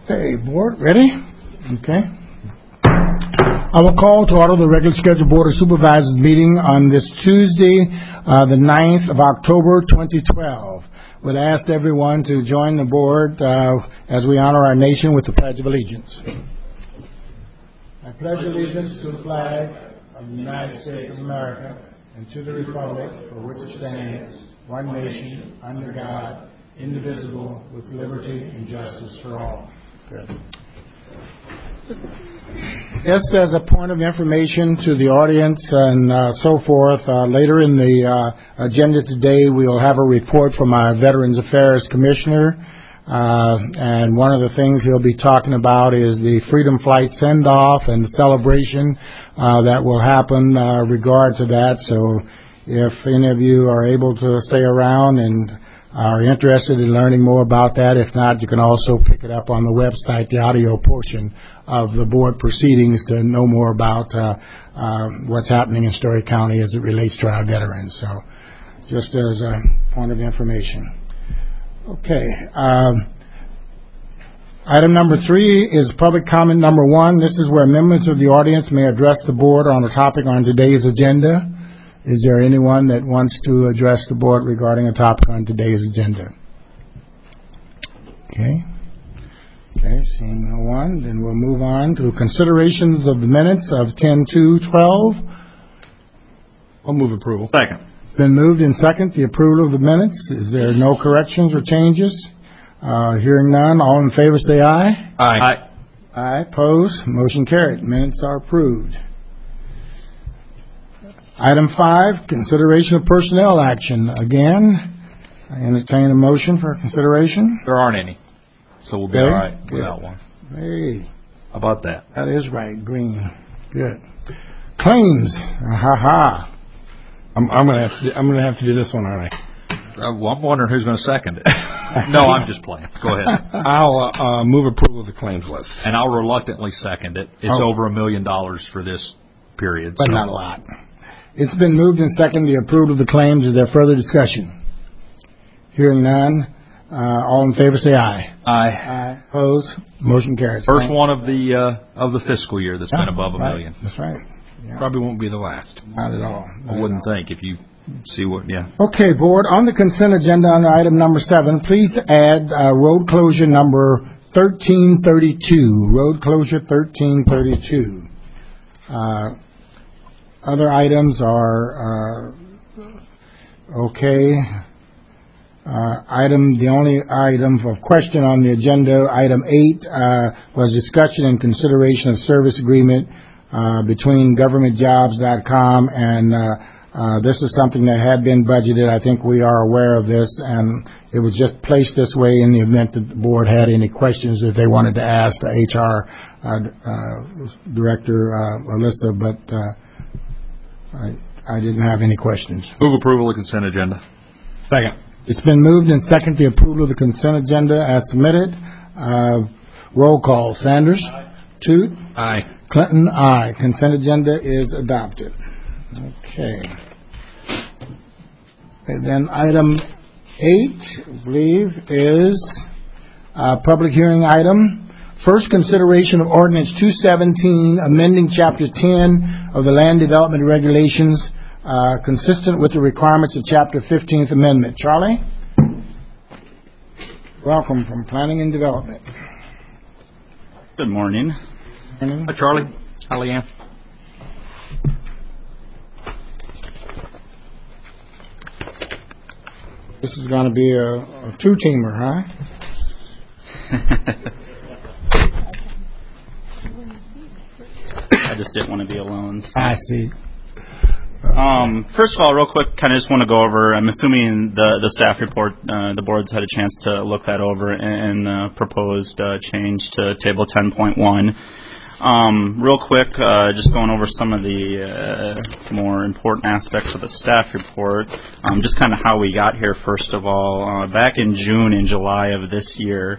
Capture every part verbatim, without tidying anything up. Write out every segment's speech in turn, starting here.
Hey, board, ready? Okay. I will call to order the regular scheduled Board of Supervisors meeting on this Tuesday, uh, the ninth of October, twenty twelve. Would ask everyone to join the board uh, as we honor our nation with the Pledge of Allegiance. I pledge allegiance to the flag of the United States of America and to the republic for which it stands, one nation, under God, indivisible, with liberty and justice for all. Good. Just as a point of information to the audience and uh, so forth, uh, later in the uh, agenda today we'll have a report from our Veterans Affairs Commissioner, uh, and one of the things he'll be talking about is the Freedom Flight send-off and the celebration uh, that will happen uh, regard to that. So if any of you are able to stay around and are interested in learning more about that. If not, you can also pick it up on the website, the audio portion of the board proceedings, to know more about uh, uh, what's happening in Story County as it relates to our veterans. So just as a point of information. Okay. Um, item number three is public comment number one. This is where members of the audience may address the board on a topic on today's agenda. Is there anyone that wants to address the board regarding a topic on today's agenda? Okay. Okay, seeing no one, then we'll move on to considerations of the minutes of ten two twelve. I'll move approval. Second. Been moved in second, the approval of the minutes. Is there no corrections or changes? Uh, hearing none, all in favor say aye. Aye. Aye. Aye, opposed, motion carried. Minutes are approved. Item five, consideration of personnel action. Again, I entertain a motion for consideration. There aren't any, so we'll be Okay. all right Good. without one. Hey, How about that? that is right, green. Good. Claims. Ha ha. I'm, I'm gonna have to. Do, I'm gonna have to do this one, aren't I? Uh, well, I'm wondering who's going to second it. No, I'm just playing. Go ahead. I'll uh, uh, move approval of the claims list. And I'll reluctantly second it. It's Oh. over a million dollars for this period. But so. not a lot. It's been moved and seconded the approval of the claims. Is there further discussion? Hearing none, uh, all in favor say aye. Aye. Aye. Opposed? Motion carries. First Thank- one of the uh, of the fiscal year that's Yeah, been above a right. million. That's right. Yeah. Probably won't be the last. Not at all. Not I at wouldn't all. think if you see what. Yeah. Okay, board. On the consent agenda under item number seven, please add uh, road closure number thirteen thirty-two. Road closure thirteen thirty-two. Uh, other items are uh, okay. Uh, item, the only item of question on the agenda, item eight, uh, was discussion and consideration of service agreement uh, between government jobs dot com and uh, Uh, this is something that had been budgeted. I think we are aware of this, and it was just placed this way in the event that the board had any questions that they wanted to ask the H R uh, uh, Director, uh, Alyssa, but uh, I, I didn't have any questions. Move approval of consent agenda. Second. It's been moved and seconded the approval of the consent agenda as submitted. Uh, roll call. Sanders? Aye. Toot? Aye. Clinton? Aye. Consent agenda is adopted. Okay. And then item eight, I believe, is a public hearing item. First consideration of ordinance two seventeen, amending chapter ten of the Land Development Regulations, uh, consistent with the requirements of chapter fifteenth amendment. Charlie? Welcome from Planning and Development. Good morning. Morning. Hi, Charlie. Hi, Leanne. This is going to be a, a two-teamer, huh? I just didn't want to be alone. So. I see. Um, first of all, real quick, kind of just want to go over, I'm assuming the, the staff report, uh, the board's had a chance to look that over and uh, proposed uh, change to table ten point one. Um, real quick, uh, just going over some of the uh, more important aspects of the staff report, um, just kind of how we got here, first of all. Uh, back in June and July of this year,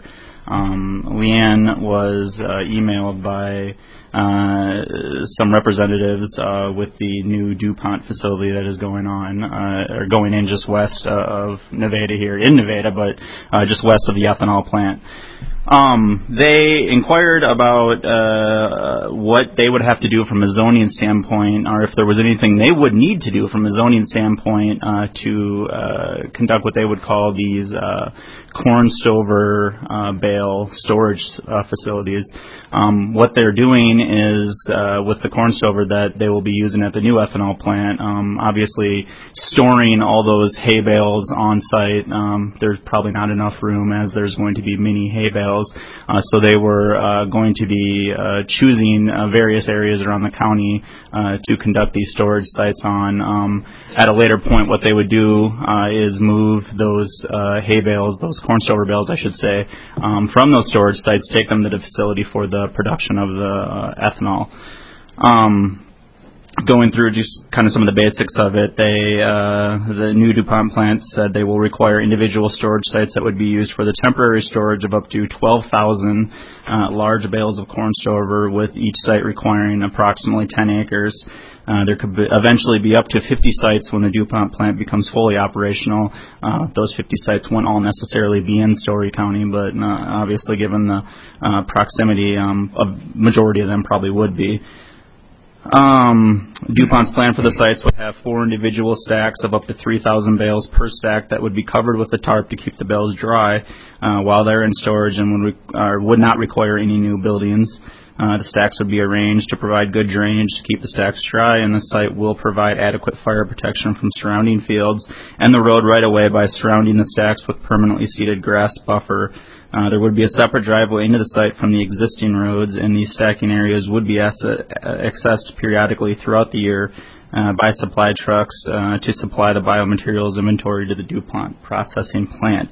Um, Leanne was uh, emailed by uh, some representatives uh, with the new DuPont facility that is going on, uh, or going in just west uh, of Nevada here, in Nevada, but uh, just west of the ethanol plant. Um, they inquired about uh, what they would have to do from a zoning standpoint, or if there was anything they would need to do from a zoning standpoint uh, to uh, conduct what they would call these uh, corn stover uh, bale storage uh, facilities. Um, what they're doing is uh, with the corn stover that they will be using at the new ethanol plant, um, obviously storing all those hay bales on site. Um, there's probably not enough room, as there's going to be mini hay bales. Uh, so they were uh, going to be uh, choosing uh, various areas around the county uh, to conduct these storage sites on. Um, at a later point, what they would do uh, is move those uh, hay bales, those corn stover bales, I should say, um, from those storage sites, take them to the facility for the production of the uh, ethanol. Um, Going through just kind of some of the basics of it, they, uh, the new DuPont plant said they will require individual storage sites that would be used for the temporary storage of up to twelve thousand uh, large bales of corn stover, with each site requiring approximately ten acres. Uh, there could be eventually be up to fifty sites when the DuPont plant becomes fully operational. Uh, those fifty sites won't all necessarily be in Story County, but uh, obviously given the uh, proximity, um, a majority of them probably would be. Um, DuPont's plan for the sites would have four individual stacks of up to three thousand bales per stack that would be covered with a tarp to keep the bales dry uh, while they're in storage, and would, re- or would not require any new buildings. Uh, the stacks would be arranged to provide good drainage to keep the stacks dry, and the site will provide adequate fire protection from surrounding fields and the road right away by surrounding the stacks with permanently seeded grass buffer. Uh, there would be a separate driveway into the site from the existing roads, and these stacking areas would be asset, uh, accessed periodically throughout the year uh, by supply trucks uh, to supply the biomaterials inventory to the DuPont processing plant.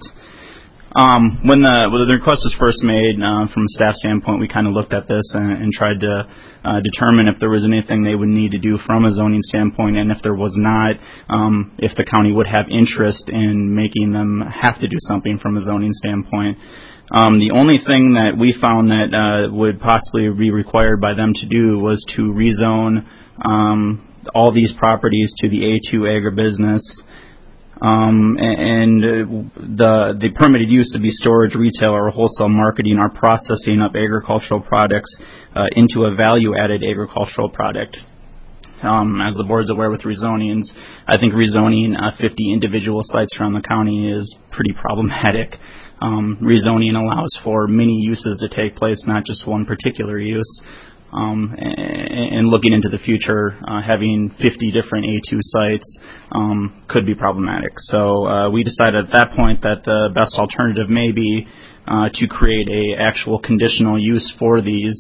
Um, when, the, when the request was first made, uh, from a staff standpoint, we kind of looked at this and, and tried to uh, determine if there was anything they would need to do from a zoning standpoint, and if there was not, um, if the county would have interest in making them have to do something from a zoning standpoint. Um, the only thing that we found that uh, would possibly be required by them to do was to rezone um, all these properties to the A two agribusiness. Um, and the the permitted use to be storage, retail, or wholesale marketing or processing of agricultural products uh, into a value-added agricultural product. Um, as the board's aware with rezonings, I think rezoning uh, fifty individual sites around the county is pretty problematic. Um, rezoning allows for many uses to take place, not just one particular use. Um, and, and looking into the future, uh, having fifty different A two sites um, could be problematic. So uh, we decided at that point that the best alternative may be uh, to create a actual conditional use for these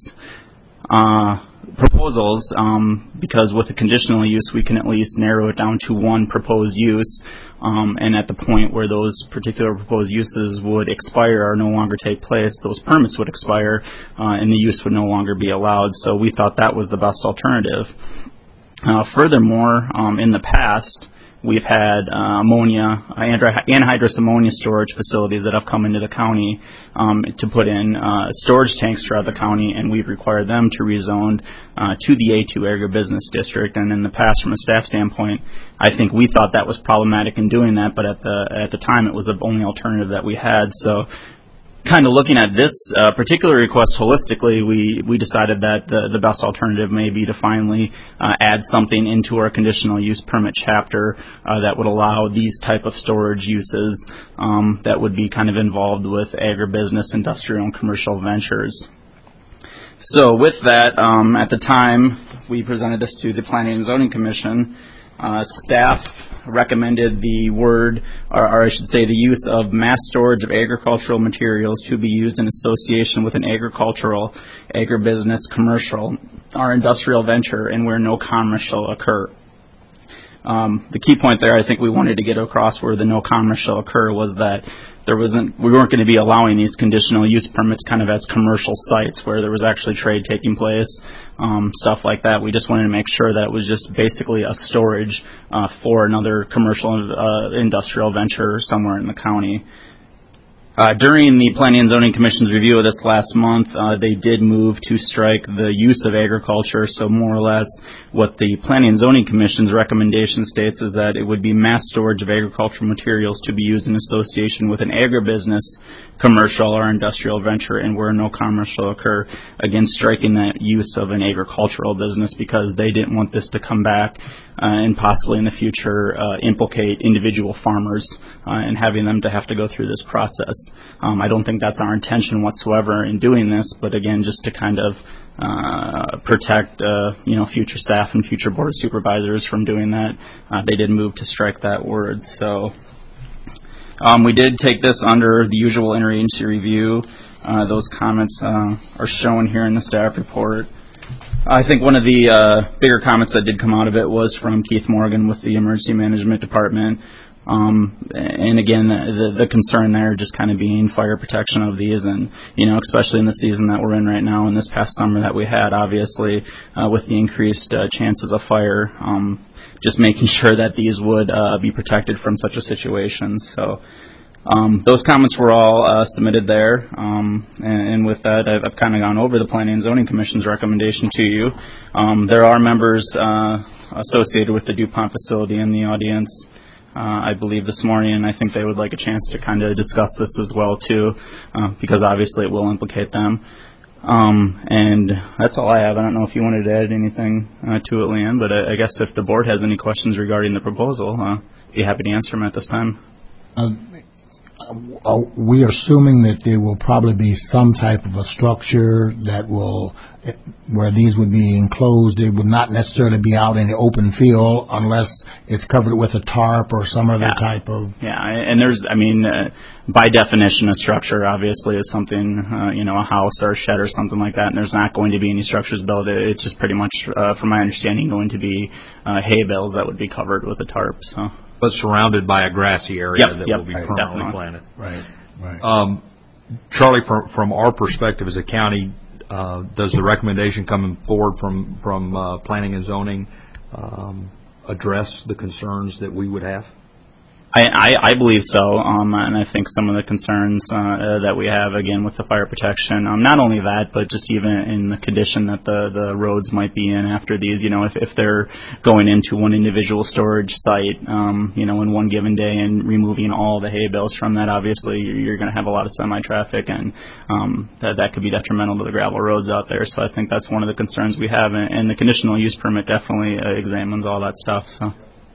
uh, proposals, um, because with the conditional use we can at least narrow it down to one proposed use. Um, and at the point where those particular proposed uses would expire or no longer take place, those permits would expire uh, and the use would no longer be allowed. So we thought that was the best alternative. Uh, furthermore, um, in the past, we've had uh, ammonia, anhydrous ammonia storage facilities that have come into the county um, to put in uh, storage tanks throughout the county, and we've required them to rezone uh, to the A two agribusiness district. And in the past, from a staff standpoint, I think we thought that was problematic in doing that, but at the at the time, it was the only alternative that we had. So, kind of looking at this uh, particular request holistically, we, we decided that the, the best alternative may be to finally uh, add something into our conditional use permit chapter uh, that would allow these type of storage uses um, that would be kind of involved with agribusiness, industrial, and commercial ventures. So with that, um, at the time, we presented this to the Planning and Zoning Commission. Uh, staff recommended the word, or, or I should say the use of mass storage of agricultural materials to be used in association with an agricultural, agribusiness, commercial, or industrial venture, and where no commerce shall occur. Um, the key point there, I think we wanted to get across where the no commerce shall occur was that there wasn't, we weren't going to be allowing these conditional use permits kind of as commercial sites where there was actually trade taking place, um, stuff like that. We just wanted to make sure that it was just basically a storage uh, for another commercial uh, industrial venture somewhere in the county. Uh, during the Planning and Zoning Commission's review of this last month, uh, they did move to strike the use of agriculture. So more or less what the Planning and Zoning Commission's recommendation states is that it would be mass storage of agricultural materials to be used in association with an agribusiness, commercial, or industrial venture, and where no commerce shall occur. Again, striking that use of an agricultural business because they didn't want this to come back uh, and possibly in the future uh, implicate individual farmers uh, and having them to have to go through this process. Um, I don't think that's our intention whatsoever in doing this, but again, just to kind of uh, protect, uh, you know, future staff and future board of supervisors from doing that, uh, they did move to strike that word. So um, we did take this under the usual interagency review. Uh, those comments uh, are shown here in the staff report. I think one of the uh, bigger comments that did come out of it was from Keith Morgan with the Emergency Management Department. Um, and again, the, the concern there just kind of being fire protection of these, and you know, especially in the season that we're in right now, and this past summer that we had, obviously, uh, with the increased uh, chances of fire, um, just making sure that these would uh, be protected from such a situation. So. Um, those comments were all uh, submitted there, um, and, and with that, I've, I've kind of gone over the Planning and Zoning Commission's recommendation to you. Um, there are members uh, associated with the DuPont facility in the audience, uh, I believe, this morning, and I think they would like a chance to kind of discuss this as well, too, uh, because obviously it will implicate them. Um, and that's all I have. I don't know if you wanted to add anything uh, to it, Leanne, but I, I guess if the board has any questions regarding the proposal, uh, I'd be happy to answer them at this time. Uh, Are we assuming that there will probably be some type of a structure that will, where these would be enclosed? It would not necessarily be out in the open field unless it's covered with a tarp or some other yeah. type of... Yeah, and there's, I mean, uh, by definition, a structure obviously is something, uh, you know, a house or a shed or something like that, and there's not going to be any structures built. It's just pretty much, uh, from my understanding, going to be uh, hay bales that would be covered with a tarp, so... But surrounded by a grassy area yep, that yep, will be right, permanently definitely. planted. Right, right. Um, Charlie, from, from our perspective as a county, uh, does the recommendation coming forward from, from uh, planning and zoning um, address the concerns that we would have? I, I, I believe so, um, and I think some of the concerns uh, that we have, again, with the fire protection, um, not only that, but just even in the condition that the, the roads might be in after these, you know, if, if they're going into one individual storage site, um, you know, in one given day and removing all the hay bales from that, obviously you're going to have a lot of semi-traffic, and um, that, that could be detrimental to the gravel roads out there. So I think that's one of the concerns we have, and, and the conditional use permit definitely uh, examines all that stuff, so.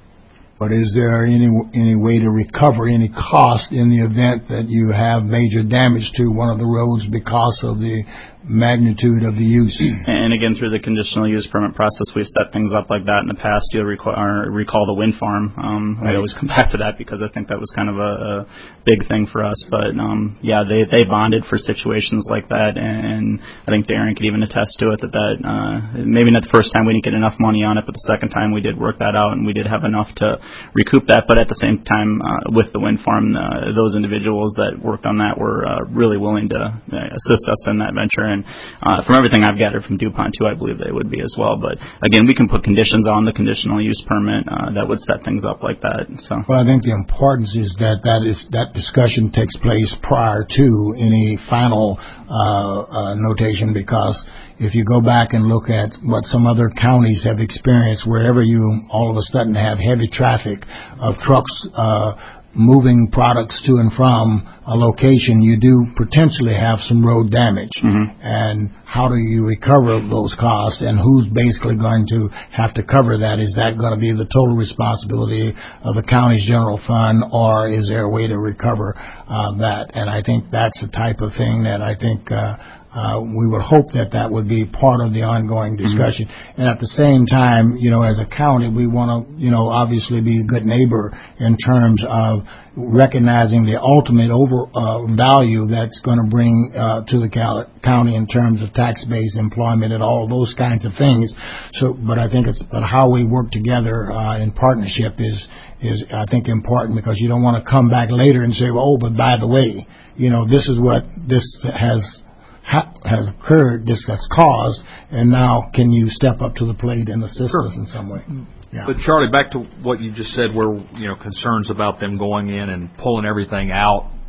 But is there any any way to recover any cost in the event that you have major damage to one of the roads because of the magnitude of the use? And again, through the conditional use permit process, we've set things up like that in the past. You'll recall, or recall the wind farm. Um, right. I always come back to that because I think that was kind of a, a big thing for us. But um, yeah, they they bonded for situations like that, and I think Darren could even attest to it that that uh, maybe not the first time we didn't get enough money on it, but the second time we did work that out, and we did have enough to recoup that. But at the same time, uh, with the wind farm, uh, those individuals that worked on that were uh, really willing to uh, assist us in that venture. And uh, from everything I've gathered from DuPont, too, I believe they would be as well. But again, we can put conditions on the conditional use permit uh, that would set things up like that. So, well, I think the importance is that that is that discussion takes place prior to any final uh, uh, notation, because if you go back and look at what some other counties have experienced, wherever you all of a sudden have heavy traffic of trucks uh, moving products to and from a location, you do potentially have some road damage. Mm-hmm. And how do you recover those costs, and who's basically going to have to cover that? Is that going to be the total responsibility of the county's general fund, or is there a way to recover uh, that? And I think that's the type of thing that I think uh, Uh, we would hope that that would be part of the ongoing discussion. Mm-hmm. And at the same time, you know, as a county, we want to, you know, obviously be a good neighbor in terms of recognizing the ultimate over uh, value that's going to bring uh, to the cal- county in terms of tax base, employment, and all of those kinds of things. So, but I think it's but how we work together uh, in partnership is is I think important, because you don't want to come back later and say, well, oh, but by the way, you know, this is what this has. Ha- has occurred, this has caused, and now can you step up to the plate and assist sure. us in some way? Yeah. But Charlie, back to what you just said, where you know concerns about them going in and pulling everything out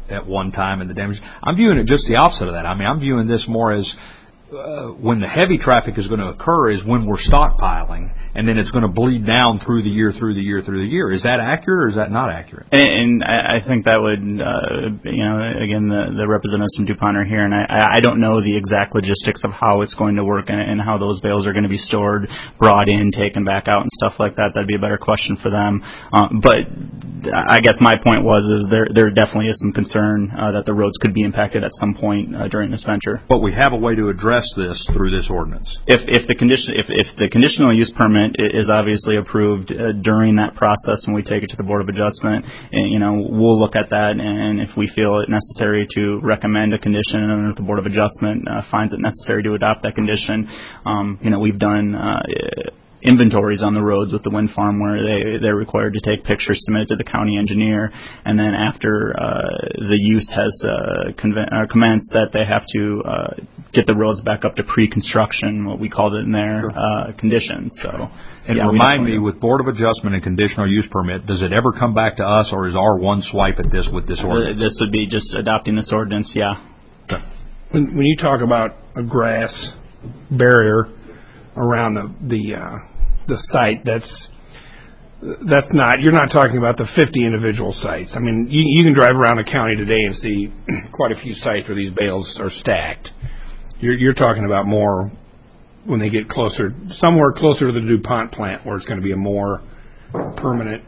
at one time and the damage. I'm viewing it just the opposite of that. I mean, I'm viewing this more as Uh, when the heavy traffic is going to occur is when we're stockpiling, and then it's going to bleed down through the year, through the year, through the year. Is that accurate or is that not accurate? And, and I, I think that would, uh, you know, again, the, the representatives from DuPont are here, and I, I don't know the exact logistics of how it's going to work and, and how those bales are going to be stored, brought in, taken back out, and stuff like that. That'd be a better question for them. Uh, but I guess my point was is there there definitely is some concern uh, that the roads could be impacted at some point uh, during this venture. But we have a way to address this through this ordinance. If if the condition if, if the conditional use permit is obviously approved uh, during that process and we take it to the Board of Adjustment, and, you know, we'll look at that, and if we feel it necessary to recommend a condition and if the Board of Adjustment uh, finds it necessary to adopt that condition, um, you know, we've done uh, inventories on the roads with the wind farm where they, they're required to take pictures submitted to the county engineer, and then after uh, the use has uh, conven- uh, commenced that they have to uh, get the roads back up to pre-construction, what we called it in their uh, conditions. So, and yeah, remind me, with Board of Adjustment and conditional use permit, does it ever come back to us, or is our one swipe at this with this ordinance? Uh, this would be just adopting this ordinance, yeah. Okay. When, when you talk about a grass barrier around the the uh, the site, that's that's not, you're not talking about the fifty individual sites. I mean, you, you can drive around the county today and see quite a few sites where these bales are stacked. You're, you're talking about more when they get closer, somewhere closer to the DuPont plant where it's going to be a more permanent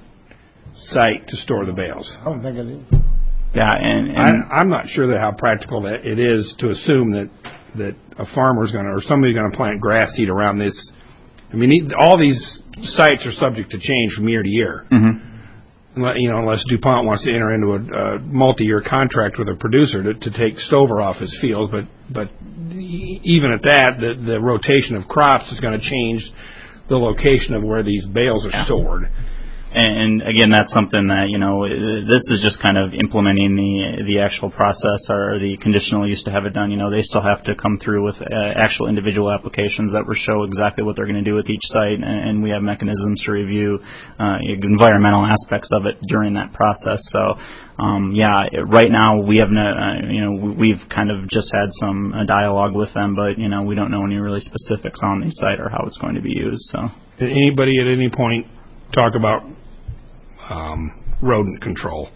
site to store the bales. I don't think it is. Yeah, and, and I, I'm not sure that how practical that it is to assume that that a farmer's going to, or somebody's going to plant grass seed around this. I mean, all these sites are subject to change from year to year. Mm-hmm. You know, unless DuPont wants to enter into a, a multi-year contract with a producer to, to take Stover off his field. But but even at that, the, the rotation of crops is going to change the location of where these bales are yeah. stored. And, and again, that's something that, you know, this is just kind of implementing the the actual process or the conditional use to have it done. You know, they still have to come through with uh, actual individual applications that will show exactly what they're going to do with each site, and, and we have mechanisms to review uh, environmental aspects of it during that process. So, um, yeah, right now we have no, uh, you know, we've kind of just had some uh, dialogue with them, but, you know, we don't know any really specifics on the site or how it's going to be used. So, did anybody at any point talk about um, rodent control?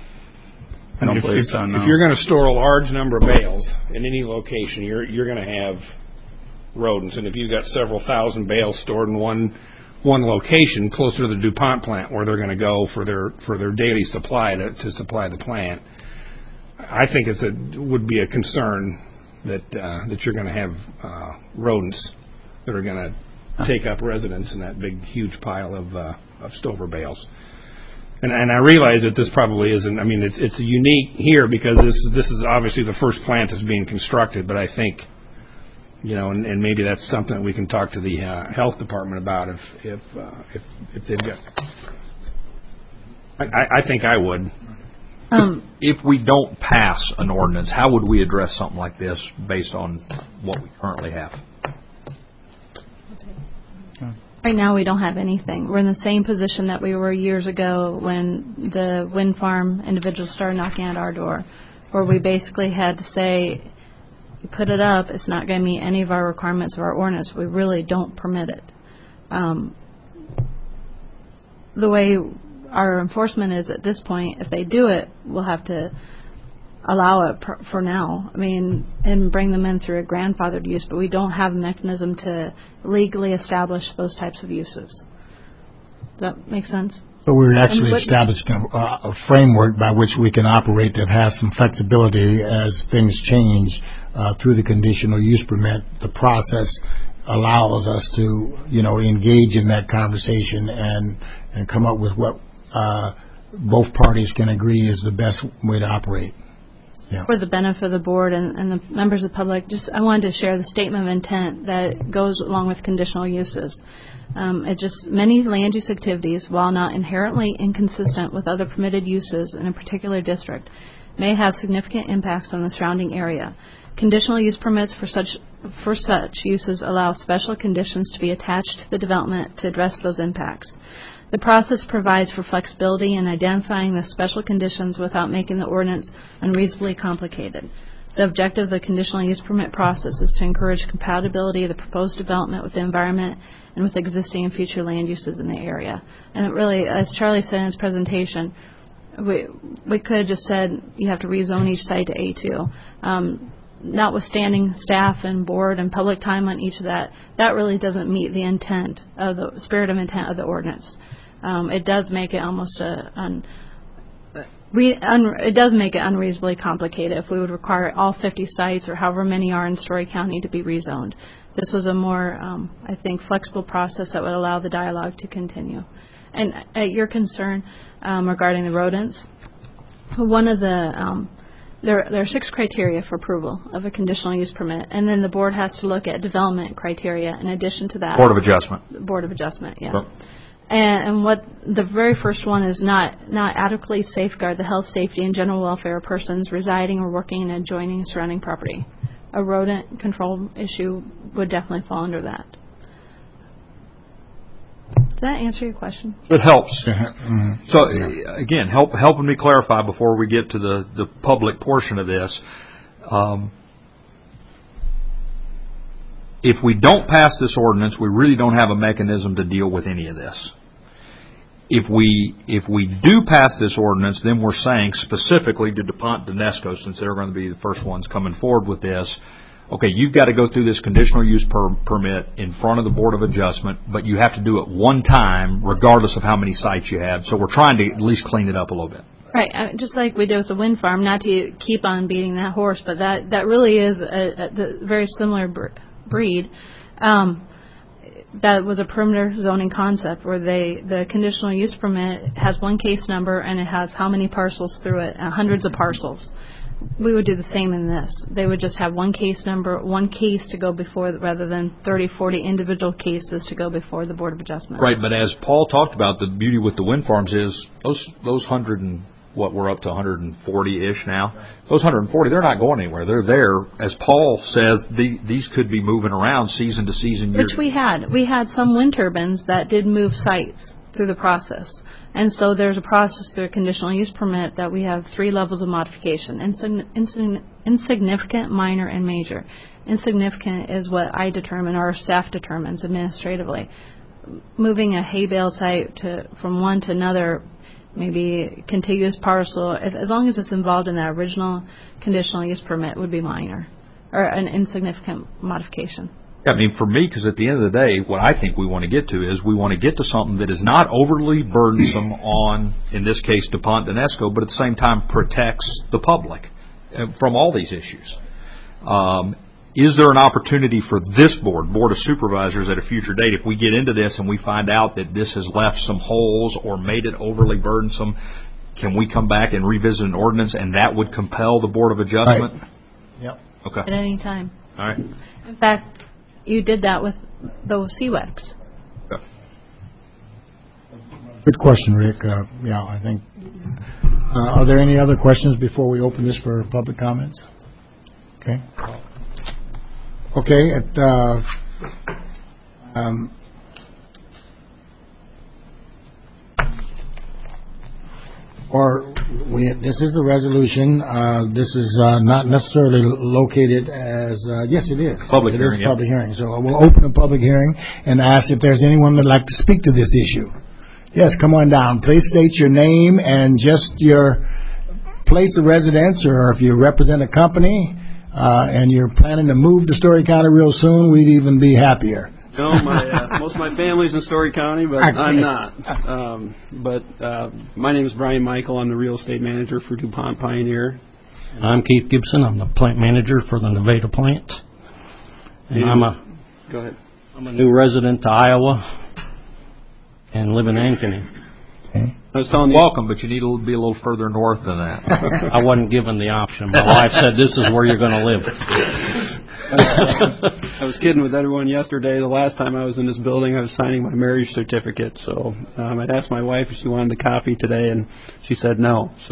I don't if, believe if, so, no. If you're going to store a large number of bales in any location, you're you're going to have rodents. And if you've got several thousand bales stored in one one location closer to the DuPont plant where they're going to go for their for their daily supply to, to supply the plant, I think it's a would be a concern that uh, that you're going to have uh, rodents that are going to take up residence in that big, huge pile of uh, of Stover bales. And, and I realize that this probably isn't. I mean, it's it's unique here because this is this is obviously the first plant that's being constructed. But I think, you know, and, and maybe that's something that we can talk to the uh, health department about if if uh, if, if they've got. I, I think I would. Um, if we don't pass an ordinance, how would we address something like this based on what we currently have? Right now we don't have anything. We're in the same position that we were years ago when the wind farm individuals started knocking at our door, where we basically had to say, you put it up, it's not going to meet any of our requirements of our ordinance. We really don't permit it. Um, the way our enforcement is at this point, if they do it, we'll have to allow it per, for now. I mean, and bring them in through a grandfathered use, but we don't have a mechanism to legally establish those types of uses. Does that make sense? But we're actually what, establishing a, a framework by which we can operate that has some flexibility as things change uh, through the conditional use permit. The process allows us to, you know, engage in that conversation and and come up with what uh, both parties can agree is the best way to operate. Yeah. For the benefit of the board and, and the members of the public, just I wanted to share the statement of intent that goes along with conditional uses. Um, it just many land use activities, while not inherently inconsistent with other permitted uses in a particular district, may have significant impacts on the surrounding area. Conditional use permits for such for such uses allow special conditions to be attached to the development to address those impacts. The process provides for flexibility in identifying the special conditions without making the ordinance unreasonably complicated. The objective of the conditional use permit process is to encourage compatibility of the proposed development with the environment and with existing and future land uses in the area. And it really, as Charlie said in his presentation, we we could have just said you have to rezone each site to A two. Um, notwithstanding staff and board and public time on each of that, that really doesn't meet the intent of the spirit of intent of the ordinance. Um, it does make it almost a un, We, un, it does make it unreasonably complicated if we would require all fifty sites or however many are in Story County to be rezoned. This was a more, um, I think, flexible process that would allow the dialogue to continue. And at your concern um, regarding the rodents, one of the, um, there, there are six criteria for approval of a conditional use permit, and then the board has to look at development criteria in addition to that. Board of Adjustment. Board of Adjustment, yeah. Well, And, and what the very first one is not not adequately safeguard the health, safety, and general welfare of persons residing or working in adjoining surrounding property. A rodent control issue would definitely fall under that. Does that answer your question? It helps. Mm-hmm. So, uh, again, help helping me clarify before we get to the, the public portion of this. Um, if we don't pass this ordinance, we really don't have a mechanism to deal with any of this. If we if we do pass this ordinance, then we're saying specifically to DuPont Donesco, since they're going to be the first ones coming forward with this, okay, you've got to go through this conditional use per, permit in front of the Board of Adjustment, but you have to do it one time regardless of how many sites you have. So we're trying to at least clean it up a little bit. Right, uh, just like we did with the wind farm, not to keep on beating that horse, but that, that really is a, a, a very similar br- breed. Um, that was a perimeter zoning concept where they the conditional use permit has one case number and it has how many parcels through it, uh, hundreds of parcels. We would do the same in this. They would just have one case number, one case to go before, rather than thirty, forty individual cases to go before the Board of Adjustment. Right, but as Paul talked about, the beauty with the wind farms is those those hundred and what we're up to one hundred forty-ish now. Those one hundred forty, they're not going anywhere. They're there. As Paul says, the, these could be moving around season to season. Which we had. We had some wind turbines that did move sites through the process. And so there's a process through a conditional use permit that we have three levels of modification: Insign- insign- insignificant, minor, and major. Insignificant is what I determine or our staff determines administratively. Moving a hay bale site to, from one to another, maybe contiguous parcel, if, as long as it's involved in that original conditional use permit, would be minor or an insignificant modification. I mean, for me, because at the end of the day, what I think we want to get to is we want to get to something that is not overly burdensome on, in this case, DuPont Donesco, but at the same time protects the public from all these issues. Um, is there an opportunity for this board, Board of Supervisors, at a future date, if we get into this and we find out that this has left some holes or made it overly burdensome, can we come back and revisit an ordinance and that would compel the Board of Adjustment? Right. Yep. Okay. At any time. All right. In fact, you did that with the C WEX. Okay. Good question, Rick. Uh, yeah, I think. Uh, are there any other questions before we open this for public comments? Okay. Okay. At, uh, um, or we, this is a resolution. Uh, this is uh, not necessarily located as. Uh, yes, it is. Public it hearing. It is a Yeah. public hearing. So we'll open a public hearing and ask if there's anyone that'd like to speak to this issue. Yes, come on down. Please state your name and just your place of residence, or if you represent a company uh, and you're planning to move to Story County real soon, we'd even be happier. No, my uh, most of my family's in Story County, but I'm not. Um, but uh, my name is Brian Michael. I'm the real estate manager for DuPont Pioneer. And I'm Keith Gibson. I'm the plant manager for the Nevada plant. And I'm a Go ahead. I'm a new resident to Iowa and live in Ankeny. Okay. I was telling you. Welcome, but you need to be a little further north than that. I wasn't given the option. My wife said, "This is where you're going to live." I was kidding with everyone yesterday. The last time I was in this building, I was signing my marriage certificate. So um, I'd asked my wife if she wanted a copy today, and she said no. So,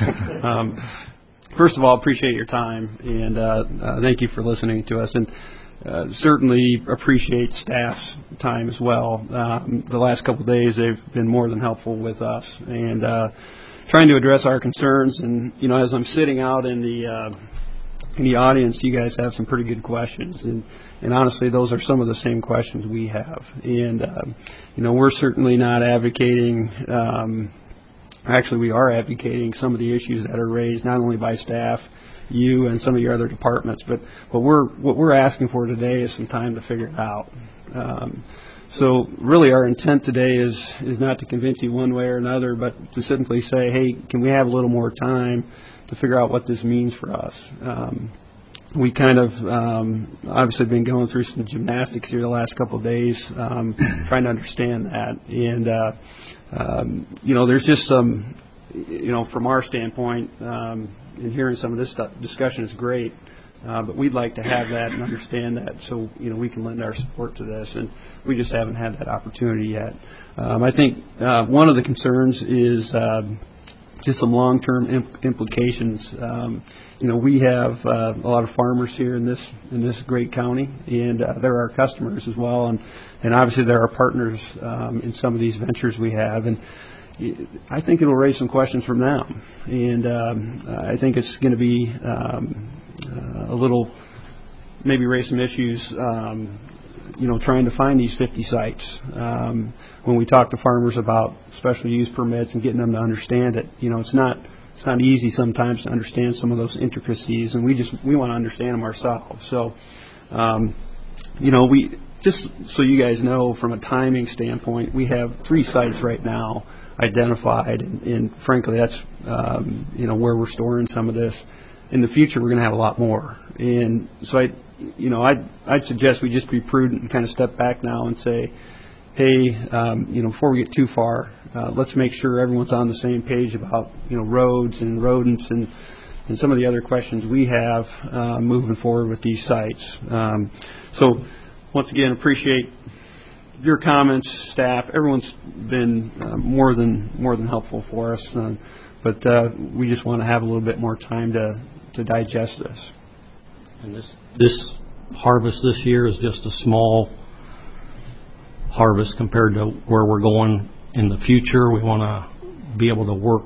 um, first of all, appreciate your time, and uh, uh, thank you for listening to us. And uh, certainly appreciate staff's time as well. Um, the last couple of days, they've been more than helpful with us and uh, trying to address our concerns. And you know, as I'm sitting out in the uh, in the audience, you guys have some pretty good questions, and, and honestly, those are some of the same questions we have. And um, you know, we're certainly not advocating. Um, actually, we are advocating some of the issues that are raised not only by staff, you, and some of your other departments, but but we're what we're asking for today is some time to figure it out. Um, so really, our intent today is is not to convince you one way or another, but to simply say, hey, can we have a little more time to figure out what this means for us? Um, we kind of um, obviously been going through some gymnastics here the last couple of days, um, trying to understand that. And, uh, um, you know, there's just some, you know, from our standpoint, um, and hearing some of this stuff, discussion is great, uh, but we'd like to have that and understand that so, you know, we can lend our support to this. And we just haven't had that opportunity yet. Um, I think uh, one of the concerns is um, just some long-term imp- implications. Um, you know, we have uh, a lot of farmers here in this in this great county, and uh, they're our customers as well, and, and obviously they're our partners um, in some of these ventures we have. And I think it will raise some questions from them, and um, I think it's going to be um, uh, a little, maybe raise some issues. Um, you know, trying to find these fifty sites. Um, when we talk to farmers about special use permits and getting them to understand it, you know, it's not it's not easy sometimes to understand some of those intricacies, and we just we want to understand them ourselves. So, um, you know, we just so you guys know, from a timing standpoint, we have three sites right now identified, and, and frankly, that's um, you know where we're storing some of this. In the future, we're going to have a lot more, and so I. You know, I'd, I'd suggest we just be prudent and kind of step back now and say, hey, um, you know, before we get too far, uh, let's make sure everyone's on the same page about, you know, roads and rodents and, and some of the other questions we have uh, moving forward with these sites. Um, so, once again, appreciate your comments, staff. Everyone's been uh, more than more than helpful for us, uh, but uh, we just want to have a little bit more time to, to digest this. And this this harvest this year is just a small harvest compared to where we're going in the future. We want to be able to work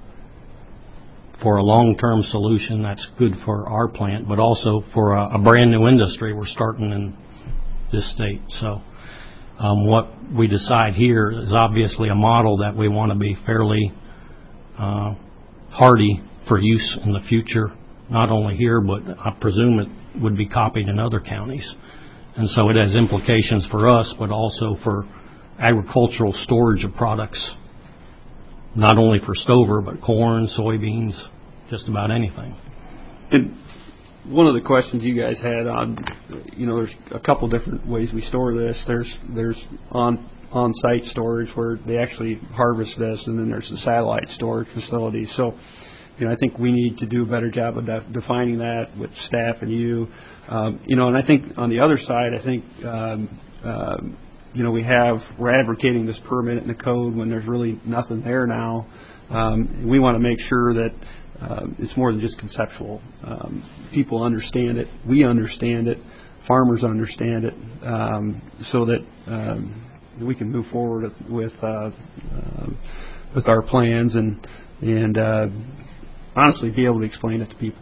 for a long-term solution that's good for our plant, but also for a, a brand new industry we're starting in this state. So um, what we decide here is obviously a model that we want to be fairly uh, hardy for use in the future. Not only here, but I presume it would be copied in other counties. And so it has implications for us, but also for agricultural storage of products, not only for Stover, but corn, soybeans, just about anything. And one of the questions you guys had on, you know, there's a couple different ways we store this. There's there's on on-site storage where they actually harvest this, and then there's the satellite storage facility. So, you know, I think we need to do a better job of de- defining that with staff and you. Um, you know, and I think on the other side, I think, um, uh, you know, we have, we're advocating this permit in the code when there's really nothing there now. Um, we want to make sure that uh, it's more than just conceptual. Um, people understand it. We understand it. Farmers understand it, um, so that um, we can move forward with with, uh, uh, with our plans and and uh, honestly be able to explain it to people.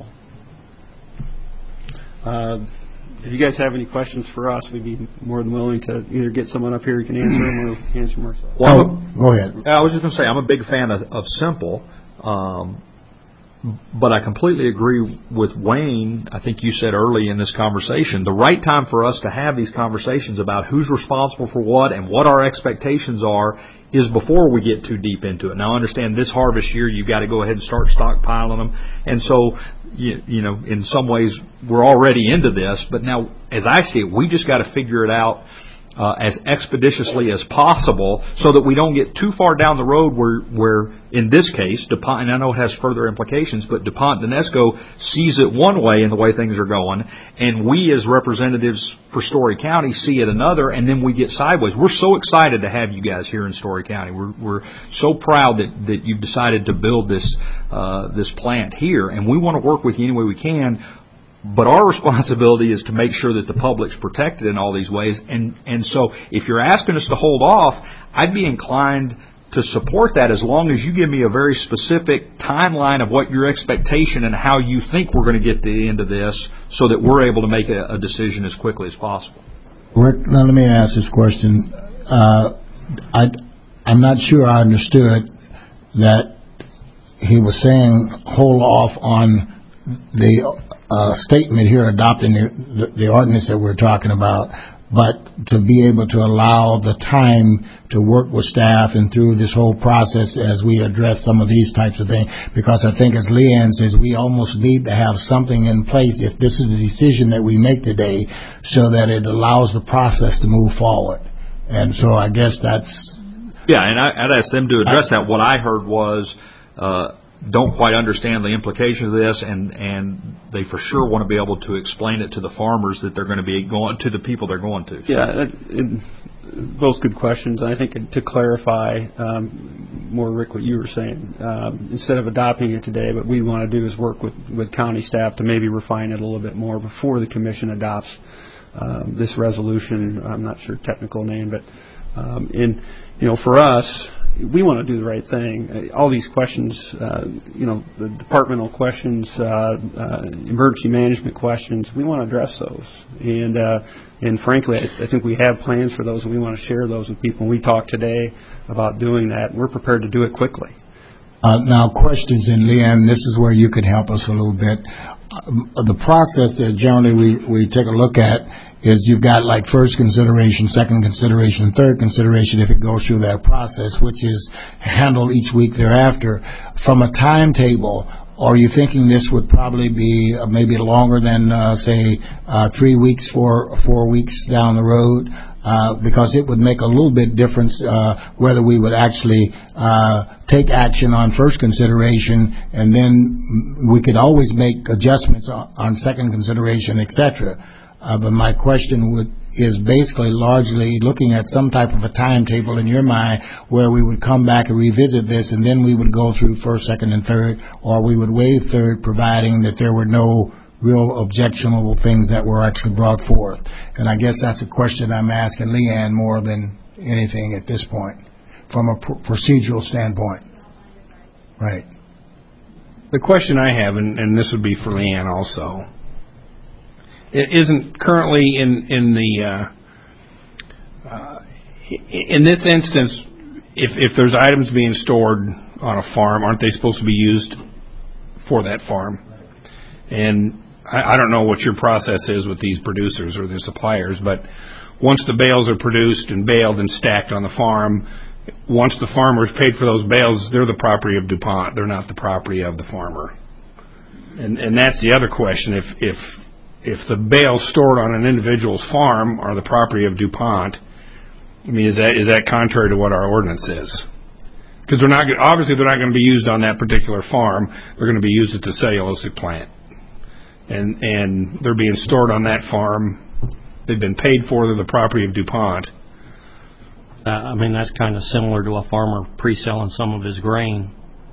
Uh, if you guys have any questions for us, we'd be more than willing to either get someone up here who can answer them or answer them ourselves. Well, Go ahead. I was just going to say, I'm a big fan of, of simple, um, but I completely agree with Wayne. I think you said early in this conversation, the right time for us to have these conversations about who's responsible for what and what our expectations are is before we get too deep into it. Now, I understand this harvest year, you've got to go ahead and start stockpiling them. And so, you, you know, in some ways, we're already into this. But now, as I see it, we just got to figure it out Uh, as expeditiously as possible so that we don't get too far down the road where, where in this case, DuPont, and I know it has further implications, but DuPont Danesco sees it one way in the way things are going, and we as representatives for Story County see it another, and then we get sideways. We're so excited to have you guys here in Story County. We're, we're so proud that, that you've decided to build this, uh, this plant here, and we want to work with you any way we can. But our responsibility is to make sure that the public's protected in all these ways. And, and so if you're asking us to hold off, I'd be inclined to support that as long as you give me a very specific timeline of what your expectation and how you think we're going to get to the end of this so that we're able to make a, a decision as quickly as possible. Rick, now let me ask this question. Uh, I, I'm not sure I understood that he was saying hold off on the uh, statement here adopting the, the, the ordinance that we're talking about, but to be able to allow the time to work with staff and through this whole process as we address some of these types of things. Because I think, as Leanne says, we almost need to have something in place if this is the decision that we make today so that it allows the process to move forward. And so I guess that's... Yeah, and I, I'd ask them to address that. What I heard was... Uh, don't quite understand the implications of this, and, and they for sure want to be able to explain it to the farmers that they're going to be going to the people they're going to. So. Yeah, it, it, both good questions. I think to clarify um, more, Rick, what you were saying, um, instead of adopting it today, what we want to do is work with, with county staff to maybe refine it a little bit more before the commission adopts um, this resolution. I'm not sure technical name, but um, in you know for us. We want to do the right thing. All these questions, uh, you know, the departmental questions, uh, uh, emergency management questions, we want to address those. And uh, and frankly, I, I think we have plans for those, and we want to share those with people. We talked today about doing that, and we're prepared to do it quickly. Uh, now, questions, and Leanne, this is where you could help us a little bit. Uh, the process that generally we, we take a look at is you've got like first consideration, second consideration, and third consideration if it goes through that process, which is handled each week thereafter. From a timetable, are you thinking this would probably be uh, maybe longer than, uh, say, uh, three weeks, four, four weeks down the road? Uh, because it would make a little bit difference uh, whether we would actually uh, take action on first consideration, and then we could always make adjustments on, on second consideration, et cetera. Uh, but my question would, is basically largely looking at some type of a timetable in your mind where we would come back and revisit this, and then we would go through first, second, and third, or we would waive third, providing that there were no real objectionable things that were actually brought forth. And I guess that's a question I'm asking Leanne more than anything at this point, from a pr- procedural standpoint. Right. The question I have, and, and this would be for Leanne also, it isn't currently in in the uh, uh, in this instance, if if there's items being stored on a farm, aren't they supposed to be used for that farm? And I, I don't know what your process is with these producers or their suppliers, but once the bales are produced and baled and stacked on the farm, once the farmer's paid for those bales, they're the property of DuPont. They're not the property of the farmer. And and that's the other question. If if if the bales stored on an individual's farm are the property of DuPont, I mean, is that is that contrary to what our ordinance is? Because they're not obviously they're not going to be used on that particular farm. They're going to be used at the cellulosic plant, and and they're being stored on that farm. They've been paid for. They're the property of DuPont. Uh, I mean, that's kind of similar to a farmer pre-selling some of his grain.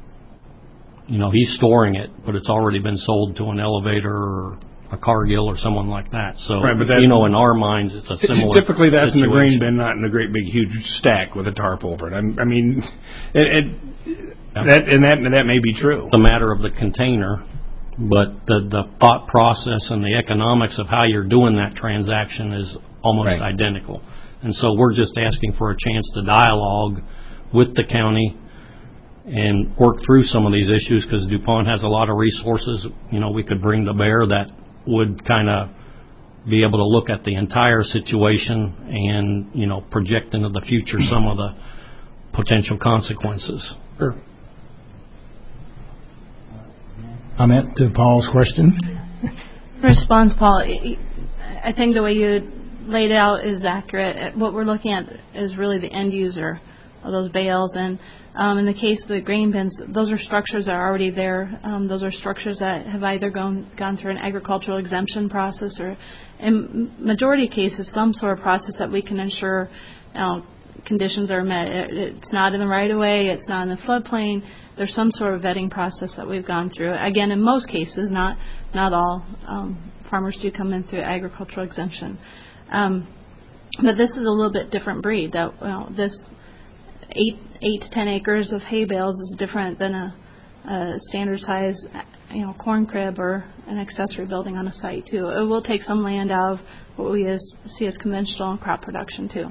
You know, he's storing it, but it's already been sold to an elevator or a Cargill or someone like that. So, right, but that, you know, in our minds, it's a similar typically that's situation. In the grain bin, not in a great big huge stack with a tarp over it. I, I mean, it, it, yeah. that and that and that may be true. It's a matter of the container, but the the thought process and the economics of how you're doing that transaction is almost right. identical. And so we're just asking for a chance to dialogue with the county and work through some of these issues, because DuPont has a lot of resources, you know, we could bring to bear that would kind of be able to look at the entire situation and, you know, project into the future some of the potential consequences. Sure. Comment to Paul's question? Response, Paul. I think the way you laid out is accurate. What we're looking at is really the end user of those bales, and um, in the case of the grain bins, those are structures that are already there. Um, those are structures that have either gone gone through an agricultural exemption process, or in majority of cases, some sort of process that we can ensure you know, conditions are met. It, it's not in the right of way, it's not in the floodplain. There's some sort of vetting process that we've gone through. Again, in most cases, not not all. Um, farmers do come in through agricultural exemption. Um, but this is a little bit different breed. That well, this eight eight to ten acres of hay bales is different than a, a standard size, you know, corn crib or an accessory building on a site too. It will take some land out of what we as, see as conventional crop production too.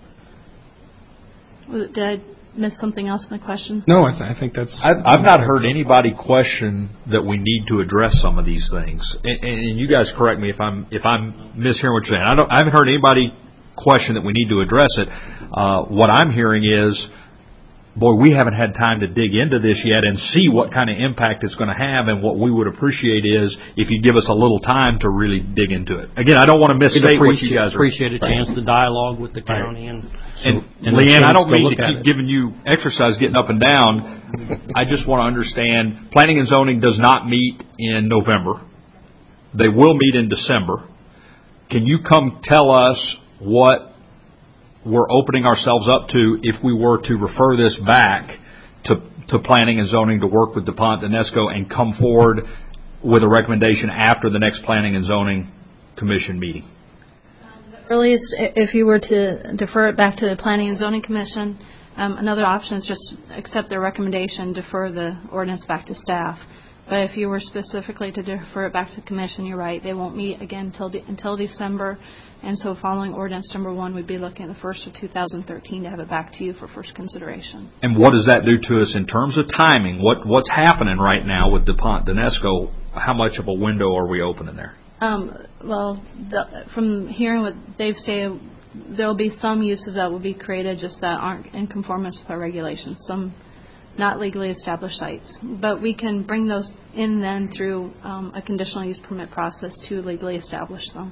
Did I miss something else in the question? No, I, th- I think that's... I've, I've not heard anybody question that we need to address some of these things. And, and you guys correct me if I'm if I'm mishearing what you're saying. I, don't, I haven't heard anybody question that we need to address it. Uh, what I'm hearing is, boy, we haven't had time to dig into this yet and see what kind of impact it's going to have, and what we would appreciate is if you give us a little time to really dig into it. Again, I don't want to misstate what you guys are... Appreciate a chance to dialogue with the county. And, and, and Leanne, I don't to mean to at keep it. giving you exercise getting up and down. I just want to understand, planning and zoning does not meet in November. They will meet in December. Can you come tell us what we're opening ourselves up to if we were to refer this back to, to planning and zoning to work with DuPont and Nesco and come forward with a recommendation after the next planning and zoning commission meeting? Um, the earliest, if you were to defer it back to the planning and zoning commission, um, another option is just accept their recommendation, defer the ordinance back to staff. But if you were specifically to defer it back to the commission, you're right, they won't meet again until de- until December. And so following ordinance number one, we'd be looking at the first of two thousand thirteen to have it back to you for first consideration. And what does that do to us in terms of timing? What What's happening right now with DuPont and Nesco? How much of a window are we opening there? Um, well, the, from hearing what they've stated, there will be some uses that will be created just that aren't in conformance with our regulations. Some not legally established sites. But we can bring those in then through um, a conditional use permit process to legally establish them,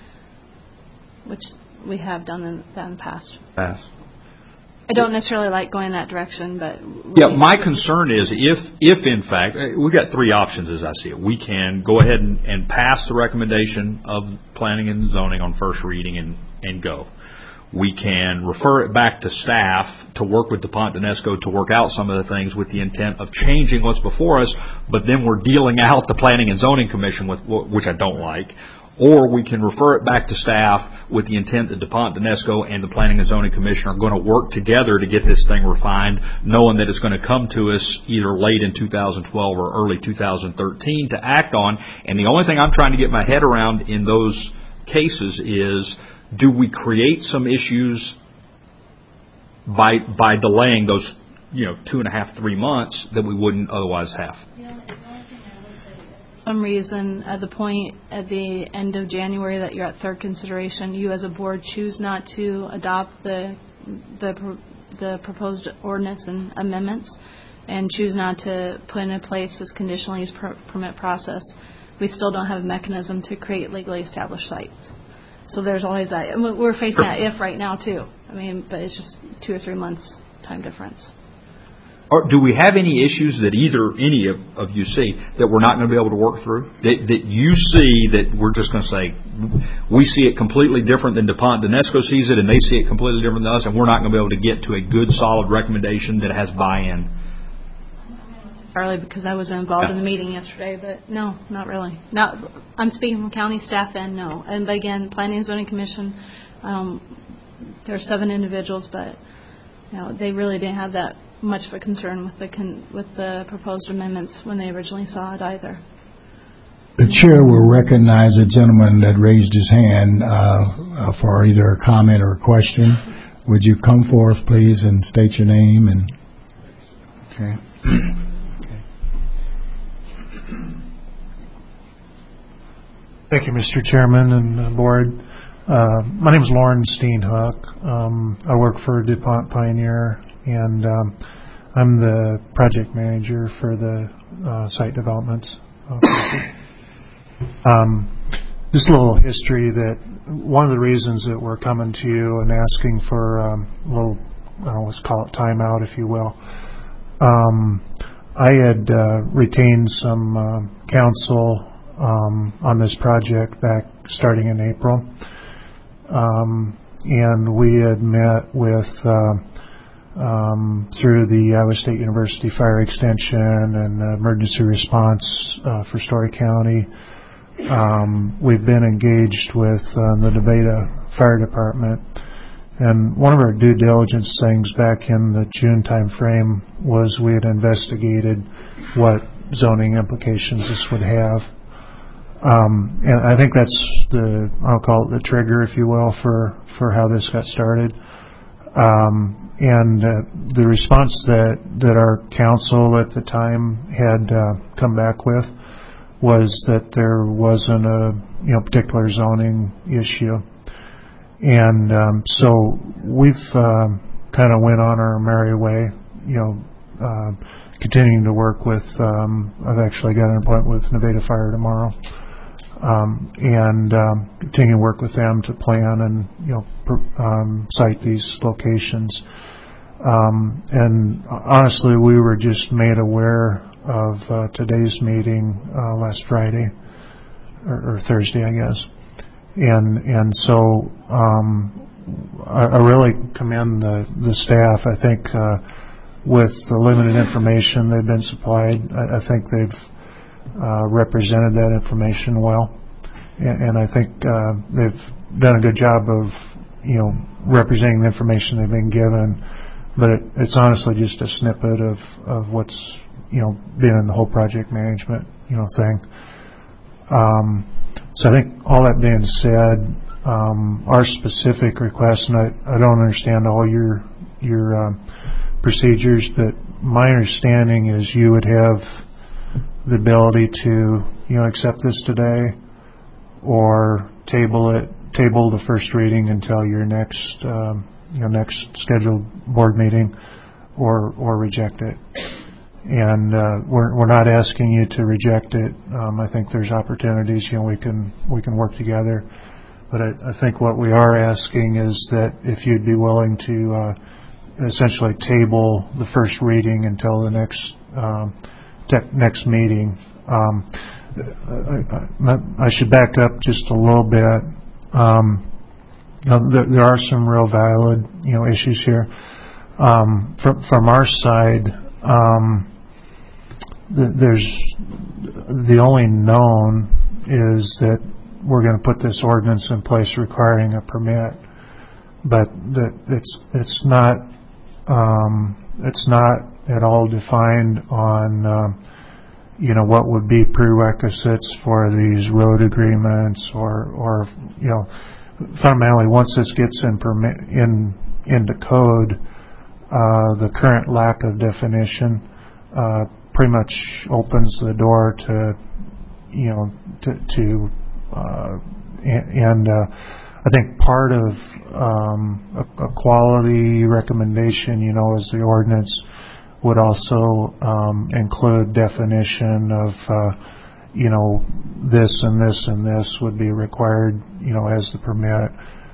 which we have done in, that in the past. Pass. I don't necessarily like going that direction, but... Yeah, my concern is if, if in fact, we've got three options as I see it. We can go ahead and, and pass the recommendation of planning and zoning on first reading and, and go. We can refer it back to staff to work with DuPont and Nesco to work out some of the things with the intent of changing what's before us, but then we're dealing out the Planning and Zoning Commission, with which I don't like. Or we can refer it back to staff with the intent that DuPont, Nesco, and the Planning and Zoning Commission are going to work together to get this thing refined, knowing that it's going to come to us either late in two thousand twelve or early two thousand thirteen to act on. And the only thing I'm trying to get my head around in those cases is, do we create some issues by by delaying those, you know, two and a half, three months that we wouldn't otherwise have? For some reason, at the point at the end of January that you're at third consideration, you as a board choose not to adopt the the, the proposed ordinance and amendments, and choose not to put in place this conditional use per, permit process, we still don't have a mechanism to create legally established sites. So there's always that. And we're facing that if right now too. I mean, but it's just two or three months time difference. Or do we have any issues that either any of, of you see that we're not going to be able to work through? That, that you see that we're just going to say, we see it completely different than DuPont and Nesco sees it, and they see it completely different than us, and we're not going to be able to get to a good, solid recommendation that has buy-in? Partly because I was involved in the meeting yesterday, but no, not really. Not, I'm speaking from county staff and no. And again, Planning and Zoning Commission, um, there are seven individuals, but you know, they really didn't have that much of a concern with the con- with the proposed amendments when they originally saw it either. The chair will recognize a gentleman that raised his hand uh, uh, for either a comment or a question. Would you come forth, please, and state your name? And okay. Thank you, Mister Chairman and uh, Board. Uh, my name is Lauren Steenhook. Um, I work for DuPont Pioneer, and um, I'm the project manager for the uh, site developments. um, just a little history that one of the reasons that we're coming to you and asking for um, a little, I don't know, let's call it timeout, if you will. Um, I had uh, retained some uh, counsel Um, on this project back starting in April, um, and we had met with uh, um, through the Iowa State University Fire Extension and uh, Emergency Response uh, for Story County. um, we've been engaged with uh, the Nevada Fire Department. And one of our due diligence things back in the June time frame was we had investigated what zoning implications this would have. Um, and I think that's the, I'll call it the trigger, if you will, for, for how this got started. Um, and uh, the response that, that our council at the time had uh, come back with was that there wasn't a you know particular zoning issue. And um, so we've um, kind of went on our merry way, you know, uh, continuing to work with, um, I've actually got an appointment with Nevada Fire tomorrow, um, and um, continue to work with them to plan and, you know, per, um, site these locations. Um, and honestly, we were just made aware of uh, today's meeting uh, last Friday, or, or Thursday, I guess. And and so um, I, I really commend the, the staff. I think uh, with the limited information they've been supplied, I, I think they've uh, represented that information well, and, and I think uh, they've done a good job of you know representing the information they've been given. But it, it's honestly just a snippet of, of what's you know been in the whole project management you know thing. Um, So I think all that being said, um, our specific request, and I, I don't understand all your your uh, procedures, but my understanding is you would have the ability to you know accept this today, or table it, table the first reading until your next um, you know next scheduled board meeting, or or reject it. And uh, we're we're not asking you to reject it. Um, I think there's opportunities. You know, we can we can work together. But I, I think what we are asking is that if you'd be willing to uh, essentially table the first reading until the next um, te- next meeting. Um, I, I, I should back up just a little bit. Um, you know, there, there are some real valid you know issues here. Um, from from our side. Um, There's the only known is that we're going to put this ordinance in place requiring a permit, but that it's it's not um, it's not at all defined on um, you know what would be prerequisites for these road agreements or or you know fundamentally once this gets in permit in into code, uh, the current lack of definition. Uh, pretty much opens the door to, you know, to, to uh, and, and uh, I think part of um, a, a quality recommendation, you know, is the ordinance would also um, include definition of, uh, you know, this and this and this would be required, you know, as the permit.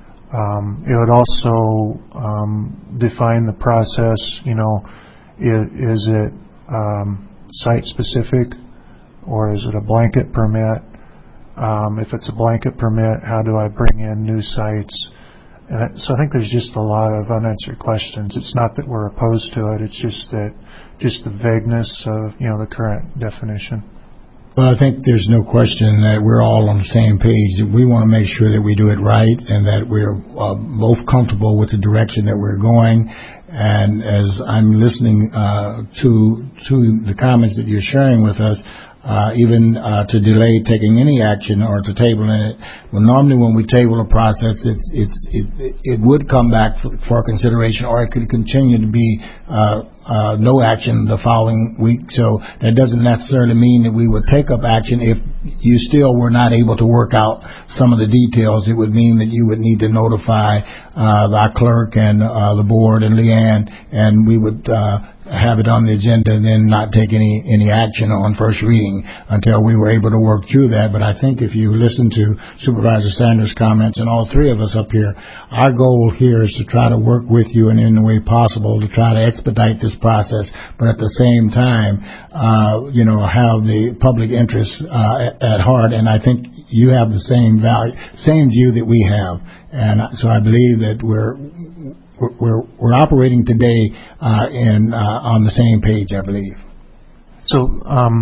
Um, it would also um, define the process, you know, is, is it um, site specific or is it a blanket permit? Um, if it's a blanket permit, how do I bring in new sites? And so I think there's just a lot of unanswered questions. It's not that we're opposed to it. It's just that just the vagueness of you know the current definition. Well, I think there's no question that we're all on the same page. We want to make sure that we do it right and that we're uh, both comfortable with the direction that we're going. And as I'm listening uh, to to the comments that you're sharing with us, uh, even uh, to delay taking any action or to table it. Well, normally when we table a process, it's it's it it would come back for, for consideration, or it could continue to be uh, uh, no action the following week. So that doesn't necessarily mean that we would take up action if you still were not able to work out some of the details. It would mean that you would need to notify uh, our clerk and uh, the board and Leanne, and we would uh, have it on the agenda and then not take any any action on first reading until we were able to work through that. But I think if you listen to Supervisor Sanders' comments and all three of us up here, our goal here is to try to work with you in any way possible to try to expedite this process, but at the same time, uh, you know, have the public interest uh, at, at heart. And I think you have the same value, same view that we have. And so I believe that we're We're we're operating today uh, in uh, on the same page, I believe. So um,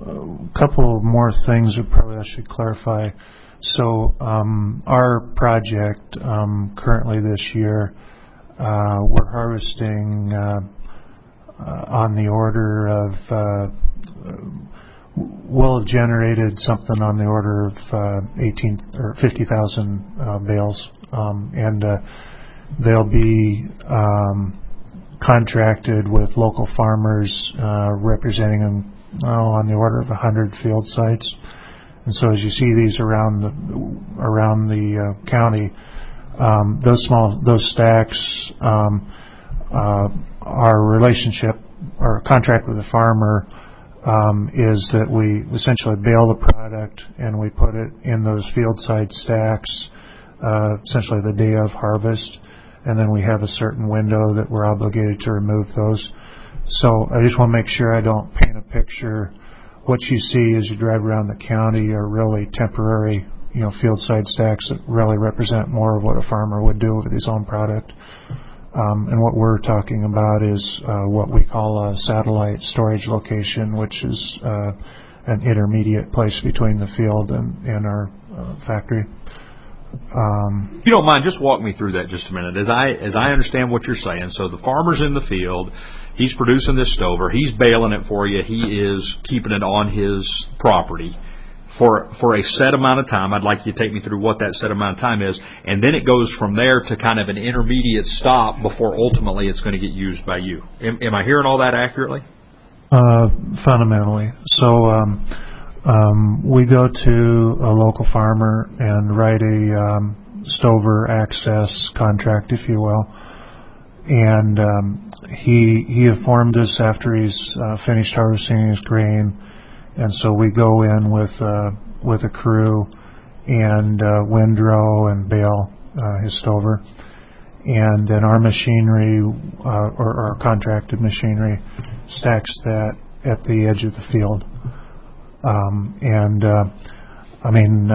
a couple more things that probably I should clarify. So um, our project um, currently this year, uh, we're harvesting uh, uh, on the order of, uh, we'll have generated something on the order of uh, eighteen or fifty thousand uh, bales, um, and uh, they'll be um, contracted with local farmers uh, representing them oh, on the order of one hundred field sites. And so as you see these around the, around the uh, county, um, those small, those stacks, um, uh, our relationship or contract with the farmer um, is that we essentially bale the product and we put it in those field side stacks uh, essentially the day of harvest, and then we have a certain window that we're obligated to remove those. So I just want to make sure I don't paint a picture. What you see as you drive around the county are really temporary, you know, field side stacks that really represent more of what a farmer would do with his own product. Um, and what we're talking about is uh, what we call a satellite storage location, which is uh, an intermediate place between the field and, and our uh, factory. Um, if you don't mind, just walk me through that just a minute. As I as I understand what you're saying, so the farmer's in the field, he's producing this stover, he's baling it for you, he is keeping it on his property for for a set amount of time. I'd like you to take me through what that set amount of time is, and then it goes from there to kind of an intermediate stop before ultimately it's going to get used by you. Am, am I hearing all that accurately? Uh, fundamentally. So um, um, we go to a local farmer and write a um, stover access contract, if you will, and um, he he informed us after he's uh, finished harvesting his grain. And so we go in with uh, with a crew and uh, windrow and bale uh, his stover, and then our machinery uh, or our contracted machinery stacks that at the edge of the field. Um, and uh, I mean,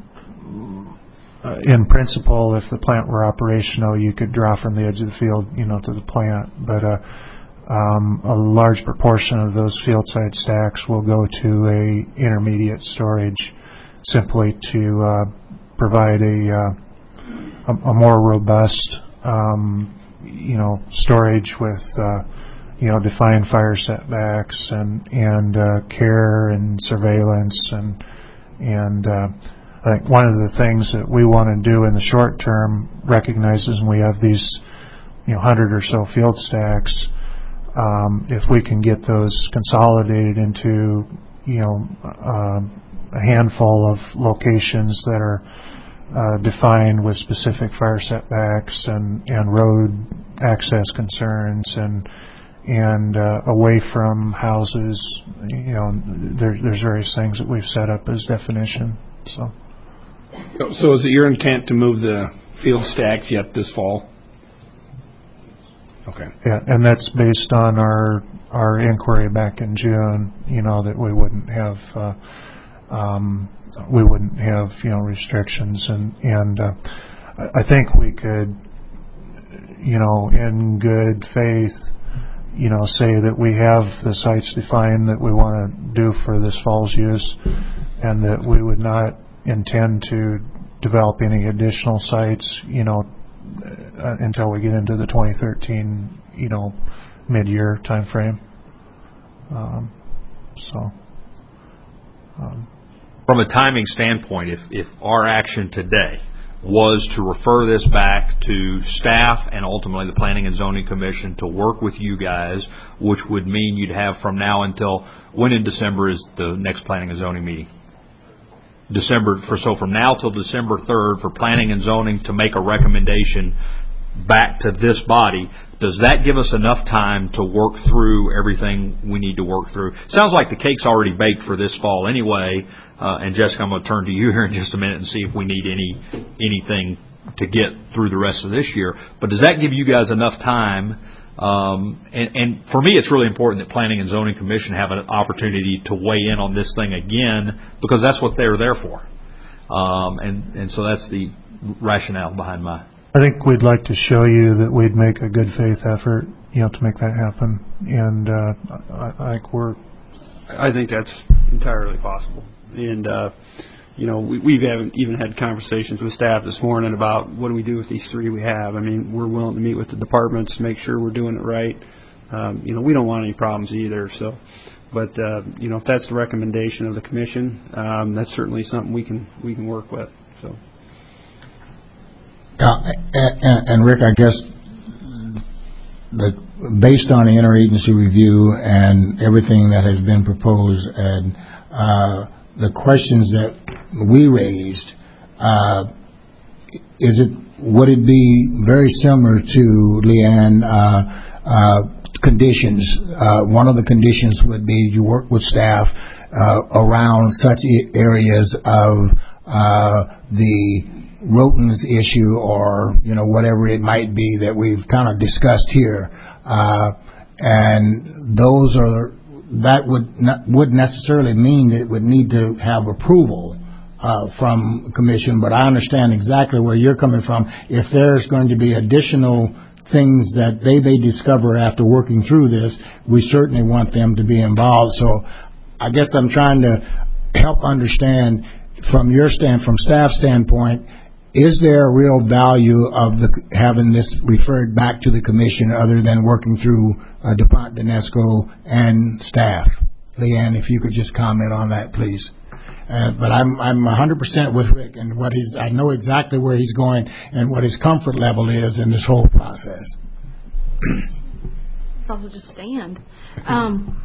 uh, in principle, if the plant were operational, you could draw from the edge of the field, you know, to the plant, but. Uh, Um, a large proportion of those field side stacks will go to a intermediate storage, simply to uh, provide a, uh, a a more robust, um, you know, storage with uh, you know defined fire setbacks and and uh, care and surveillance and and uh, I think one of the things that we want to do in the short term recognizes when we have these you know hundred or so field stacks. Um, if we can get those consolidated into, you know, uh, a handful of locations that are uh, defined with specific fire setbacks and, and road access concerns and and uh, away from houses, you know, there, there's various things that we've set up as definition. So, so is it your intent to move the field stacks yet this fall? Okay. Yeah, and that's based on our our inquiry back in June. You know that we wouldn't have uh, um, we wouldn't have you know restrictions, and and uh, I think we could, you know, in good faith, you know, say that we have the sites defined that we want to do for this fall's use, and that we would not intend to develop any additional sites, you know. Uh, until we get into the twenty thirteen, you know, mid-year time frame. Um, so, um, from a timing standpoint, if if our action today was to refer this back to staff and ultimately the Planning and Zoning Commission to work with you guys, which would mean you'd have from now until when in December is the next Planning and Zoning meeting? December for so from now till December third for Planning and Zoning to make a recommendation back to this body. Does that give us enough time to work through everything we need to work through? Sounds like the cake's already baked for this fall anyway. Uh, and Jessica, I'm going to turn to you here in just a minute and see if we need any anything to get through the rest of this year. But does that give you guys enough time? Um, and, and for me, it's really important that Planning and Zoning Commission have an opportunity to weigh in on this thing again, because that's what they're there for. Um, and, and so that's the rationale behind my... I think we'd like to show you that we'd make a good faith effort, you know, to make that happen. And uh, I, I think we're I think that's entirely possible. And, uh, you know, we, we've haven't even had conversations with staff this morning about what do we do with these three we have. I mean, we're willing to meet with the departments, make sure we're doing it right. Um, you know, we don't want any problems either. So, but, uh, you know, if that's the recommendation of the commission, um, that's certainly something we can we can work with. So. Uh, and, and Rick, I guess that based on the interagency review and everything that has been proposed and uh, the questions that we raised, uh, is it would it be very similar to Leanne uh, uh, conditions? Uh, one of the conditions would be you work with staff uh, around such areas of uh, the rodents issue, or you know whatever it might be that we've kind of discussed here, uh, and those are that would not, would necessarily mean that it would need to have approval uh, from commission. But I understand exactly where you're coming from. If there's going to be additional things that they may discover after working through this, we certainly want them to be involved. So I guess I'm trying to help understand from your stand, from staff standpoint. Is there a real value of the, having this referred back to the commission other than working through uh, DuPont, Danesco, and staff? Leanne, if you could just comment on that, please. Uh, but I'm I'm one hundred percent with Rick, and what he's I know exactly where he's going and what his comfort level is in this whole process. I'll just stand. Um,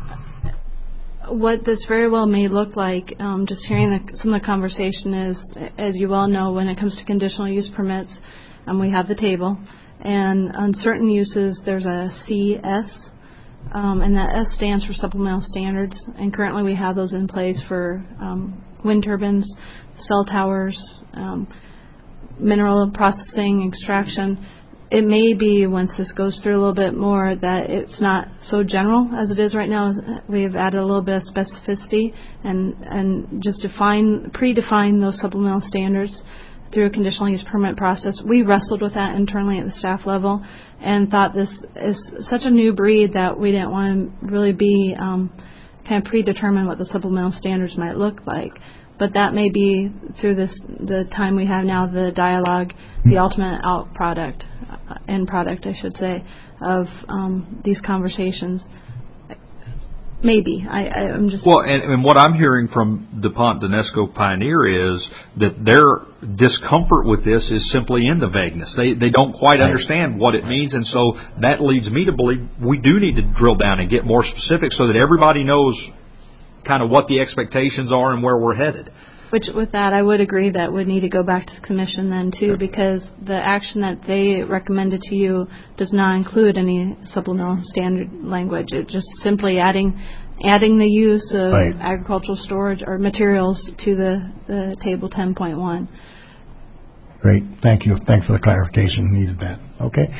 What this very well may look like, um, just hearing the, some of the conversation is, as you all know, when it comes to conditional use permits, um, we have the table. And on certain uses, there's a C S, um, and that S stands for supplemental standards. And currently we have those in place for um, wind turbines, cell towers, um, mineral processing, extraction. It may be, once this goes through a little bit more, that it's not so general as it is right now. We've added a little bit of specificity and, and just define, predefine those supplemental standards through a conditional use permit process. We wrestled with that internally at the staff level and thought this is such a new breed that we didn't want to really be um, kind of predetermine what the supplemental standards might look like. But that may be through this the time we have now, the dialogue, the ultimate out product, uh, end product, I should say, of um, these conversations. Maybe. I, I, I'm just... Well, and, and what I'm hearing from DuPont Danesco Pioneer is that their discomfort with this is simply in the vagueness. They they don't quite understand what it means, and so that leads me to believe we do need to drill down and get more specific so that everybody knows kind of what the expectations are and where we're headed. Which, with that, I would agree that would need to go back to the commission then, too, because the action that they recommended to you does not include any supplemental standard language. It just simply adding adding the use of right. agricultural storage or materials to the, the table ten point one. Great. Thank you. Thanks for the clarification. Needed that. Okay.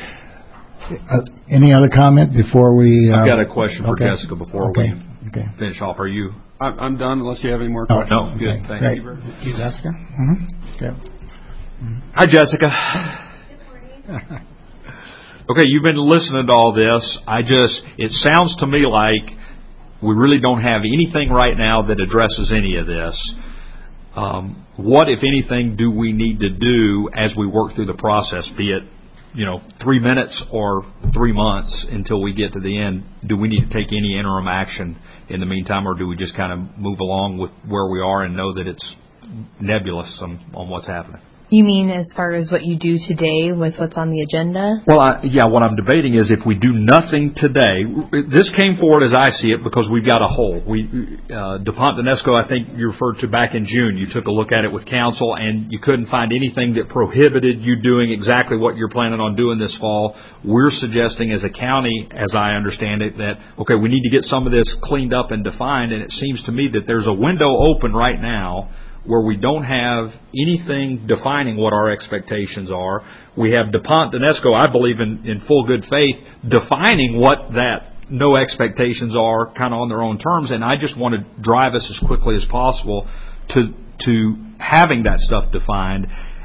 Uh, any other comment before we... Uh, I've got a question for okay. Jessica before okay. we okay. finish off. Are you... I'm, I'm done unless you have any more oh, questions. No, good. Okay. Thank Great. you very much. You, Jessica? Mm-hmm. Okay. Mm-hmm. Hi, Jessica. Good morning. Okay, you've been listening to all this. I just... It sounds to me like we really don't have anything right now that addresses any of this. Um, what, if anything, do we need to do as we work through the process, be it you know, three minutes or three months until we get to the end? Do we need to take any interim action in the meantime, or do we just kind of move along with where we are and know that it's nebulous on, on what's happening? You mean as far as what you do today with what's on the agenda? Well, I, yeah, what I'm debating is if we do nothing today, this came forward as I see it because we've got a hole. We, uh, DuPont Danesco, I think you referred to back in June, you took a look at it with council and you couldn't find anything that prohibited you doing exactly what you're planning on doing this fall. We're suggesting as a county, as I understand it, that, okay, we need to get some of this cleaned up and defined, and it seems to me that there's a window open right now where we don't have anything defining what our expectations are. We have DuPont Danesco, I believe in, in full good faith, defining what that no expectations are kind of on their own terms, and I just want to drive us as quickly as possible to to having that stuff defined.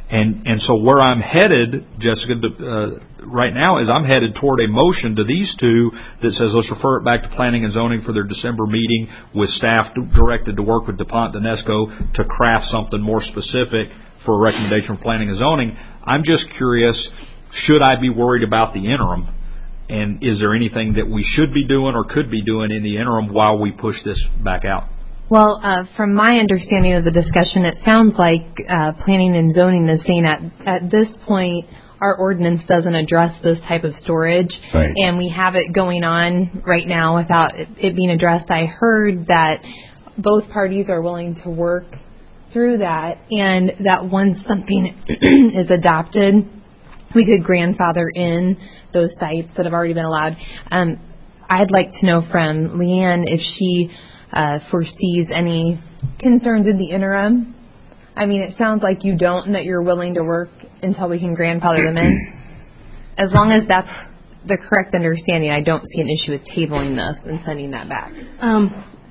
And and so where I'm headed, Jessica, uh, right now is I'm headed toward a motion to these two that says let's refer it back to Planning and Zoning for their December meeting with staff directed to work with DuPont Danesco to craft something more specific for a recommendation from Planning and Zoning. I'm just curious, should I be worried about the interim? And is there anything that we should be doing or could be doing in the interim while we push this back out? Well, uh, from my understanding of the discussion, it sounds like uh, Planning and Zoning is saying at, at this point our ordinance doesn't address this type of storage, right. and we have it going on right now without it, it being addressed. I heard that both parties are willing to work through that, and that once something is adopted, we could grandfather in those sites that have already been allowed. Um, I'd like to know from Leanne if she Uh, foresees any concerns in the interim. I mean, it sounds like you don't, and that you're willing to work until we can grandfather them in. As long as that's the correct understanding, I don't see an issue with tabling this and sending that back. Um,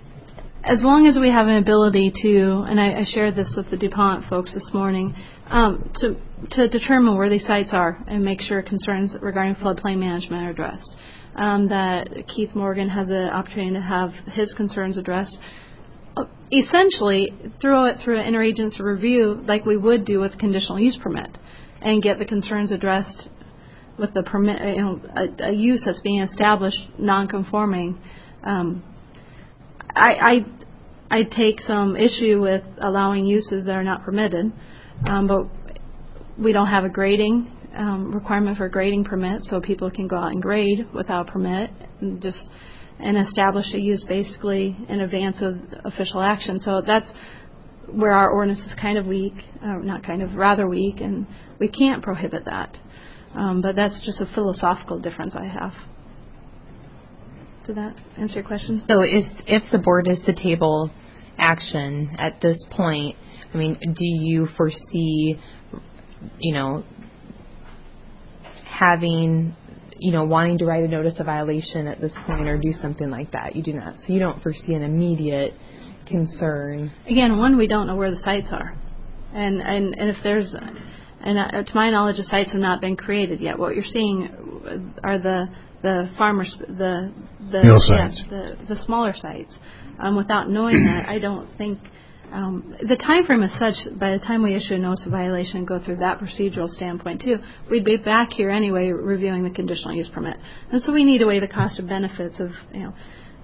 as long as we have an ability to, and I, I shared this with the DuPont folks this morning, um, to to determine where these sites are and make sure concerns regarding floodplain management are addressed. Um, that Keith Morgan has an opportunity to have his concerns addressed. Uh, essentially, throw it through an interagency review like we would do with conditional use permit, and get the concerns addressed with the permit, you know, a, a use that's being established non-conforming. Um, I, I I take some issue with allowing uses that are not permitted, um, but we don't have a grading Um, requirement for a grading permit, so people can go out and grade without a permit and just and establish a use basically in advance of official action. So that's where our ordinance is kind of weak, uh, not kind of, rather weak, and we can't prohibit that. Um, but that's just a philosophical difference I have. Did that answer your question? So if if the board is to table action at this point, I mean, do you foresee, you know, having, you know, wanting to write a notice of violation at this point or do something like that? You do not. So you don't foresee an immediate concern. Again, one, we don't know where the sites are. And and, and if there's, and uh, to my knowledge, the sites have not been created yet. What you're seeing are the the farmers, the the, Mill yeah, sites. the the smaller sites. Um, without knowing that, I don't think Um, the time frame is such, by the time we issue a notice of violation and go through that procedural standpoint too, we'd be back here anyway reviewing the conditional use permit. And so we need to weigh the cost of benefits of, you know,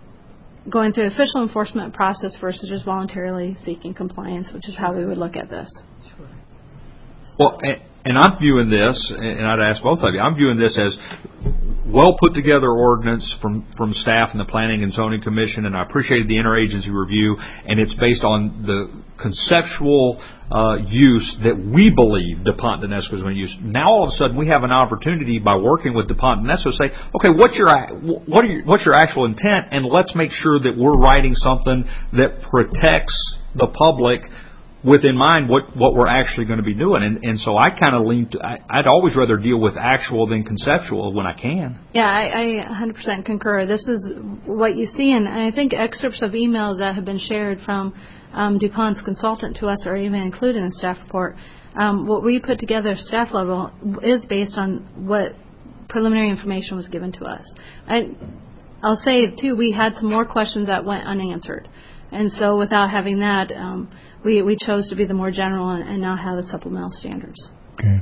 going through official enforcement process versus just voluntarily seeking compliance, which is how we would look at this. Sure. Well, and, and I'm viewing this, and I'd ask both of you, I'm viewing this as well put together ordinance from, from staff and the Planning and Zoning Commission, and I appreciated the interagency review, and it's based on the conceptual uh, use that we believe DuPont Danesco is going to use. Now all of a sudden we have an opportunity by working with DuPont Danesco to say, okay, what's your what are your, what's your actual intent, and let's make sure that we're writing something that protects the public with in mind what, what we're actually going to be doing. And, and so I kind of lean to, I, I'd always rather deal with actual than conceptual when I can. Yeah, I, I one hundred percent concur. This is what you see, and I think excerpts of emails that have been shared from um, DuPont's consultant to us are even included in the staff report. Um, what we put together at staff level is based on what preliminary information was given to us. I, I'll say, too, we had some more questions that went unanswered. And so without having that, um, we, we chose to be the more general and, and not have the supplemental standards. Okay.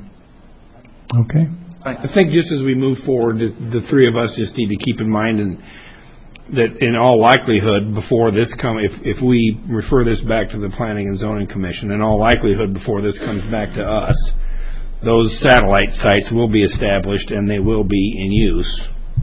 Okay. I think just as we move forward, the, the three of us just need to keep in mind and that in all likelihood, before this come, if, if we refer this back to the Planning and Zoning Commission, in all likelihood, before this comes back to us, those satellite sites will be established and they will be in use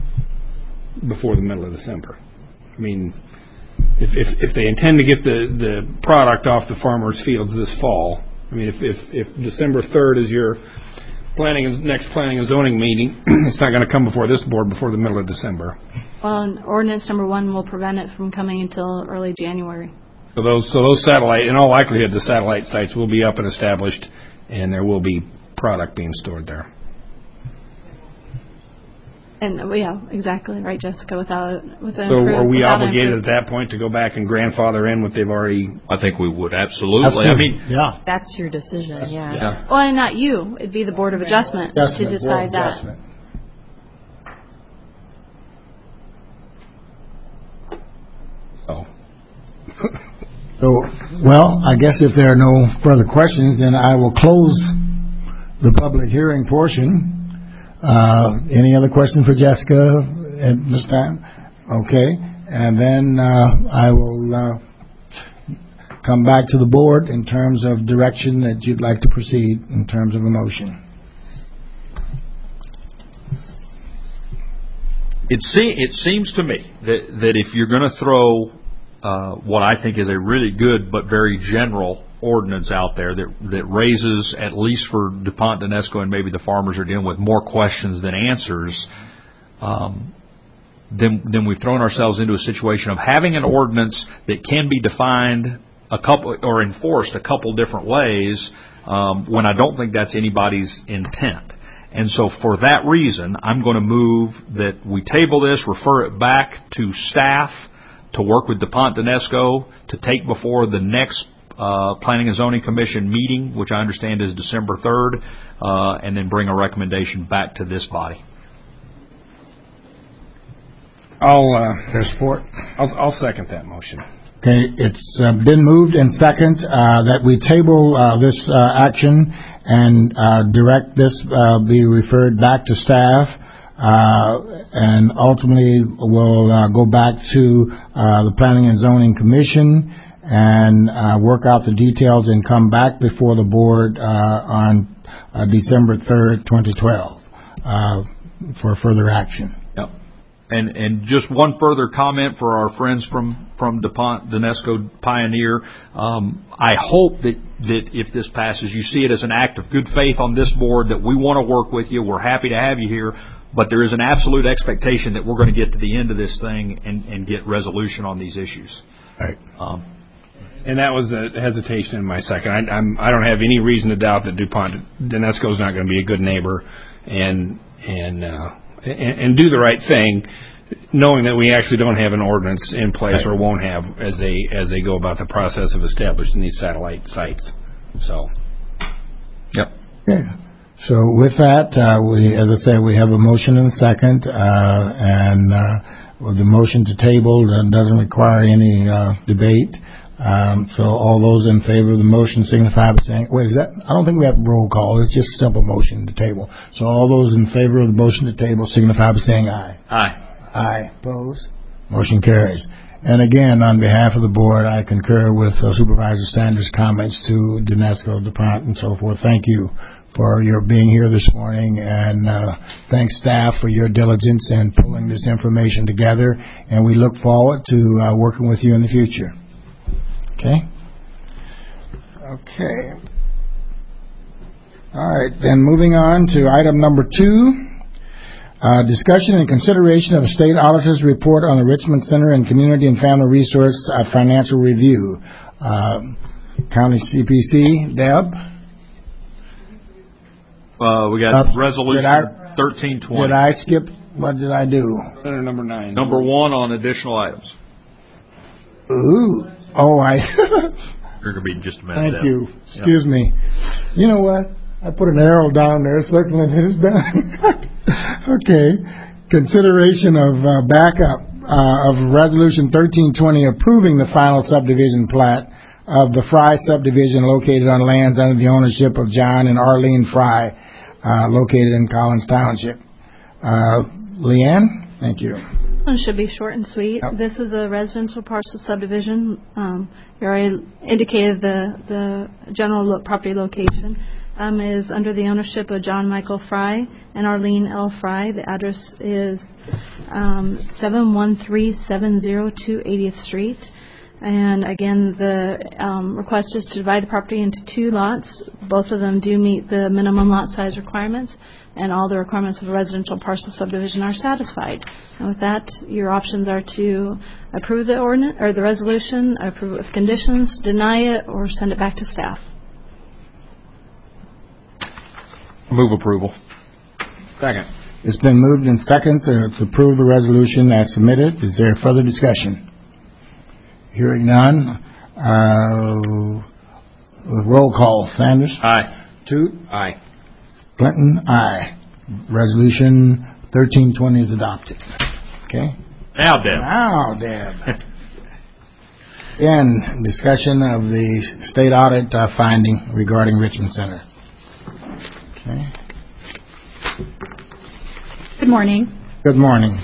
before the middle of December. I mean, If, if if they intend to get the, the product off the farmers' fields this fall, I mean, if if, if December third is your planning next planning and zoning meeting, it's not going to come before this board before the middle of December. Well, and ordinance number one will prevent it from coming until early January. So those so those satellite, in all likelihood, the satellite sites will be up and established, and there will be product being stored there. And, uh, yeah, exactly, right, Jessica, without, with an So improved- are we without an obligated improved- at that point to go back and grandfather in what they've already? I think we would, absolutely. I mean, Yeah. That's your decision, yeah. yeah. Well, and not you, it'd be the Board of Adjustment to Adjustment, Board decide of that. Adjustment. Oh. So, well, I guess if there are no further questions, then I will close the public hearing portion. Uh, any other questions for Jessica at this time? Okay, and then uh, I will uh, come back to the board in terms of direction that you'd like to proceed in terms of a motion. It, se- it seems to me that, that if you're going to throw uh, what I think is a really good but very general ordinance out there that that raises, at least for DuPont, Danesco, and maybe the farmers are dealing with, more questions than answers, um, then, then we've thrown ourselves into a situation of having an ordinance that can be defined a couple or enforced a couple different ways um, when I don't think that's anybody's intent. And so for that reason, I'm going to move that we table this, refer it back to staff to work with DuPont Danesco to take before the next uh, Planning and Zoning Commission meeting, which I understand is December third, uh, and then bring a recommendation back to this body. I'll, uh, There's support. I'll, I'll second that motion. Okay, it's uh, been moved and second uh, that we table uh, this uh, action and uh, direct this uh, be referred back to staff, uh, and ultimately we'll uh, go back to uh, the Planning and Zoning Commission and uh, work out the details and come back before the board uh, on uh, December third, twenty twelve, uh, for further action. Yep. And and just one further comment for our friends from, from DuPont Danesco Pioneer. Um, I hope that, that if this passes, you see it as an act of good faith on this board, that we want to work with you. We're happy to have you here. But there is an absolute expectation that we're going to get to the end of this thing and, and get resolution on these issues. Right. Um, And that was the hesitation in my second. I, I'm, I don't have any reason to doubt that DuPont Danesco is not going to be a good neighbor and and, uh, and and do the right thing, knowing that we actually don't have an ordinance in place or won't have as they as they go about the process of establishing these satellite sites. So, yep. Yeah. So with that, uh, we, as I said, we have a motion and a second, uh, and uh, well, the motion to table uh, doesn't require any uh, debate. Um, so all those in favor of the motion signify by saying, wait, is that, I don't think we have a roll call. It's just a simple motion to table. So all those in favor of the motion to table signify by saying aye. Aye. Aye. Opposed? Motion carries. And again, on behalf of the board, I concur with uh, Supervisor Sanders' comments to Danesco, DuPont, and so forth. Thank you for your being here this morning, and uh, thanks staff for your diligence in pulling this information together, and we look forward to uh, working with you in the future. Okay? Okay. All right, then moving on to item number two. Uh, discussion and consideration of a state auditor's report on the Richmond Center and Community and Family Resource uh, Financial Review. Uh, County C P C, Deb? Uh, we got Uh, resolution did I- thirteen twenty. Did I skip? What did I do? Center number nine. Number one on additional items. Ooh. Oh, I... You're going to be in just a minute. Thank Deb. you. Excuse me. You know what? I put an arrow down there circling it. It's done. Okay. Consideration of uh, backup uh, of Resolution thirteen twenty approving the final subdivision plat of the Fry subdivision located on lands under the ownership of John and Arlene Fry, uh, located in Collins Township. Uh, Leanne, thank you. This one should be short and sweet. Yep. This is a residential parcel subdivision. Um, you already indicated the, the general lo- property location. Um, is under the ownership of John Michael Fry and Arlene L. Fry. The address is um, seven one three seven zero two eightieth Street. And again, the um, request is to divide the property into two lots. Both of them do meet the minimum lot size requirements, and all the requirements of a residential parcel subdivision are satisfied. And with that, your options are to approve the ordinance or the resolution, approve it with conditions, deny it, or send it back to staff. Move approval. Second. It's been moved in second to to approve the resolution as submitted. Is there further discussion? Hearing none. Uh, roll call. Sanders? Aye. Toot? Aye. Clinton? Aye. Resolution thirteen twenty is adopted. Okay? Now, Deb. Now, Deb. In discussion of the state audit uh, finding regarding Richmond Center. Okay. Good morning. Good morning.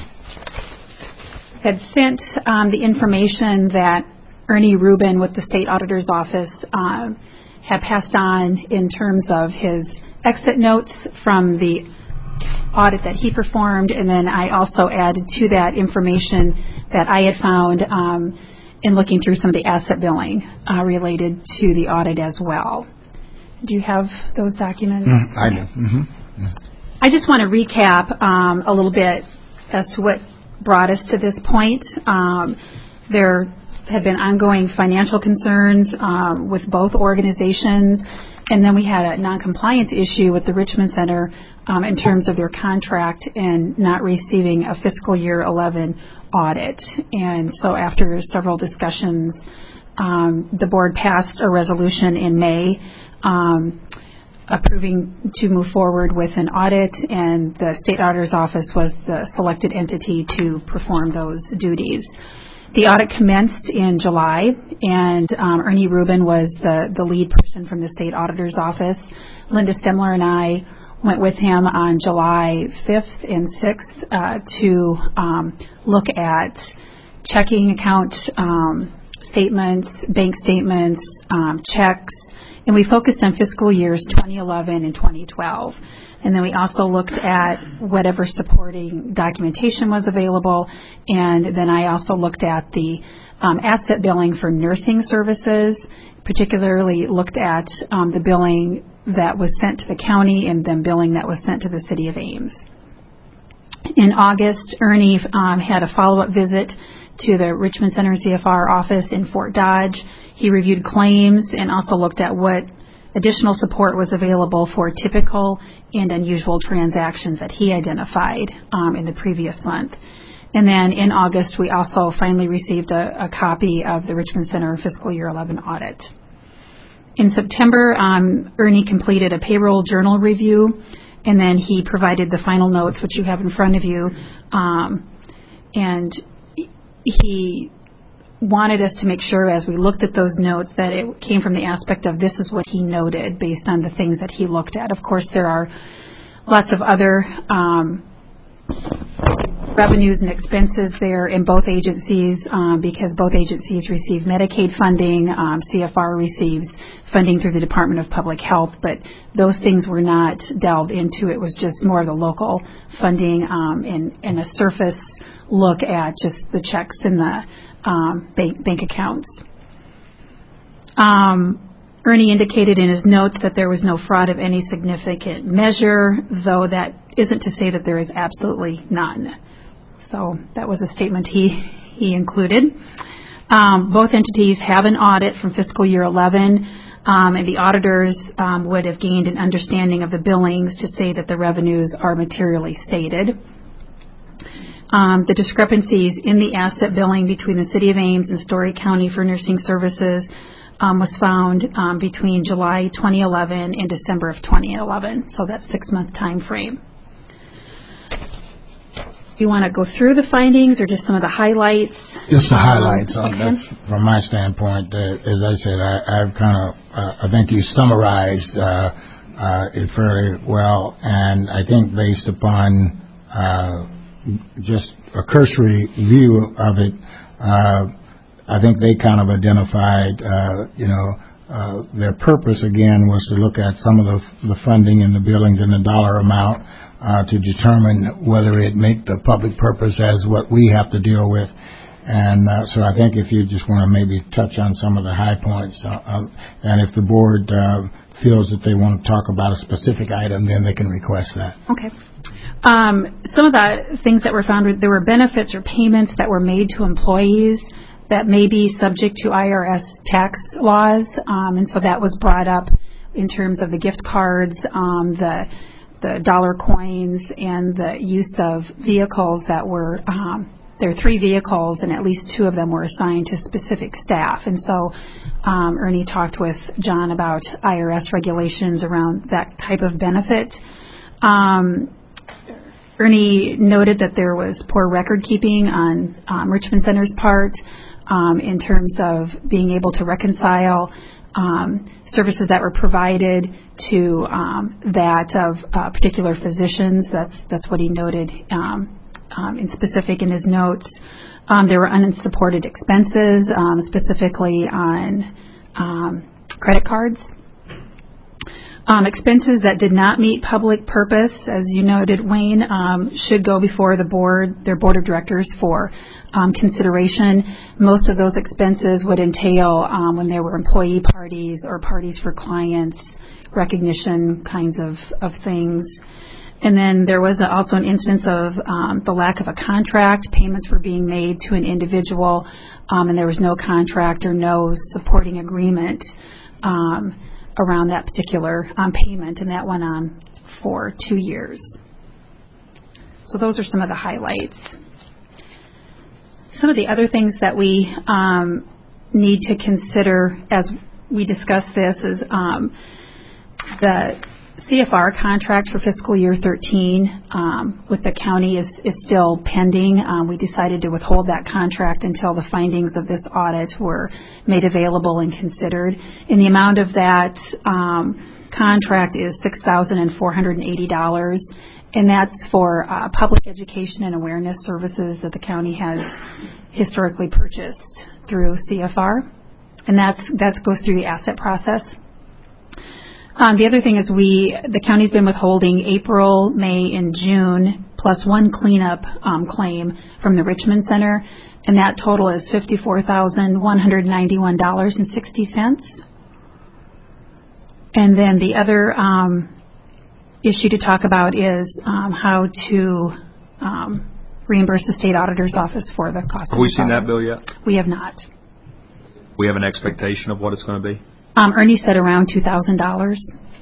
Had sent um, the information that Ernie Rubin with the State Auditor's Office um, had passed on in terms of his exit notes from the audit that he performed, and then I also added to that information that I had found um, in looking through some of the asset billing uh, related to the audit as well. Do you have those documents? Mm, I do. Mm-hmm. Mm. I just want to recap um, a little bit as to what brought us to this point. Um, there had been ongoing financial concerns um, with both organizations, and then we had a noncompliance issue with the Richmond Center um, in terms of their contract and not receiving a fiscal year eleven audit. And so after several discussions, um, the board passed a resolution in May um, approving to move forward with an audit, and the State Auditor's Office was the selected entity to perform those duties. The audit commenced in July, and um, Ernie Rubin was the, the lead person from the State Auditor's Office. Linda Stemler and I went with him on July fifth and sixth uh, to um, look at checking account um, statements, bank statements, um, checks, and we focused on fiscal years twenty eleven and twenty twelve. And then we also looked at whatever supporting documentation was available. And then I also looked at the um, asset billing for nursing services, particularly looked at um, the billing that was sent to the county and then billing that was sent to the city of Ames. In August, Ernie um, had a follow-up visit to the Richmond Center C F R office in Fort Dodge. He reviewed claims and also looked at what additional support was available for typical and unusual transactions that he identified um, in the previous month. And then in August, we also finally received a, a copy of the Richmond Center fiscal year eleven audit. In September, um, Ernie completed a payroll journal review, and then he provided the final notes, which you have in front of you. Um, and he wanted us to make sure as we looked at those notes that it came from the aspect of this is what he noted based on the things that he looked at. Of course, there are lots of other um, revenues and expenses there in both agencies um, because both agencies receive Medicaid funding. Um, C F R receives funding through the Department of Public Health, but those things were not delved into. It was just more of the local funding um, and, and a surface look at just the checks and the Um, bank, bank accounts. Um, Ernie indicated in his notes that there was no fraud of any significant measure, though that isn't to say that there is absolutely none. So that was a statement he, he included. Um, both entities have an audit from fiscal year eleven, um, and the auditors um, would have gained an understanding of the billings to say that the revenues are materially stated. Um, the discrepancies in the asset billing between the City of Ames and Story County for nursing services um, was found um, between July twenty eleven and December of twenty eleven, so that six-month time frame. Do you want to go through the findings or just some of the highlights? Just the highlights. Um, uh, okay. That's from my standpoint. Uh, as I said, I, I've kind of, uh, I think you summarized uh, uh, it fairly well, and I think based upon uh, just a cursory view of it, uh, I think they kind of identified, uh, you know, uh, their purpose again was to look at some of the, the funding and the billings and the dollar amount uh, to determine whether it make the public purpose as what we have to deal with. And uh, so I think if you just want to maybe touch on some of the high points, uh, uh, and if the board uh, feels that they want to talk about a specific item, then they can request that. Okay. Um, some of the things that were found, there were benefits or payments that were made to employees that may be subject to I R S tax laws, um, and so that was brought up in terms of the gift cards, um, the the dollar coins and the use of vehicles that were, um, there are three vehicles and at least two of them were assigned to specific staff. And so um, Ernie talked with John about I R S regulations around that type of benefit. Um, Ernie noted that there was poor record keeping on um, Richmond Center's part um, in terms of being able to reconcile um, services that were provided to um, that of uh, particular physicians. That's that's what he noted um, um, in specific in his notes. Um, there were unsupported expenses, um, specifically on um, credit cards. Um, expenses that did not meet public purpose, as you noted, Wayne, um, should go before the board, their board of directors for um, consideration. Most of those expenses would entail um, when there were employee parties or parties for clients, recognition kinds of, of things. And then there was also an instance of um, the lack of a contract. Payments were being made to an individual, um, and there was no contract or no supporting agreement um, around that particular um, payment, and that went on for two years. So those are some of the highlights. Some of the other things that we um, need to consider as we discuss this is um, the C F R contract for fiscal year thirteen um, with the county is, is still pending. Um, we decided to withhold that contract until the findings of this audit were made available and considered. And the amount of that um, contract is six thousand four hundred eighty dollars, and that's for uh, public education and awareness services that the county has historically purchased through C F R, and that's that goes through the asset process. Um, the other thing is we, the county's been withholding April, May, and June plus one cleanup um, claim from the Richmond Center, and that total is fifty-four thousand one hundred ninety-one dollars and sixty cents. And then the other um, issue to talk about is um, how to um, reimburse the state auditor's office for the cost. Have we seen that bill yet? We have not. We have an expectation of what it's going to be? Um, Ernie said around two thousand dollars.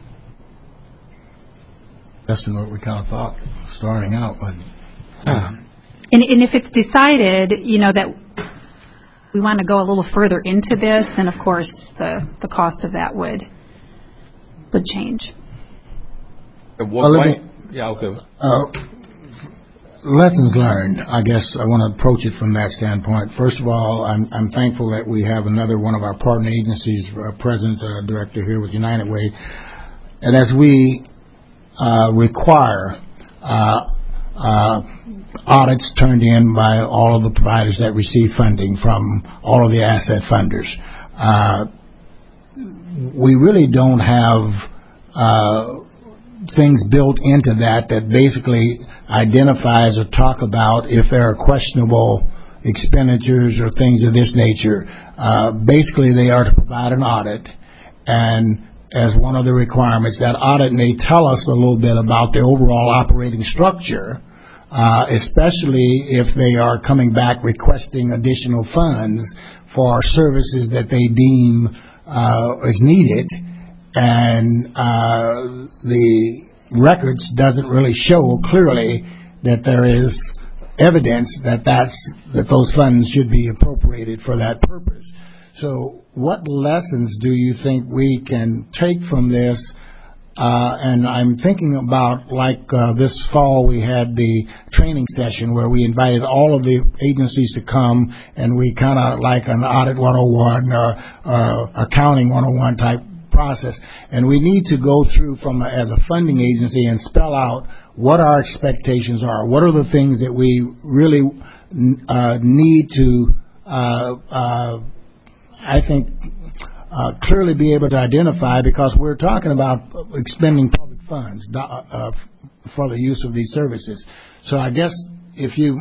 Less than what we kind of thought starting out. But, uh. and, and if it's decided, you know, that we want to go a little further into this, then of course the, the cost of that would would change. What, well, let me, yeah, okay. Uh, lessons learned, I guess I want to approach it from that standpoint. First of all, I'm, I'm thankful that we have another one of our partner agencies, uh, President, uh, Director here with United Way. And as we uh, require uh, uh, audits turned in by all of the providers that receive funding from all of the asset funders, uh, we really don't have uh, things built into that that basically identifies or talk about if there are questionable expenditures or things of this nature. Uh, basically, they are to provide an audit, and as one of the requirements, that audit may tell us a little bit about the overall operating structure, uh, especially if they are coming back requesting additional funds for services that they deem uh, is needed, and uh, the records doesn't really show clearly that there is evidence that that's that those funds should be appropriated for that purpose. So what lessons do you think we can take from this? Uh, and I'm thinking about, like uh, this fall we had the training session where we invited all of the agencies to come, and we kind of like an audit one oh one, uh, uh, accounting one oh one type process, and we need to go through from a, as a funding agency and spell out what our expectations are. What are the things that we really uh, need to, uh, uh, I think, uh, clearly be able to identify, because we're talking about expending public funds uh, for the use of these services. So I guess if you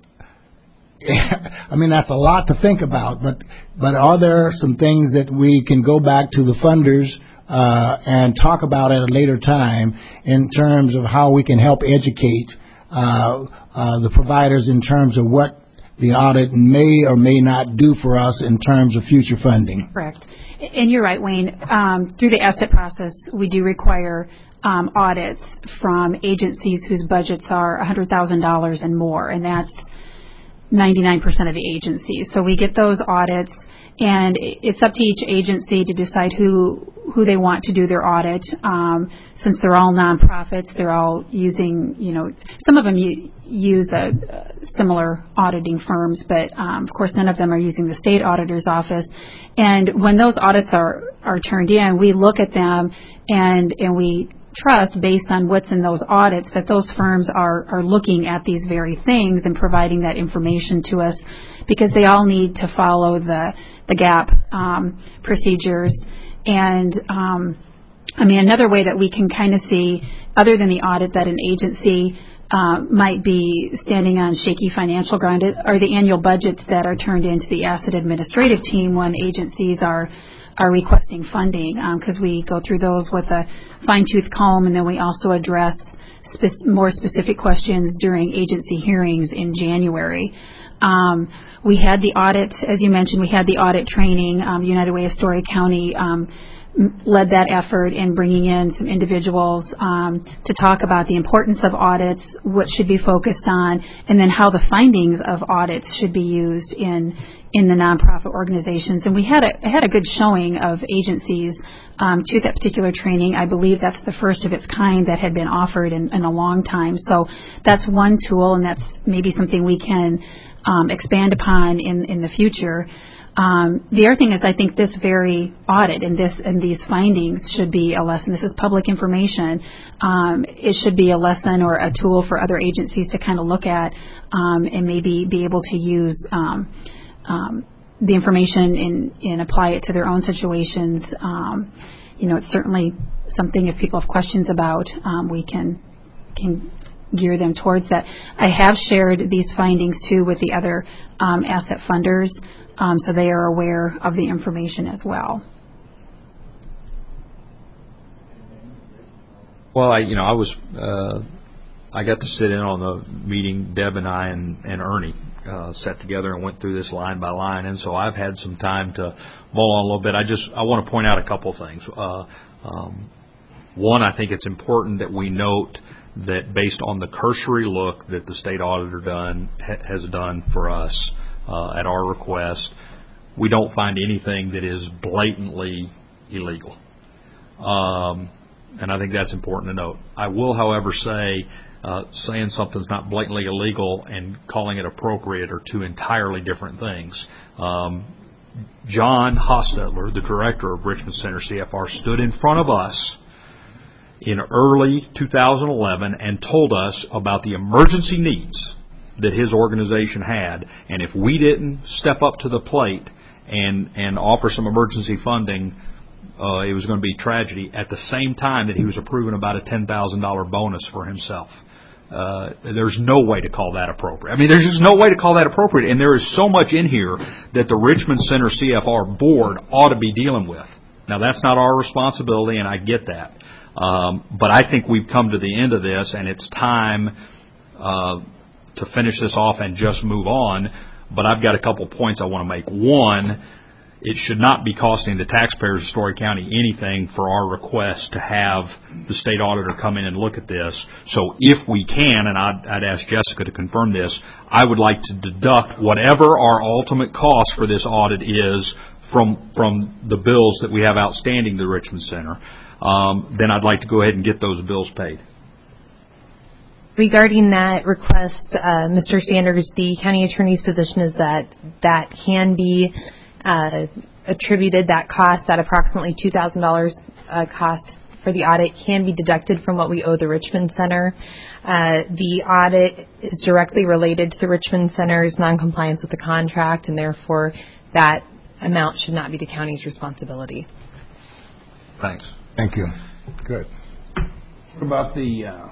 I mean, that's a lot to think about, but but are there some things that we can go back to the funders uh, and talk about at a later time in terms of how we can help educate uh, uh, the providers in terms of what the audit may or may not do for us in terms of future funding? Correct. And you're right, Wayne. Um, through the asset process, we do require um, audits from agencies whose budgets are one hundred thousand dollars and more, and that's ninety-nine percent of the agencies. So we get those audits, and it's up to each agency to decide who who they want to do their audit. Um, since they're all nonprofits, they're all using, you know, some of them u- use a, uh, similar auditing firms, but um, of course none of them are using the state auditor's office. And when those audits are, are turned in, we look at them and and we trust, based on what's in those audits, that those firms are, are looking at these very things and providing that information to us, because they all need to follow the the GAP um, procedures. And um, I mean, another way that we can kind of see, other than the audit, that an agency uh, might be standing on shaky financial ground are the annual budgets that are turned into the asset administrative team when agencies are are requesting funding, because um, we go through those with a fine-tooth comb, and then we also address spe- more specific questions during agency hearings in January. Um, we had the audit, as you mentioned, we had the audit training. Um, United Way of Story County um, led that effort in bringing in some individuals um, to talk about the importance of audits, what should be focused on, and then how the findings of audits should be used in in the nonprofit organizations. And we had a had a good showing of agencies um, to that particular training. I believe that's the first of its kind that had been offered in, in a long time. So that's one tool, and that's maybe something we can um, expand upon in, in the future. Um, the other thing is, I think this very audit and this and these findings should be a lesson. This is public information. Um, it should be a lesson or a tool for other agencies to kind of look at um, and maybe be able to use um, um, the information and, and apply it to their own situations. Um, you know, it's certainly something, if people have questions about, um, we can can gear them towards that. I have shared these findings too with the other um, asset funders. Um, so they are aware of the information as well. Well, I, you know, I was, uh, I got to sit in on the meeting. Deb and I and, and Ernie uh, sat together and went through this line by line, and so I've had some time to mull on a little bit. I just, I want to point out a couple things. Uh, um, one, I think it's important that we note that based on the cursory look that the state auditor done ha- has done for us, Uh, at our request, we don't find anything that is blatantly illegal. Um, and I think that's important to note. I will, however, say uh, saying something's not blatantly illegal and calling it appropriate are two entirely different things. Um, John Hostetler, the director of Richmond Center C F R, stood in front of us in early two thousand eleven and told us about the emergency needs that his organization had, and if we didn't step up to the plate and and offer some emergency funding, uh, it was going to be tragedy. At the same time that he was approving about a ten thousand dollars bonus for himself. Uh, there's no way to call that appropriate. I mean, there's just no way to call that appropriate, and there is so much in here that the Richmond Center C F R board ought to be dealing with. Now, that's not our responsibility, and I get that. Um, but I think we've come to the end of this, and it's time uh, to finish this off and just move on. But I've got a couple points I want to make. One, it should not be costing the taxpayers of Story County anything for our request to have the state auditor come in and look at this. So if we can, and I'd, I'd ask Jessica to confirm this, I would like to deduct whatever our ultimate cost for this audit is from from the bills that we have outstanding to the Richmond Center. Um, then I'd like to go ahead and get those bills paid. Regarding that request, uh, Mister Sanders, the county attorney's position is that that can be uh, attributed, that cost, that approximately two thousand dollars uh, cost for the audit can be deducted from what we owe the Richmond Center. Uh, the audit is directly related to the Richmond Center's noncompliance with the contract, and therefore that amount should not be the county's responsibility. Thanks. Thank you. Good. What about the... Uh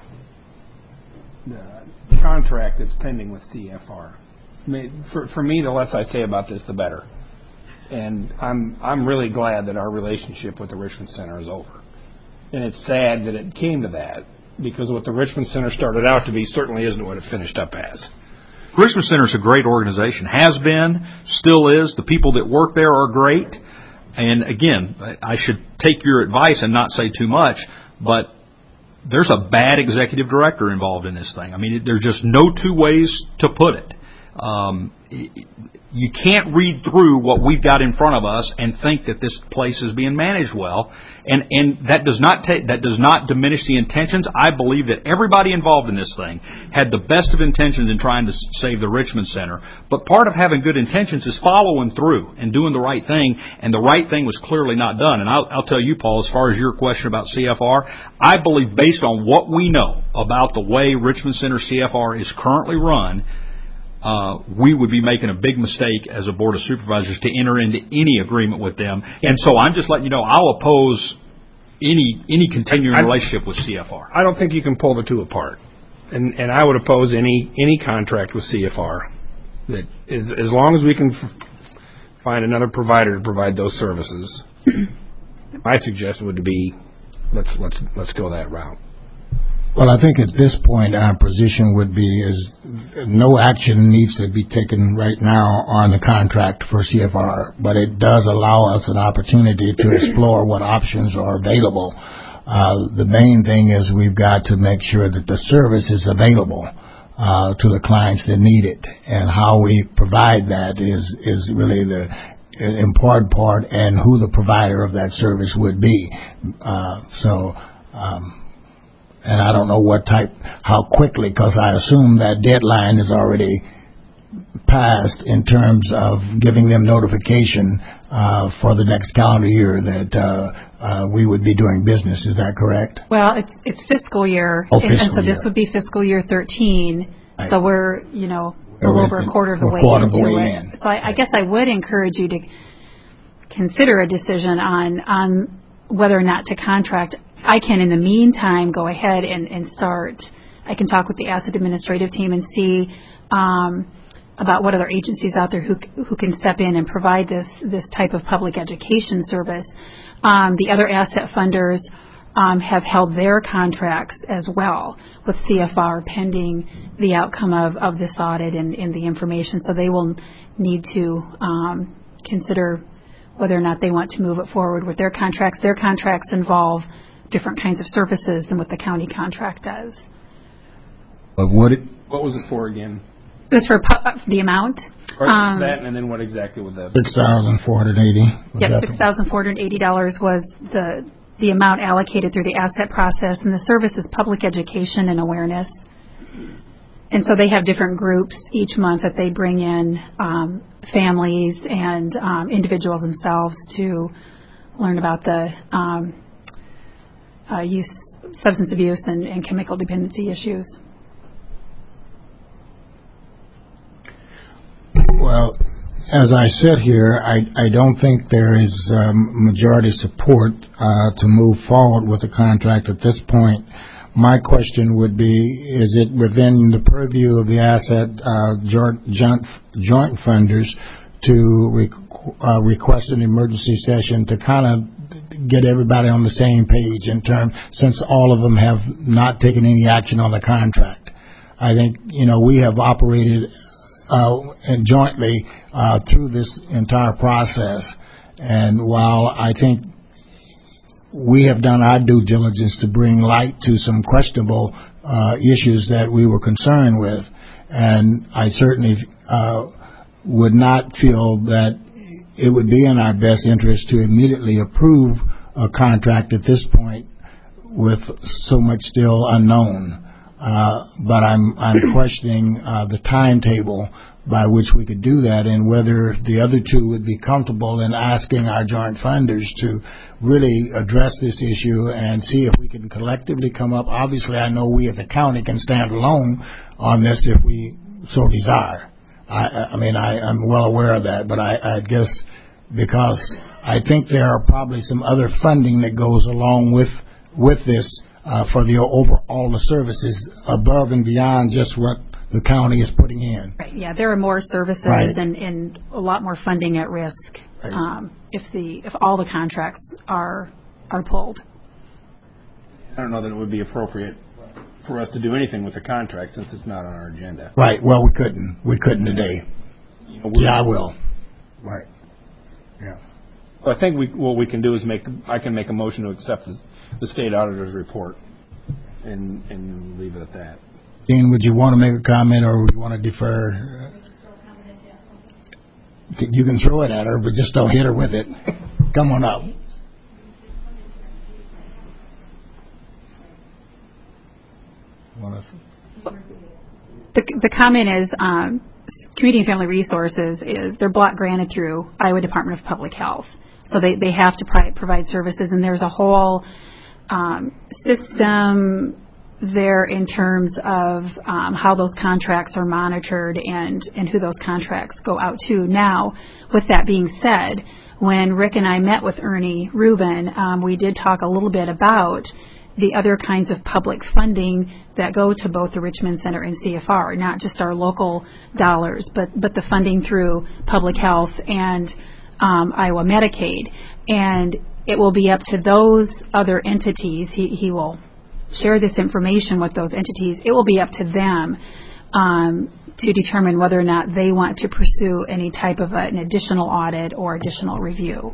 the contract that's pending with C F R? I mean, for, for me, the less I say about this, the better. And I'm I'm really glad that our relationship with the Richmond Center is over. And it's sad that it came to that, because what the Richmond Center started out to be certainly isn't what it finished up as. Richmond Center is a great organization. Has been, still is. The people that work there are great. And again, I should take your advice and not say too much, but there's a bad executive director involved in this thing. I mean, it, there's just no two ways to put it. Um, you can't read through what we've got in front of us and think that this place is being managed well, and and that does not take that does not diminish the intentions. I believe that everybody involved in this thing had the best of intentions in trying to save the Richmond Center. But part of having good intentions is following through and doing the right thing, and the right thing was clearly not done. And I'll, I'll tell you, Paul, as far as your question about C F R, I believe based on what we know about the way Richmond Center C F R is currently run, Uh, we would be making a big mistake as a Board of Supervisors to enter into any agreement with them. And so I'm just letting you know I'll oppose any any continuing I, relationship with C F R. I don't think you can pull the two apart. And and I would oppose any any contract with C F R. That is, as long as we can f- find another provider to provide those services, my suggestion would be let's let's let's go that route. Well, I think at this point our position would be is no action needs to be taken right now on the contract for C F R, but it does allow us an opportunity to explore what options are available. Uh, the main thing is we've got to make sure that the service is available uh, to the clients that need it, and how we provide that is, is really the important part, and who the provider of that service would be. Uh, so... Um, And I don't know what type, how quickly, because I assume that deadline is already passed in terms of giving them notification uh, for the next calendar year that uh, uh, we would be doing business. Is that correct? Well, it's it's fiscal year, oh, and, fiscal and so year. this would be fiscal year thirteen. Right. So we're, you know, a little over a quarter of the a way quarter of the into way it. in. So I, I guess I would encourage you to consider a decision on on whether or not to contract. I can, in the meantime, go ahead and, and start. I can talk with the asset administrative team and see um, about what other agencies out there who who can step in and provide this this type of public education service. Um, the other asset funders um, have held their contracts as well with C F R pending the outcome of, of this audit and, and the information. So they will need to um, consider whether or not they want to move it forward with their contracts. Their contracts involve different kinds of services than what the county contract does. But what it, what was it for again? It was for pu- the amount. Or Um, that, and then what exactly was that? six thousand four hundred eighty. Yep, six thousand four hundred eighty dollars was the the amount allocated through the asset process, and the service is public education and awareness. And so they have different groups each month that they bring in, um, families and um, individuals themselves to learn about the um, uh, use, substance abuse and, and chemical dependency issues. Well, as I sit here, I, I don't think there is um, majority support uh, to move forward with the contract at this point. My question would be, is it within the purview of the asset uh, joint, joint, joint funders to requ- uh, request an emergency session to kind of get everybody on the same page in terms, since all of them have not taken any action on the contract? I think, you know, we have operated uh, and jointly uh, through this entire process, and while I think we have done our due diligence to bring light to some questionable uh, issues that we were concerned with, and I certainly uh, would not feel that it would be in our best interest to immediately approve a contract at this point with so much still unknown. Uh, but I'm I'm questioning uh, the timetable by which we could do that, and whether the other two would be comfortable in asking our joint funders to really address this issue and see if we can collectively come up. Obviously, I know we as a county can stand alone on this if we so desire. I, I mean, I, I'm well aware of that, but I, I guess because I think there are probably some other funding that goes along with with this uh, for the overall the services above and beyond just what the county is putting in. Right. Yeah, there are more services Right. and, and a lot more funding at risk Right. um, if the if all the contracts are are pulled. I don't know that it would be appropriate for us to do anything with the contract since it's not on our agenda. Right. Well, we couldn't. We couldn't today. You know, we're- Yeah, I will. Right. Yeah. I think we, what we can do is make, I can make a motion to accept the, the state auditor's report and, and leave it at that. Dean, would you want to make a comment, or would you want to defer? You can throw it at her, but just don't hit her with it. Come on up. The, the comment is, um, Community and Family Resources is they're block granted through Iowa Department of Public Health, so they they have to pri- provide services, and there's a whole um, system there in terms of um, how those contracts are monitored and and who those contracts go out to. Now, with that being said, when Rick and I met with Ernie Rubin, um, we did talk a little bit about the other kinds of public funding that go to both the Richmond Center and C F R, not just our local dollars, but, but the funding through public health and um, Iowa Medicaid. And it will be up to those other entities. He, he will share this information with those entities. It will be up to them um, to determine whether or not they want to pursue any type of a, an additional audit or additional review.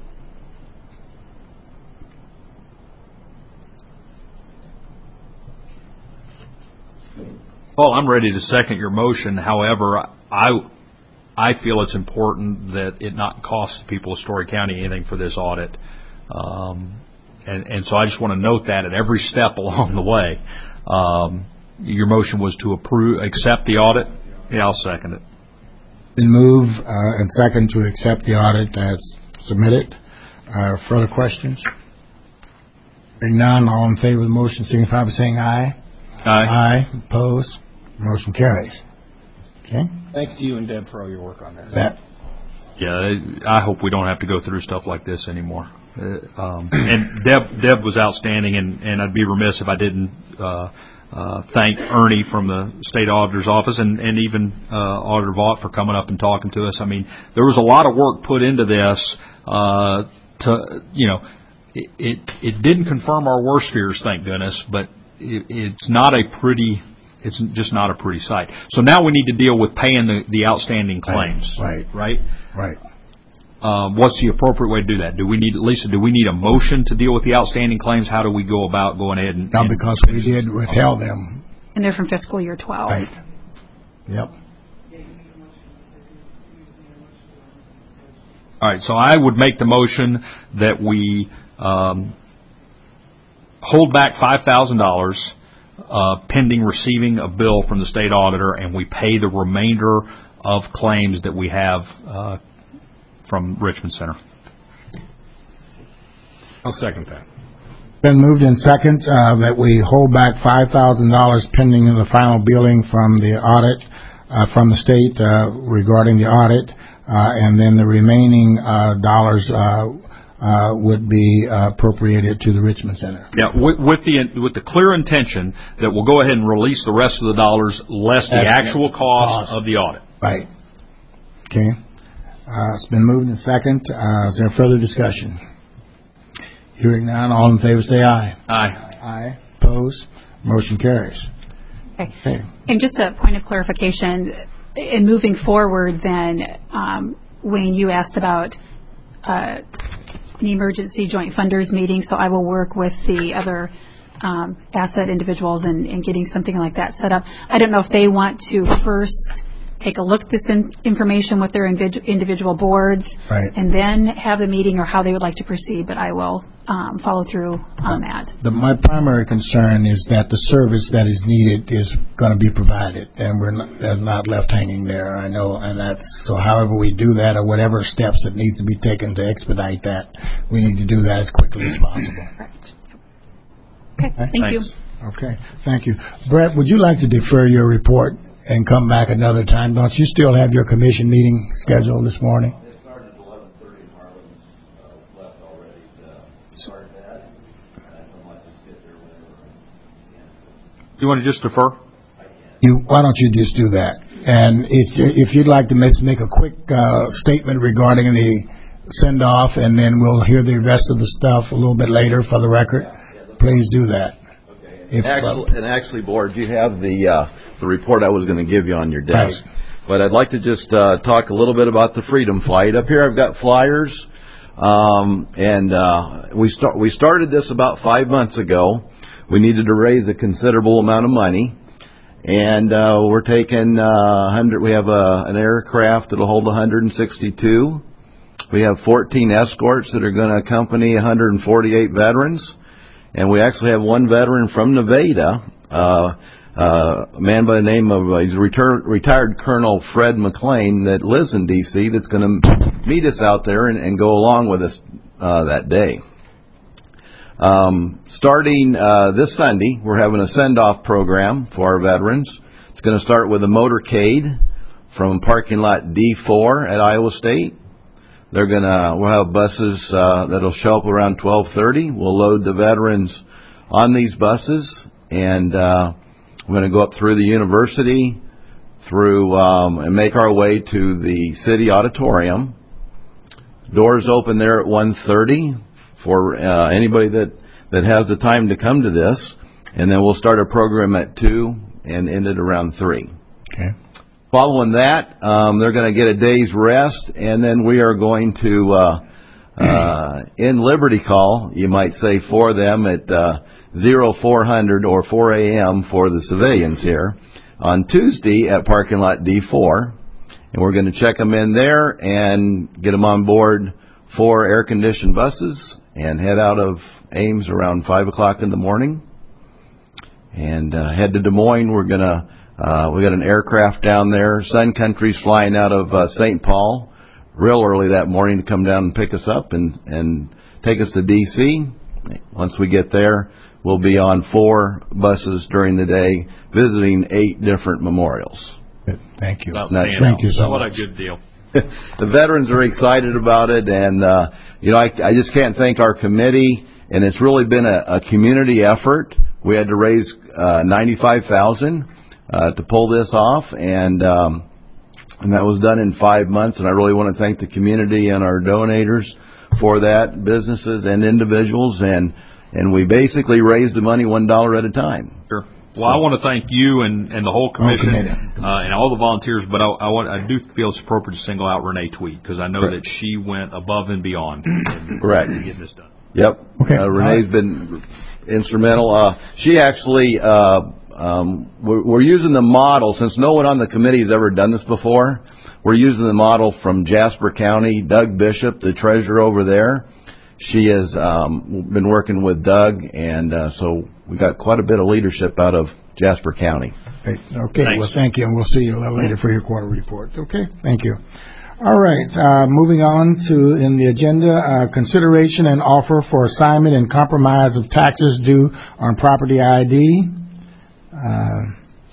Well, I'm ready to second your motion. However, I I feel it's important that it not cost the people of Story County anything for this audit. Um, and, and so I just want to note that at every step along the way. Um, your motion was to approve, accept the audit? Yeah, I'll second it. Been moved uh, and second to accept the audit as submitted. Uh, further questions? Being none, all in favor of the motion signify by saying aye. Aye. Aye. Opposed? Motion carries. Okay. Thanks to you and Deb for all your work on that. That. Yeah, I hope we don't have to go through stuff like this anymore. Uh, um, and Deb, Deb was outstanding, and, and I'd be remiss if I didn't uh, uh, thank Ernie from the State Auditor's Office and, and even uh, Auditor Vaught for coming up and talking to us. I mean, there was a lot of work put into this uh, to, you know, it, it, it didn't confirm our worst fears, thank goodness, but it, it's not a pretty... It's just not a pretty sight. So now we need to deal with paying the, the outstanding claims. Right. Right? Right. Uh, what's the appropriate way to do that? Do we need, Lisa, do we need a motion to deal with the outstanding claims? How do we go about going ahead and... Now, and because we did withheld them. And they're from fiscal year twelve. Right. Yep. All right, so I would make the motion that we um, hold back five thousand dollars Uh, pending receiving a bill from the state auditor, and we pay the remainder of claims that we have uh, from Richmond Center. I'll second that. Been moved in second uh, that we hold back five thousand dollars pending the final billing from the audit, uh, from the state uh, regarding the audit, uh, and then the remaining uh, dollars uh, Uh, would be uh, appropriated to the Richmond Center. Yeah, with, with the with the clear intention that we'll go ahead and release the rest of the dollars less the That's actual the cost, cost of the audit. Right. Okay. Uh, it's been moved in second. Uh, is there further discussion? Hearing none, all in favor say aye. Aye. Aye. Opposed? Motion carries. Okay. Okay. And just a point of clarification, in moving forward then, um, Wayne, you asked about uh, an emergency joint funders meeting, so I will work with the other um, asset individuals in, in getting something like that set up. I don't know if they want to first take a look at this in, information with their invid- individual boards, right, and then have the meeting, or how they would like to proceed, but I will um, follow through on uh, that. The, my primary concern is that the service that is needed is going to be provided, and we're not, they're not left hanging there. I know, and that's so. However we do that, or whatever steps that needs to be taken to expedite that, we need to do that as quickly as possible. Correct. Okay. Thank Thanks. you. Okay. Thank you, Brett. Would you like to defer your report and come back another time? Don't you still have your commission meeting scheduled this morning? It started at eleven thirty and Harlan's uh, left already to start that. And I might just get there whenever I can. You want to just defer? You, why don't you just do that? And if, if you'd like to make, make a quick uh, statement regarding the send-off, and then we'll hear the rest of the stuff a little bit later for the record, please do that. If, actually, uh, and actually, Board, you have the uh, the report I was going to give you on your desk. Right. But I'd like to just uh, talk a little bit about the Freedom Flight. Up here I've got flyers, um, and uh, we start we started this about five months ago we needed to raise a considerable amount of money. And uh, we're taking uh, one hundred. We have a, an aircraft that'll hold one hundred sixty-two. We have fourteen escorts that are going to accompany one hundred forty-eight veterans. And we actually have one veteran from Nevada, uh, uh, a man by the name of, uh, he's retur- retired Colonel Fred McLean that lives in D C that's going to meet us out there and, and go along with us uh, that day. Um, starting uh, this Sunday, we're having a send-off program for our veterans. It's going to start with a motorcade from parking lot D four at Iowa State. They're gonna. We'll have buses uh, that'll show up around twelve thirty. We'll load the veterans on these buses, and uh, we're going to go up through the university, through um, and make our way to the city auditorium. Doors open there at one thirty for uh, anybody that that has the time to come to this, and then we'll start a program at two and end it around three. Okay. Following that, um, they're going to get a day's rest, and then we are going to uh, uh, in Liberty Call, you might say, for them at uh, zero four hundred or four a.m. for the civilians here on Tuesday at parking lot D four, and we're going to check them in there and get them on board four air-conditioned buses and head out of Ames around five o'clock in the morning and uh, head to Des Moines. We're going to Uh, we got an aircraft down there. Sun Country's flying out of uh, Saint Paul real early that morning to come down and pick us up and, and take us to D C. Once we get there, we'll be on four buses during the day visiting eight different memorials. Thank you. Outstanding. Thank you so What much. a good deal. The veterans are excited about it, and, uh, you know, I, I just can't thank our committee, and it's really been a, a community effort. We had to raise uh, ninety-five thousand dollars. Uh, to pull this off, and um, and that was done in five months. And I really want to thank the community and our donators for that, businesses and individuals, and and we basically raised the money one dollar at a time. Sure. Well, so, I want to thank you and, and the whole commission uh, and all the volunteers, but I, I want I do feel it's appropriate to single out Renee Tweed because I know Correct. that she went above and beyond in Correct. getting this done. Yep. Okay. Uh, Renee's been instrumental. Uh, she actually. Uh, Um, we're, we're using the model, since no one on the committee has ever done this before, we're using the model from Jasper County. Doug Bishop, the treasurer over there, she has um, been working with Doug, and uh, so we got quite a bit of leadership out of Jasper County. Okay, okay. Thanks. Well, thank you, and we'll see you a little later for your quarter report. Okay, thank you. All right, uh, moving on to in the agenda, uh, consideration and offer for assignment and compromise of taxes due on property I D. Uh,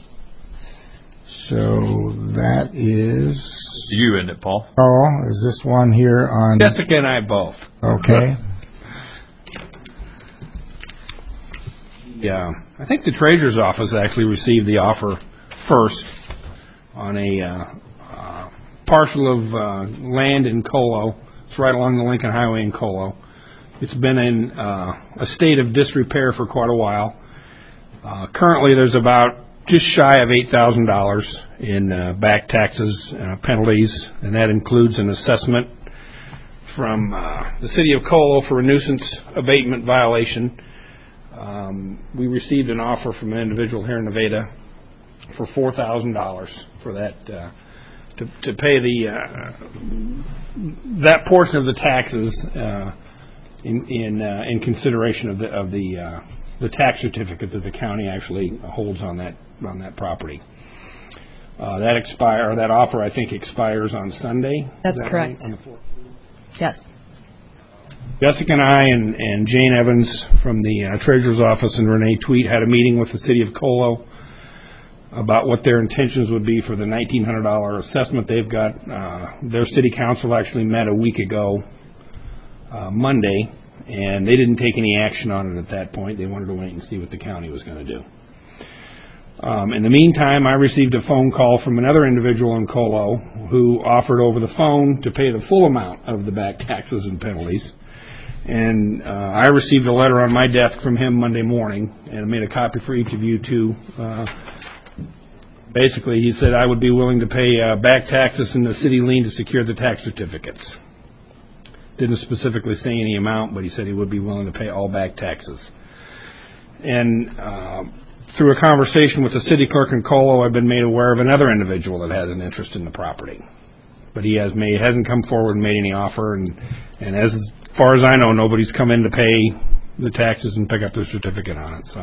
so that is you, isn't it, Paul? Oh, is this one here on? Jessica and I both. Okay. Yeah, I think the treasurer's office actually received the offer first on a uh, uh, parcel of uh, land in Colo. It's right along the Lincoln Highway in Colo. It's been in uh, a state of disrepair for quite a while. Uh, currently, there's about just shy of eight thousand dollars in uh, back taxes, uh, penalties, and that includes an assessment from uh, the city of Colo for a nuisance abatement violation. Um, we received an offer from an individual here in Nevada for four thousand dollars for that, uh, to, to pay the uh, that portion of the taxes uh, in in, uh, in consideration of the of the uh, the tax certificate that the county actually holds on that on that property. Uh, that expire or that offer I think expires on Sunday. That's that correct. Right? On the fourth? Yes. Jessica and I and, and Jane Evans from the uh, treasurer's office and Renee Tweet had a meeting with the city of Colo about what their intentions would be for the nineteen hundred dollars assessment they've got. Uh, their city council actually met a week ago, uh, Monday, and they didn't take any action on it at that point. They wanted to wait and see what the county was going to do. Um, in the meantime, I received a phone call from another individual in Colo who offered over the phone to pay the full amount of the back taxes and penalties. And uh, I received a letter on my desk from him Monday morning, and I made a copy for each of you too. Uh, basically, he said I would be willing to pay uh, back taxes and the city lien to secure the tax certificates. Didn't specifically say any amount, but he said he would be willing to pay all back taxes. And uh, through a conversation with the city clerk in Colo, I've been made aware of another individual that has an interest in the property. But he has made, hasn't come forward and made any offer. And, and as far as I know, nobody's come in to pay the taxes and pick up their certificate on it. So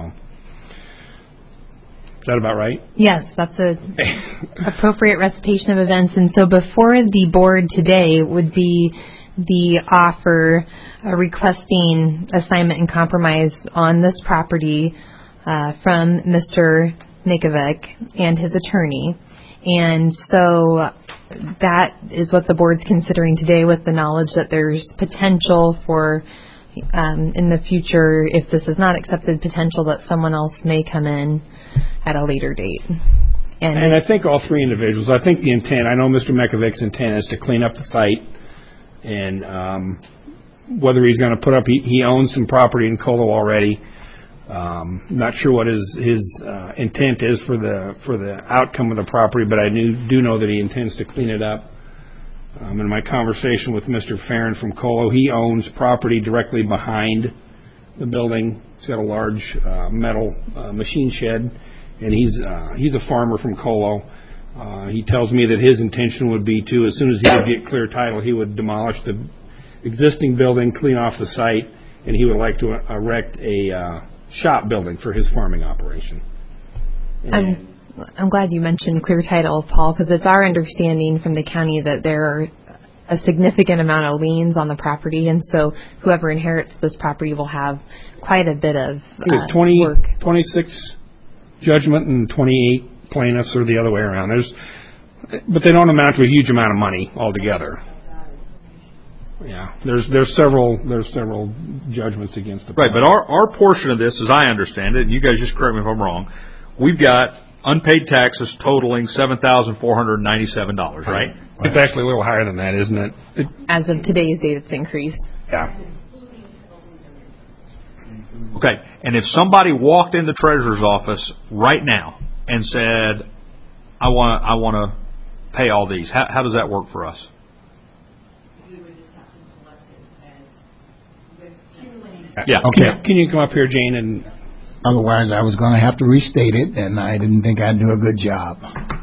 is that about right? Yes, that's a appropriate recitation of events. And so before the board today would be the offer uh, requesting assignment and compromise on this property uh, from Mister Mikovic and his attorney. And so that is what the board's considering today, with the knowledge that there's potential for, um, in the future, if this is not accepted, potential that someone else may come in at a later date. And, and I think all three individuals, I think the intent, I know Mister Mikovic's intent is to clean up the site, and um, whether he's going to put up, he, he owns some property in Colo already. Um, not sure what his his uh, intent is for the for the outcome of the property, but I do, do know that he intends to clean it up. Um, in my conversation with Mister Farron from Colo, he owns property directly behind the building. He's got a large uh, metal uh, machine shed, and he's uh, he's a farmer from Colo. Uh, he tells me that his intention would be to, as soon as he would get clear title, he would demolish the existing building, clean off the site, and he would like to erect a uh, shop building for his farming operation. I'm, I'm glad you mentioned clear title, Paul, because it's our understanding from the county that there are a significant amount of liens on the property, and so whoever inherits this property will have quite a bit of uh, twenty, work. twenty-six judgment and twenty-eight plaintiffs, or the other way around. There's, but they don't amount to a huge amount of money altogether. Yeah, there's there's several there's several judgments against the right, but our our portion of this, as I understand it, and you guys just correct me if I'm wrong, we've got unpaid taxes totaling seven thousand four hundred ninety-seven dollars, right? right? It's actually a little higher than that, isn't it? it? As of today's date, it's increased. Yeah. Okay, and if somebody walked in the treasurer's office right now and said, "I want I want to pay all these," how, how does that work for us? Yeah. Okay. Can you, can you come up here, Jane? And otherwise, I was going to have to restate it, and I didn't think I'd do a good job.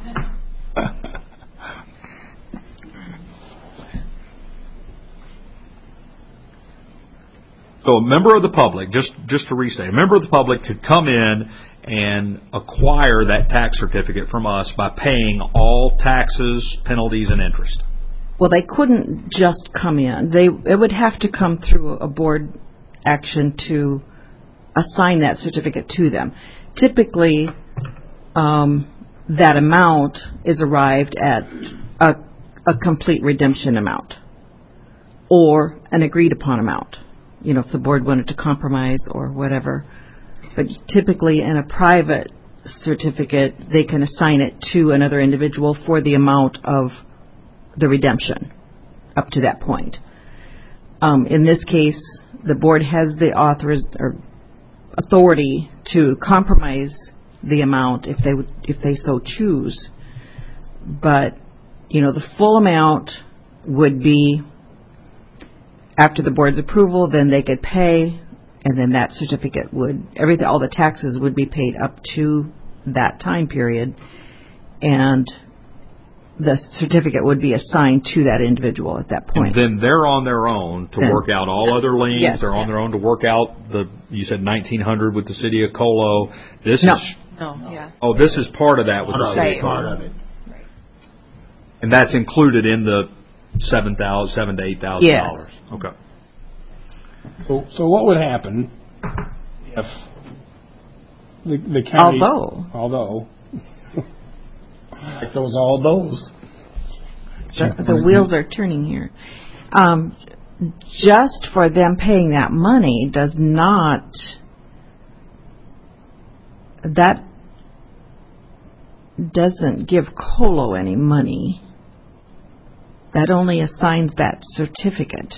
So a member of the public, just just to restate, a member of the public could come in and acquire that tax certificate from us by paying all taxes, penalties, and interest. Well, they couldn't just come in. They it would have to come through a board action to assign that certificate to them. Typically, um, that amount is arrived at a, a complete redemption amount or an agreed upon amount, you know, if the board wanted to compromise or whatever. But typically in a private certificate, they can assign it to another individual for the amount of the redemption up to that point. Um, in this case, the board has the authoriz- or authority to compromise the amount if they would, if they so choose. But, you know, the full amount would be after the board's approval, then they could pay, and then that certificate would, everything, all the taxes would be paid up to that time period, and the certificate would be assigned to that individual at that point. And then they're on their own to then, work out all other liens. Yes. They're on their own to work out the, you said nineteen hundred with the city of Colo. This no. is, No, yeah. oh, this is part of that with the city. Part of it. And that's included in the seven thousand, seven to eight thousand yes. dollars. Okay. So, so what would happen if the, the county, although, although, like those, all those, the, the wheels are turning here. Um, just for them paying that money does not, that doesn't give Colo any money. That only assigns that certificate.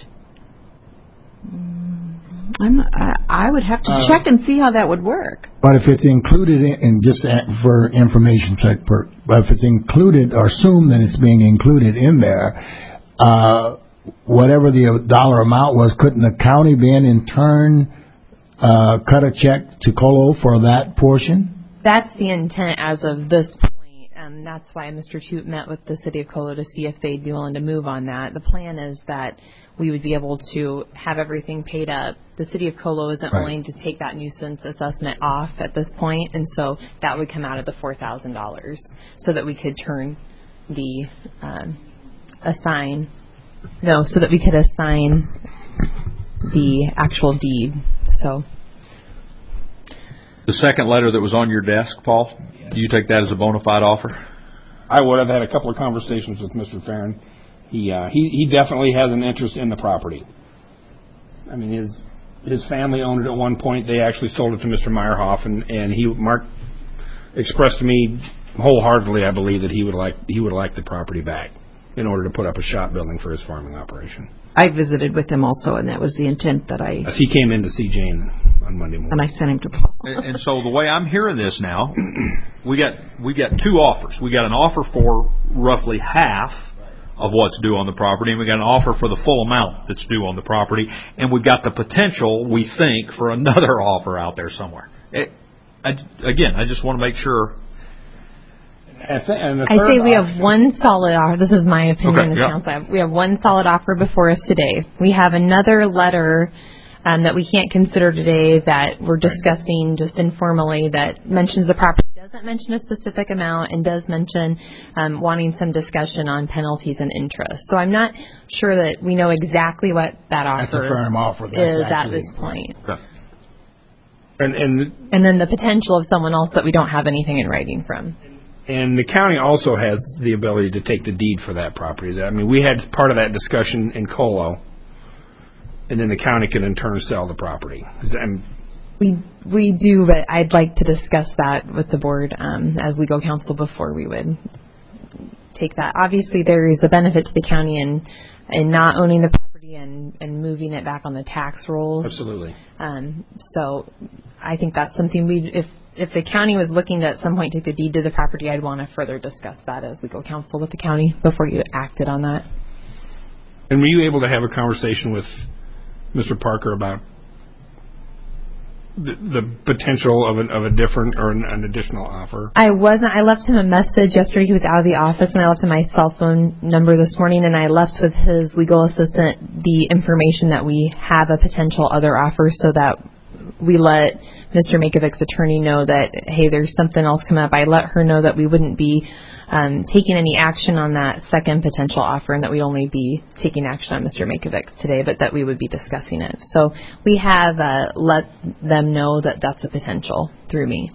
I'm not, I, I would have to uh, check and see how that would work. But if it's included in, in just for information check, per, but if it's included or assume that it's being included in there, uh, whatever the dollar amount was, couldn't the county then in turn uh, cut a check to Colo for that portion? That's the intent as of this point. Um, that's why Mister Choot met with the City of Colo to see if they'd be willing to move on that. The plan is that we would be able to have everything paid up. The City of Colo isn't Right. willing to take that nuisance assessment off at this point, and so that would come out of the four thousand dollars so that we could turn the um, assign, no, so that we could assign the actual deed. So. The second letter that was on your desk, Paul, do you take that as a bona fide offer? I would have had a couple of conversations with Mister Farron. He uh, he he definitely has an interest in the property. I mean, his his family owned it at one point. They actually sold it to Mister Meyerhoff, and and he Mark expressed to me wholeheartedly, I believe, that he would like he would like the property back in order to put up a shop building for his farming operation. I visited with him also, and that was the intent that I... As he came in to see Jane on Monday morning. And I sent him to Paul. and, and so the way I'm hearing this now, we got we got two offers. We got an offer for roughly half of what's due on the property, and we got an offer for the full amount that's due on the property, and we've got the potential, we think, for another offer out there somewhere. It, I, again, I just want to make sure. I, th- and the I say third we option- have one solid offer. This is my opinion Okay, as yeah. council. We have one solid offer before us today. We have another letter um, that we can't consider today that we're discussing just informally that mentions the property, doesn't mention a specific amount, and does mention um, wanting some discussion on penalties and interest. So I'm not sure that we know exactly what that offer, That's a firm offer. That's is at actually- this point. Okay. And, and And then the potential of someone else that we don't have anything in writing from. And the county also has the ability to take the deed for that property. I mean, we had part of that discussion in Colo, and then the county can in turn sell the property. And We we do, but I'd like to discuss that with the board um, as legal counsel before we would take that. Obviously, there is a benefit to the county in in not owning the property and, and moving it back on the tax rolls. absolutely. Um, so I think that's something we if if the county was looking to at some point take the deed to the property, I'd want to further discuss that as legal counsel with the county before you acted on that. And were you able to have a conversation with Mister Parker about the, the potential of, an, of a different or an, an additional offer? I wasn't. I left him a message yesterday. He was out of the office, and I left him my cell phone number this morning, and I left with his legal assistant the information that we have a potential other offer so that we let Mister Makovic's attorney know that, hey, there's something else coming up. I let her know that we wouldn't be um, taking any action on that second potential offer and that we'd only be taking action on Mister Makovic's today, but that we would be discussing it. So we have uh, let them know that that's a potential through me.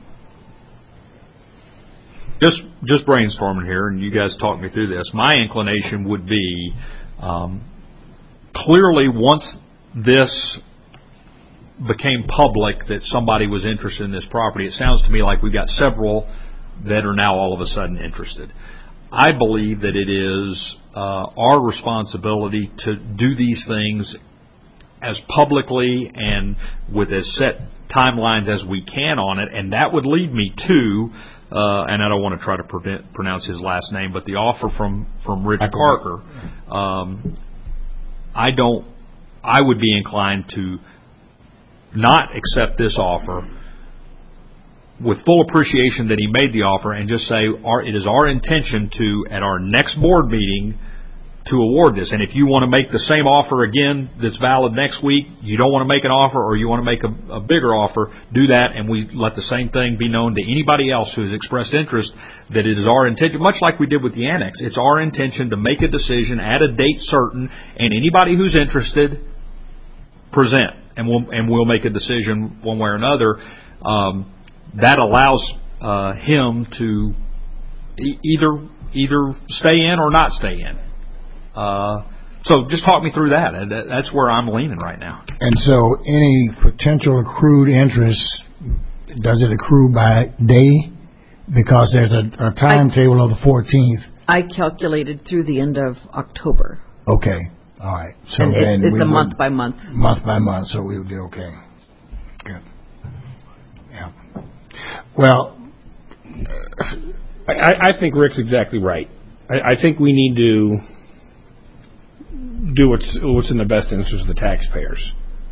Just just brainstorming here, and you guys talk me through this. My inclination would be um, clearly once this became public that somebody was interested in this property, it sounds to me like we've got several that are now all of a sudden interested. I believe that it is uh, our responsibility to do these things as publicly and with as set timelines as we can on it, and that would lead me to, uh, and I don't want to try to prevent, pronounce his last name, but the offer from, from Rich Parker, um, I don't, I would be inclined to not accept this offer with full appreciation that he made the offer and just say our, it is our intention to, at our next board meeting, to award this. And if you want to make the same offer again that's valid next week, you don't want to make an offer or you want to make a, a bigger offer, do that, and we let the same thing be known to anybody else who has expressed interest that it is our intention, much like we did with the annex, it's our intention to make a decision at a date certain, and anybody who's interested, present, and we'll, and we'll make a decision one way or another. Um, that allows uh, him to e- either either stay in or not stay in. Uh, so just talk me through that. That's where I'm leaning right now. And so any potential accrued interest, does it accrue by day? Because there's a, a timetable of the fourteenth. I calculated through the end of October. Okay. All right. So and then it's, it's we a would- month by month. Month by month, so we would do okay. Good. Yeah. Well, I, I I think Rick's exactly right. I, I think we need to do what's what's in the best interest of the taxpayers.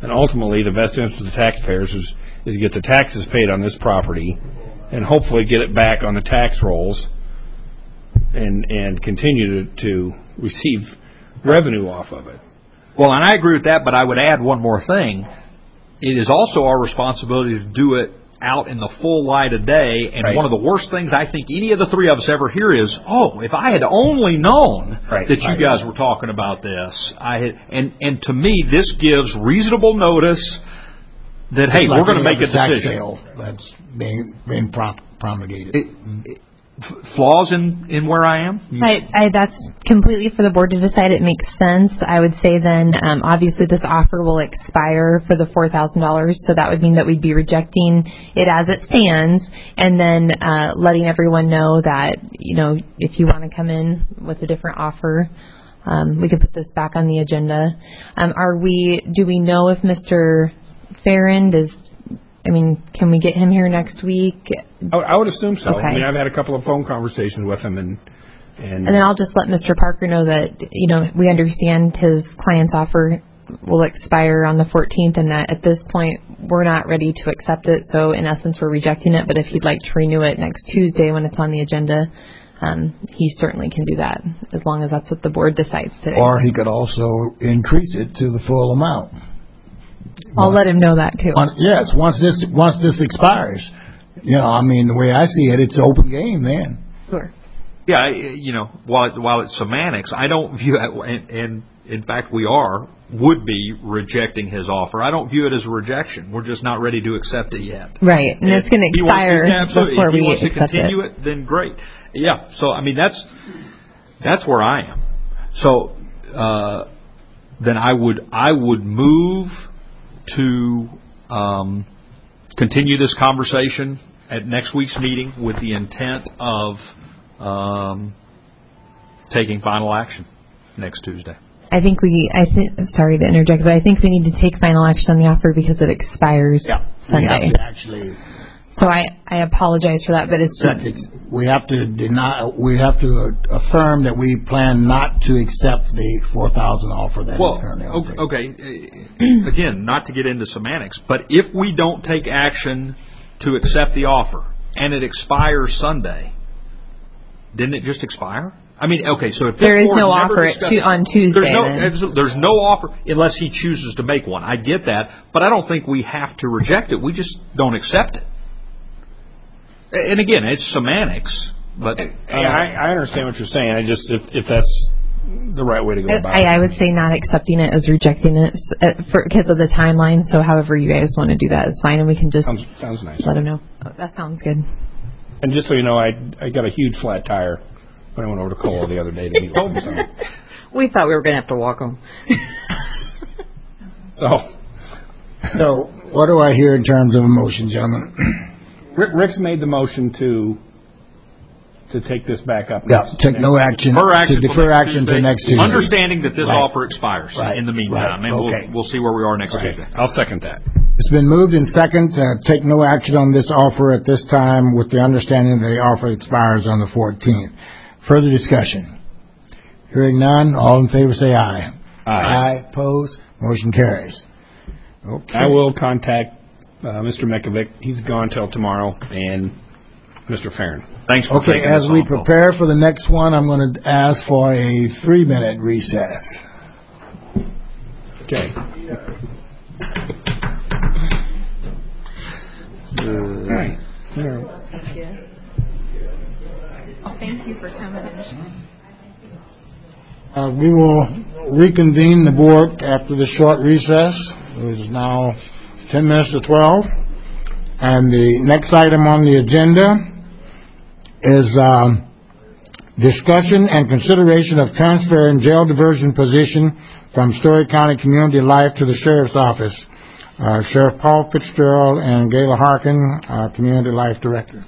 And ultimately, the best interest of the taxpayers is, is get the taxes paid on this property and hopefully get it back on the tax rolls and and continue to, to receive revenue off of it. Well, and I agree with that, but I would add one more thing. It is also our responsibility to do it out in the full light of day, and right. one of the worst things I think any of the three of us ever hear is, oh, if I had only known right. that you right. guys were talking about this. I had, and, and to me, this gives reasonable notice that, hey, like we're going to make a tax decision. Sale that's being, being prom- promulgated. It, it, Flaws in, in where I am? I, I, that's completely for the board to decide. It makes sense. I would say then, um, obviously, this offer will expire for the four thousand dollars, so that would mean that we'd be rejecting it as it stands, and then uh, letting everyone know that, you know, if you want to come in with a different offer, um, we could put this back on the agenda. Um, are we? Do we know if Mister Farrand is? I mean, can we get him here next week? I would, I would assume so. Okay. I mean, I've had a couple of phone conversations with him, and and, and then I'll just let Mister Parker know that, you know, we understand his client's offer will expire on the fourteenth, and that at this point we're not ready to accept it. So in essence, we're rejecting it. But if he'd like to renew it next Tuesday when it's on the agenda, um, he certainly can do that, as long as that's what the board decides today. Or he could also increase it to the full amount. I'll let him know that too. On, yes, once this once this expires, you know, I mean, the way I see it, it's open game then. Sure. Yeah, I- you know, while it, while it's semantics, I don't view it, and, and in fact we are, would be rejecting his offer. I don't view it as a rejection. We're just not ready to accept it yet. Right, and it's going to expire before we we accept it. If he wants to continue it. it, then great. Yeah, so I mean, that's that's where I am. So uh, then I would I would move to um, continue this conversation at next week's meeting with the intent of um, taking final action next Tuesday. I think we, I think, sorry to interject, but I think we need to take final action on the offer because it expires Yeah, Sunday. we have to actually. So I, I apologize for that, but it's That just, it's, we have to deny. We have to affirm that we plan not to accept the four thousand offer that Well, is currently on the table. okay, uh, again, not to get into semantics, but if we don't take action to accept the offer and it expires Sunday, didn't it just expire? I mean, okay, so if this there is board no never offer at discusses- tu- on Tuesday. There's no, then. absolute- there's no offer unless he chooses to make one. I get that, but I don't think we have to reject it. We just don't accept it. And again, it's semantics, but uh, yeah, I, I understand what you're saying. I just if, if that's the right way to go about I, it. I would say not accepting it as rejecting it uh, for, because of the timeline. So however you guys want to do that is fine, and we can just Sounds, sounds nice. let him know. Oh, that sounds good. And just so you know, I I got a huge flat tire when I went over to Cole the other day to meet with him. So. We thought we were going to have to walk home. So, So, what do I hear in terms of a motion, gentlemen? Rick, Rick's made the motion to to take this back up. Yeah, next- take no next- action, defer action to till defer next action Tuesday, to next Tuesday. understanding that this Right. offer expires Right. in the meantime, Right. and Okay. we'll we'll see where we are next Okay, Tuesday. I'll second that. It's been moved in second to take no action on this offer at this time with the understanding that the offer expires on the fourteenth. Further discussion? Hearing none, all in favor say aye. Aye. Aye, opposed, motion carries. Okay. I will contact uh, Mister Mekovic. He's gone till tomorrow, and Mister Farron. Thanks for Okay, taking as this we on, Paul. prepare for the next one, I'm going to ask for a three-minute recess. Okay. Right. Oh, thank you for coming. Uh, we will reconvene the board after the short recess. It is now ten minutes to twelve. And the next item on the agenda is um, discussion and consideration of transferring jail diversion position from Story County Community Life to the Sheriff's Office. Uh, Sheriff Paul Fitzgerald and Gayla Harkin, uh, Community Life Director.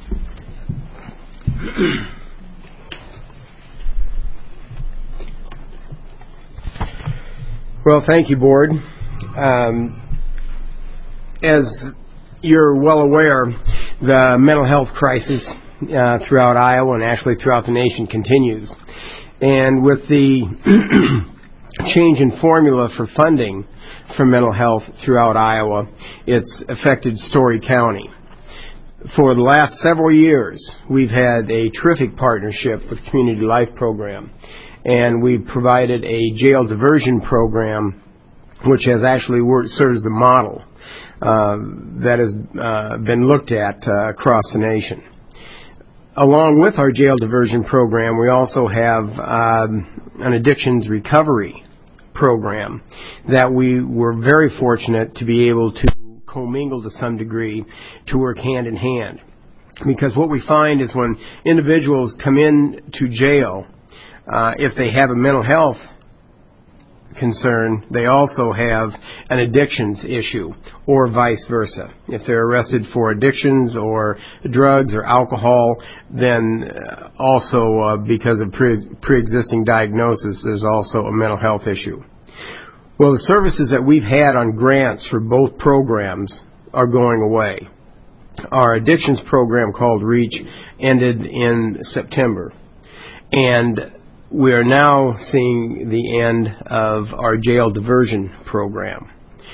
Well, thank you, Board. Um, as you're well aware, the mental health crisis uh, throughout Iowa and actually throughout the nation continues. And with the change in formula for funding for mental health throughout Iowa, it's affected Story County. For the last several years, we've had a terrific partnership with Community Life Program, and we've provided a jail diversion program which has actually worked, served as a model uh, that has uh, been looked at uh, across the nation. Along with our jail diversion program, we also have um, an addictions recovery program that we were very fortunate to be able to commingle to some degree, to work hand in hand. Because what we find is when individuals come in to jail, uh, if they have a mental health concern, they also have an addictions issue, or vice versa. If they're arrested for addictions or drugs or alcohol, then uh, also uh, because of pre- pre-existing diagnosis, there's also a mental health issue. Well, the services that we've had on grants for both programs are going away. Our addictions program called REACH ended in September, and we are now seeing the end of our jail diversion program.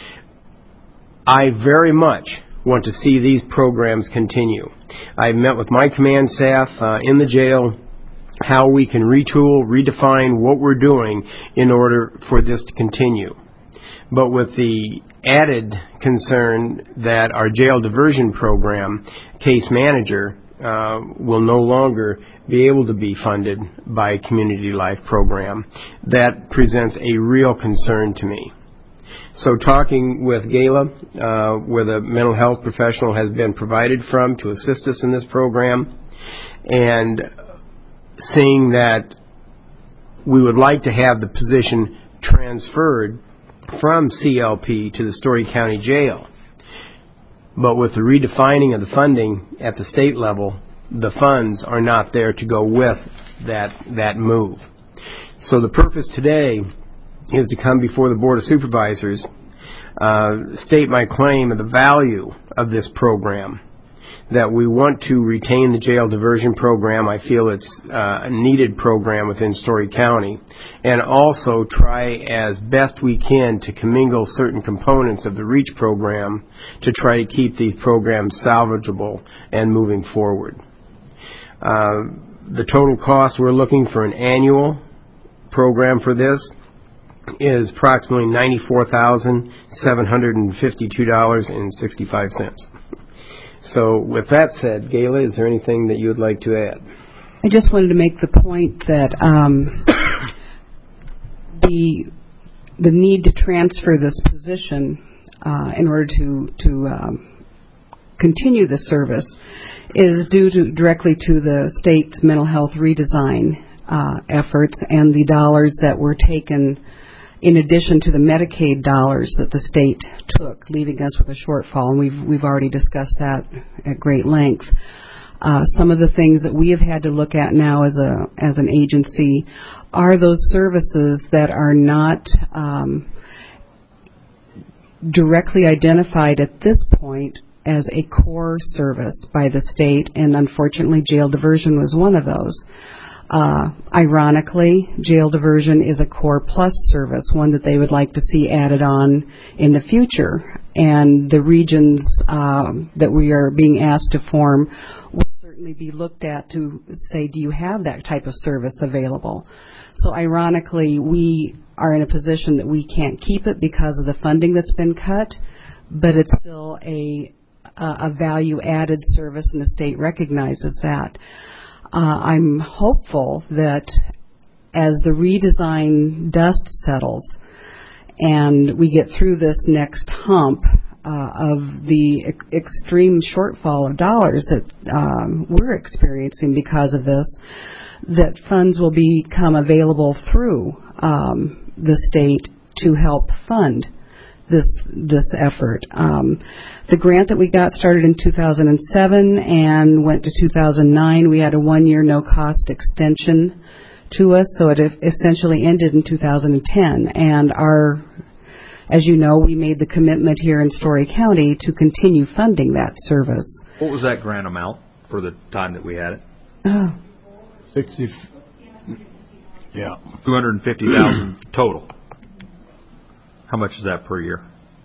I very much want to see these programs continue. I met with my command staff uh, in the jail, how we can retool, redefine what we're doing in order for this to continue. But with the added concern that our jail diversion program case manager uh, will no longer be able to be funded by Community Life Program, that presents a real concern to me. So talking with Gala, uh, where the mental health professional has been provided from to assist us in this program, and seeing that we would like to have the position transferred from C L P to the Story County Jail. But with the redefining of the funding at the state level, the funds are not there to go with that that move. So the purpose today is to come before the Board of Supervisors, uh, state my claim of the value of this program, that we want to retain the jail diversion program. I feel it's uh, a needed program within Story County, and also try as best we can to commingle certain components of the REACH program to try to keep these programs salvageable and moving forward. Uh, the total cost we're looking for an annual program for this is approximately ninety-four thousand seven hundred fifty-two dollars and sixty-five cents. So with that said, Gayla, is there anything that you would like to add? I just wanted to make the point that um, the the need to transfer this position uh, in order to to um, continue the service is due to directly to the state's mental health redesign uh, efforts and the dollars that were taken in addition to the Medicaid dollars that the state took, leaving us with a shortfall, and we've we've already discussed that at great length. Uh, some of the things that we have had to look at now as a as an agency are those services that are not um, directly identified at this point as a core service by the state, and unfortunately jail diversion was one of those. Uh, ironically, jail diversion is a core plus service, one that they would like to see added on in the future. And the regions um, that we are being asked to form will certainly be looked at to say, do you have that type of service available? So ironically, we are in a position that we can't keep it because of the funding that's been cut, but it's still a, a value-added service, and the state recognizes that. Uh, I'm hopeful that as the redesign dust settles and we get through this next hump uh, of the ex- extreme shortfall of dollars that um, we're experiencing because of this, that funds will become available through um, the state to help fund this this effort. Um, the grant that we got started in two thousand seven and went to two thousand nine. We had a one-year no-cost extension to us, so it essentially ended in two thousand ten. And our, as you know, we made the commitment here in Story County to continue funding that service. What was that grant amount for the time that we had it? Oh. Sixty. Yeah. Two hundred and fifty thousand total. How much is that per year?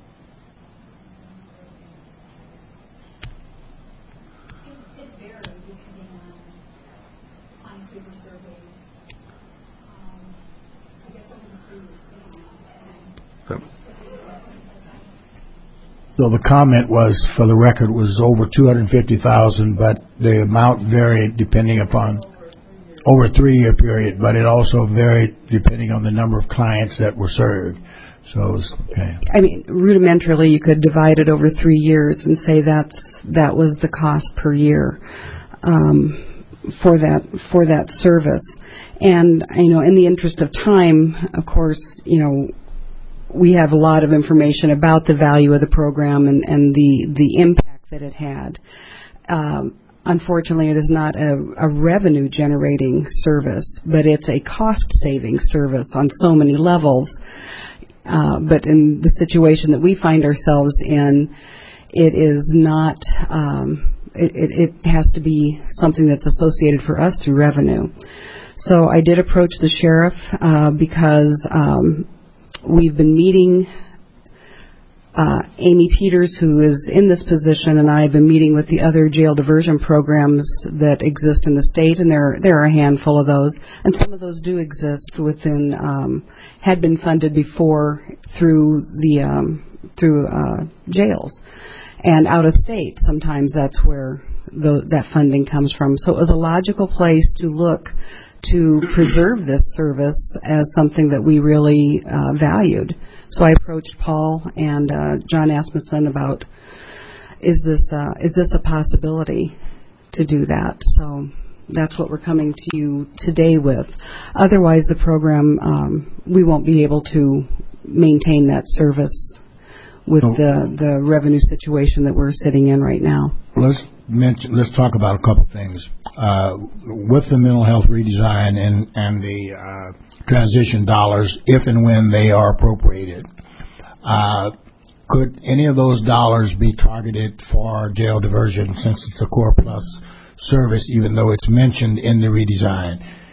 So the comment was, for the record, was over two hundred fifty thousand, but the amount varied depending upon over a three-year period, but it also varied depending on the number of clients that were served. So it was, okay. I mean, rudimentarily, you could divide it over three years and say that's that was the cost per year um, for that for that service. And you know, in the interest of time, of course, you know, we have a lot of information about the value of the program and, and the, the impact that it had. Um, unfortunately, it is not a, a revenue-generating service, but it's a cost-saving service on so many levels. Uh, but in the situation that we find ourselves in, it is not, um, it, it, it has to be something that's associated for us through revenue. So I did approach the sheriff uh, because um, we've been meeting, uh, Amy Peters, who is in this position, and I have been meeting with the other jail diversion programs that exist in the state, and there, there are a handful of those. And some of those do exist within, um, had been funded before through the, um, through uh, jails. And out of state, sometimes that's where the, that funding comes from. So it was a logical place to look to preserve this service as something that we really uh, valued. So I approached Paul and uh, John Asmussen about, is this uh, is this a possibility to do that? So that's what we're coming to you today with. Otherwise, the program, um, we won't be able to maintain that service with oh. the, the revenue situation that we're sitting in right now. Let's mention, let's talk about a couple things. Uh, with the mental health redesign and, and the uh, transition dollars, if and when they are appropriated, uh, could any of those dollars be targeted for jail diversion, since it's a Core Plus service, even though it's mentioned in the redesign?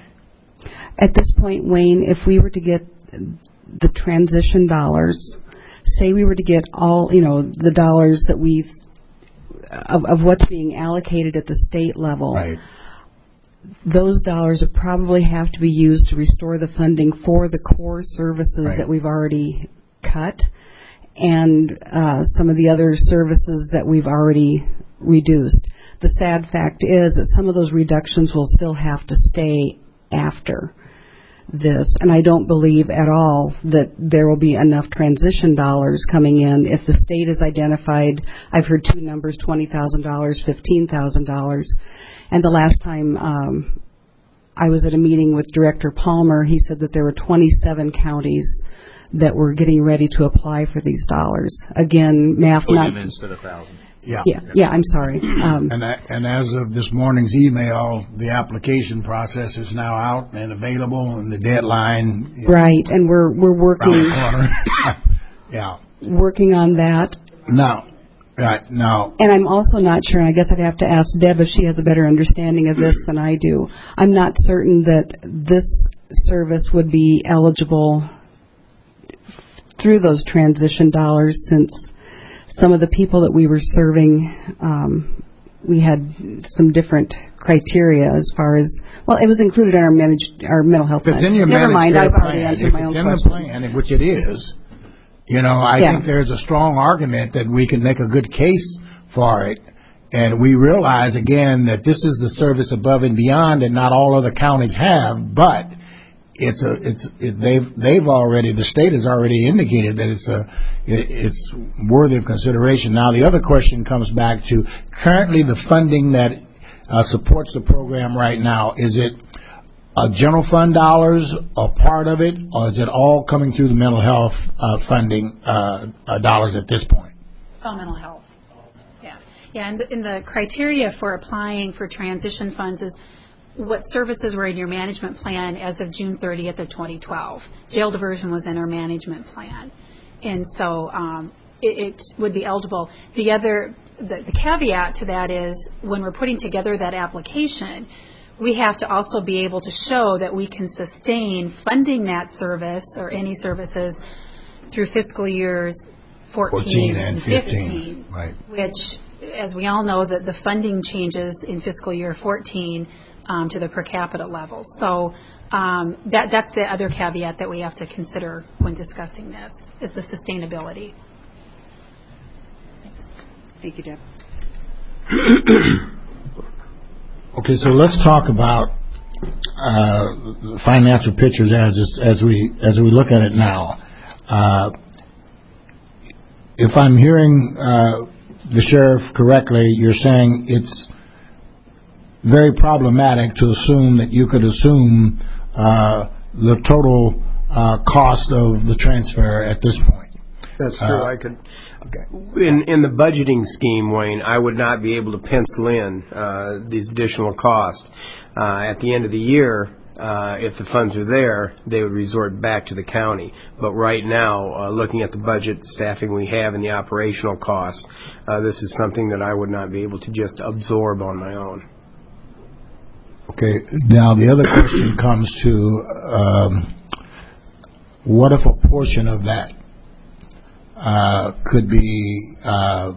At this point, Wayne, if we were to get the transition dollars, say we were to get all, you know, the dollars that we've, of, of what's being allocated at the state level, right, those dollars would probably have to be used to restore the funding for the core services right. that we've already cut, and uh, some of the other services that we've already reduced. The sad fact is that some of those reductions will still have to stay after this, and I don't believe at all that there will be enough transition dollars coming in. If the state has identified, I've heard two numbers, twenty thousand dollars, fifteen thousand dollars, and the last time um, I was at a meeting with Director Palmer, he said that there were twenty-seven counties that were getting ready to apply for these dollars. Again, math not... Put in instead of thousand. Yeah. yeah, yeah, I'm sorry. Um, and, that, and as of this morning's email, the application process is now out and available, and the deadline is right, and we're we're working around the corner. yeah, working on that. Now, right now, and I'm also not sure. And I guess I'd have to ask Deb if she has a better understanding of this than I do. I'm not certain that this service would be eligible through those transition dollars, since some of the people that we were serving, um, we had some different criteria as far as, well, it was included in our managed, our mental health plan. If it's in your Never mind, I've already plan, answered if my own it's question. in the plan, which it is, you know, I yeah. think there's a strong argument that we can make a good case for it. And we realize, again, that this is the service above and beyond that not all other counties have, but it's a, it's, it, they've, they've already, the state has already indicated that it's a, it, it's worthy of consideration. Now, the other question comes back to currently the funding that uh, supports the program right now. Is it uh, general fund dollars, a part of it, or is it all coming through the mental health uh, funding uh, uh, dollars at this point? It's all mental health. Yeah. Yeah, and the, and the criteria for applying for transition funds is what services were in your management plan as of June thirtieth of twenty twelve. Jail diversion was in our management plan. And so um, it, it would be eligible. The other, the, the caveat to that is when we're putting together that application, we have to also be able to show that we can sustain funding that service or any services through fiscal years fourteen and fifteen, right. which, as we all know, that the funding changes in fiscal year fourteen um, to the per capita level. So um, that that's the other caveat that we have to consider when discussing this, is the sustainability. Thank you, Deb. Okay, so let's talk about uh, the financial pictures as as we as we look at it now. Uh, if I'm hearing uh, the sheriff correctly, you're saying it's very problematic to assume that you could assume uh, the total uh, cost of the transfer at this point. That's true. Uh, I could. In in the budgeting scheme, Wayne, I would not be able to pencil in uh, these additional costs. Uh, at the end of the year, uh, if the funds are there, they would resort back to the county. But right now, uh, looking at the budget staffing we have and the operational costs, uh, this is something that I would not be able to just absorb on my own. Okay. Now, the other question comes to um, what if a portion of that Uh, could be uh,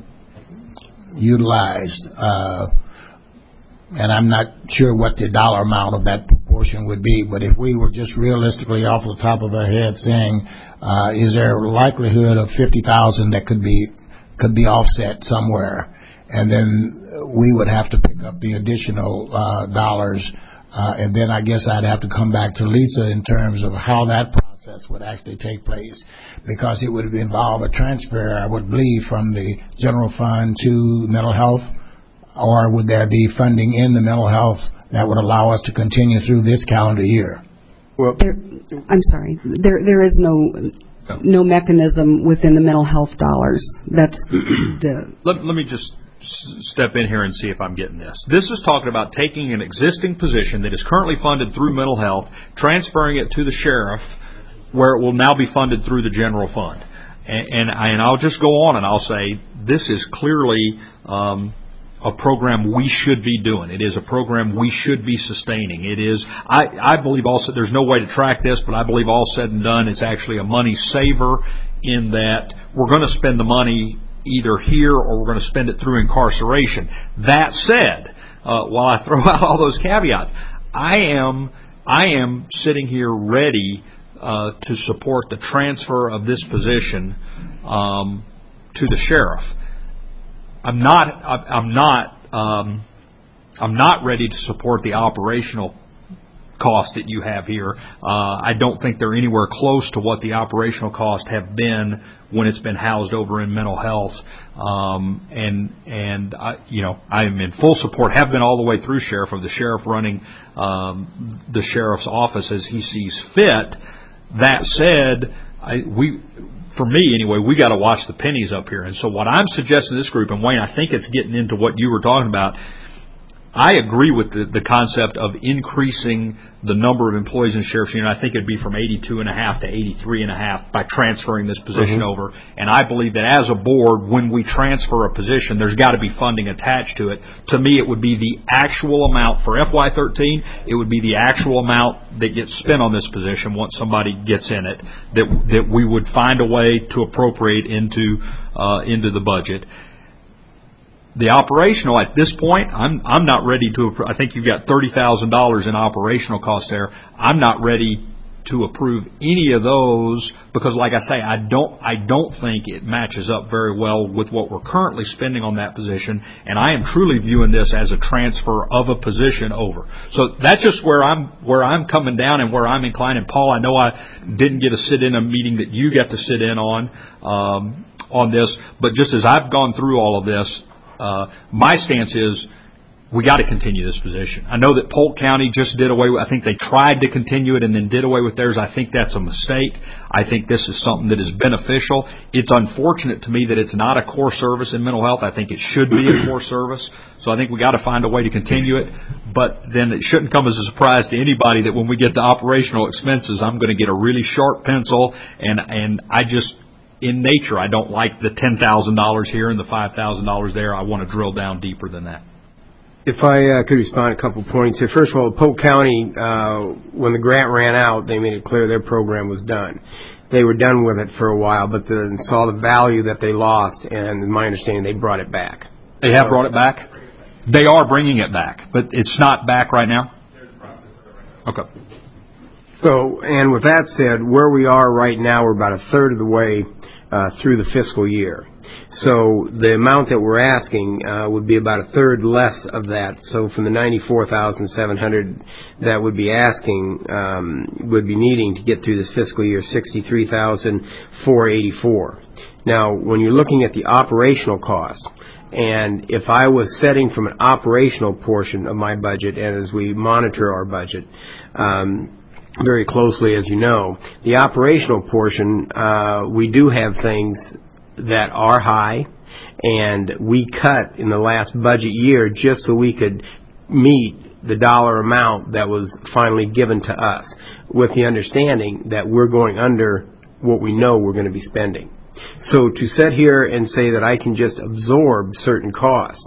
utilized, uh, and I'm not sure what the dollar amount of that proportion would be, but if we were just realistically off the top of our head saying, uh, is there a likelihood of fifty thousand that could be could be offset somewhere, and then we would have to pick up the additional uh, dollars, uh, and then I guess I'd have to come back to Lisa in terms of how that process would actually take place, because it would involve a transfer, I would believe, from the general fund to mental health, or would there be funding in the mental health that would allow us to continue through this calendar year? Well, there, I'm sorry. There, there is no no mechanism within the mental health dollars. That's the. Let, let me just step in here and see if I'm getting this. This is talking about taking an existing position that is currently funded through mental health, transferring it to the sheriff, where it will now be funded through the general fund. And, and, I, and I'll just go on and I'll say this is clearly um, a program we should be doing. It is a program we should be sustaining. It is, I, I believe also, there's no way to track this, but I believe all said and done, it's actually a money saver in that we're going to spend the money either here or we're going to spend it through incarceration. That said, uh, while I throw out all those caveats, I am, I am sitting here ready Uh, to support the transfer of this position um, to the sheriff. I'm not. I'm not. Um, I'm not ready to support the operational costs that you have here. Uh, I don't think they're anywhere close to what the operational costs have been when it's been housed over in mental health. Um, and and I, you know, I am in full support. Have been all the way through sheriff of the sheriff running um, the sheriff's office as he sees fit. That said, I, we, for me anyway, we got to watch the pennies up here. And so what I'm suggesting to this group, and Wayne, I think it's getting into what you were talking about, I agree with the, the concept of increasing the number of employees in the Sheriff's Union. I think it would be from eighty-two and a half to eighty-three and a half by transferring this position mm-hmm. over. And I believe that as a board, when we transfer a position, there's got to be funding attached to it. To me, it would be the actual amount for F Y thirteen. It would be the actual amount that gets spent on this position once somebody gets in it, that that we would find a way to appropriate into uh, into the budget. The operational, at this point, I'm I'm not ready to. I think you've got thirty thousand dollars in operational costs there. I'm not ready to approve any of those because, like I say, I don't I don't think it matches up very well with what we're currently spending on that position. And I am truly viewing this as a transfer of a position over. So that's just where I'm where I'm coming down and where I'm inclined. And Paul, I know I didn't get to sit in a meeting that you got to sit in on um, on this, but just as I've gone through all of this. Uh, my stance is we got to continue this position. I know that Polk County just did away with, I think they tried to continue it and then did away with theirs. I think that's a mistake. I think this is something that is beneficial. It's unfortunate to me that it's not a core service in mental health. I think it should be a core service. So I think we got to find a way to continue it. But then it shouldn't come as a surprise to anybody that when we get to operational expenses, I'm going to get a really sharp pencil and, and I just, in nature, I don't like the ten thousand dollars here and the five thousand dollars there. I want to drill down deeper than that. If I uh, could respond to a couple points here. First of all, Polk County, uh, when the grant ran out, they made it clear their program was done. they were done with it for a while, but then saw the value that they lost, and in my understanding, they brought it back. They have So- brought it back? They are bringing it back, but it's not back right now? Okay. So, and with that said, where we are right now, we're about a third of the way uh, through the fiscal year. So the amount that we're asking uh, would be about a third less of that. So from the ninety-four thousand seven hundred that would be asking, um, would be needing to get through this fiscal year, sixty-three thousand four hundred eighty-four. Now, when you're looking at the operational costs, and if I was setting from an operational portion of my budget, and as we monitor our budget um, very closely, as you know, the operational portion, uh, we do have things that are high, and we cut in the last budget year just so we could meet the dollar amount that was finally given to us, with the understanding that we're going under what we know we're going to be spending. So to sit here and say that I can just absorb certain costs,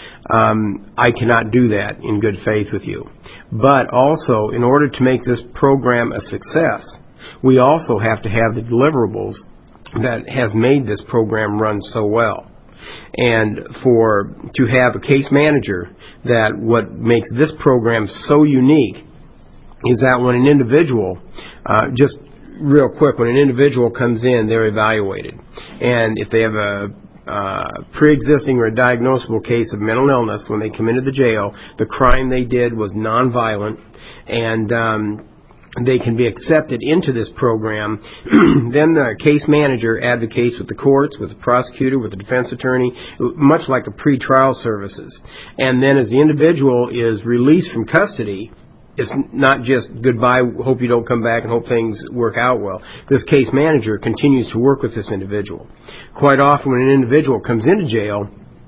um, I cannot do that in good faith with you. But also, in order to make this program a success, we also have to have the deliverables that has made this program run so well. And for to have a case manager, that what makes this program so unique is that when an individual, uh, just real quick, when an individual comes in, they're evaluated. And if they have a uh, pre-existing or a diagnosable case of mental illness, when they come into the jail, the crime they did was nonviolent, and um, they can be accepted into this program. Then the case manager advocates with the courts, with the prosecutor, with the defense attorney, much like a pretrial services. And then as the individual is released from custody, it's not just goodbye, hope you don't come back and hope things work out well. This case manager continues to work with this individual. Quite often when an individual comes into jail,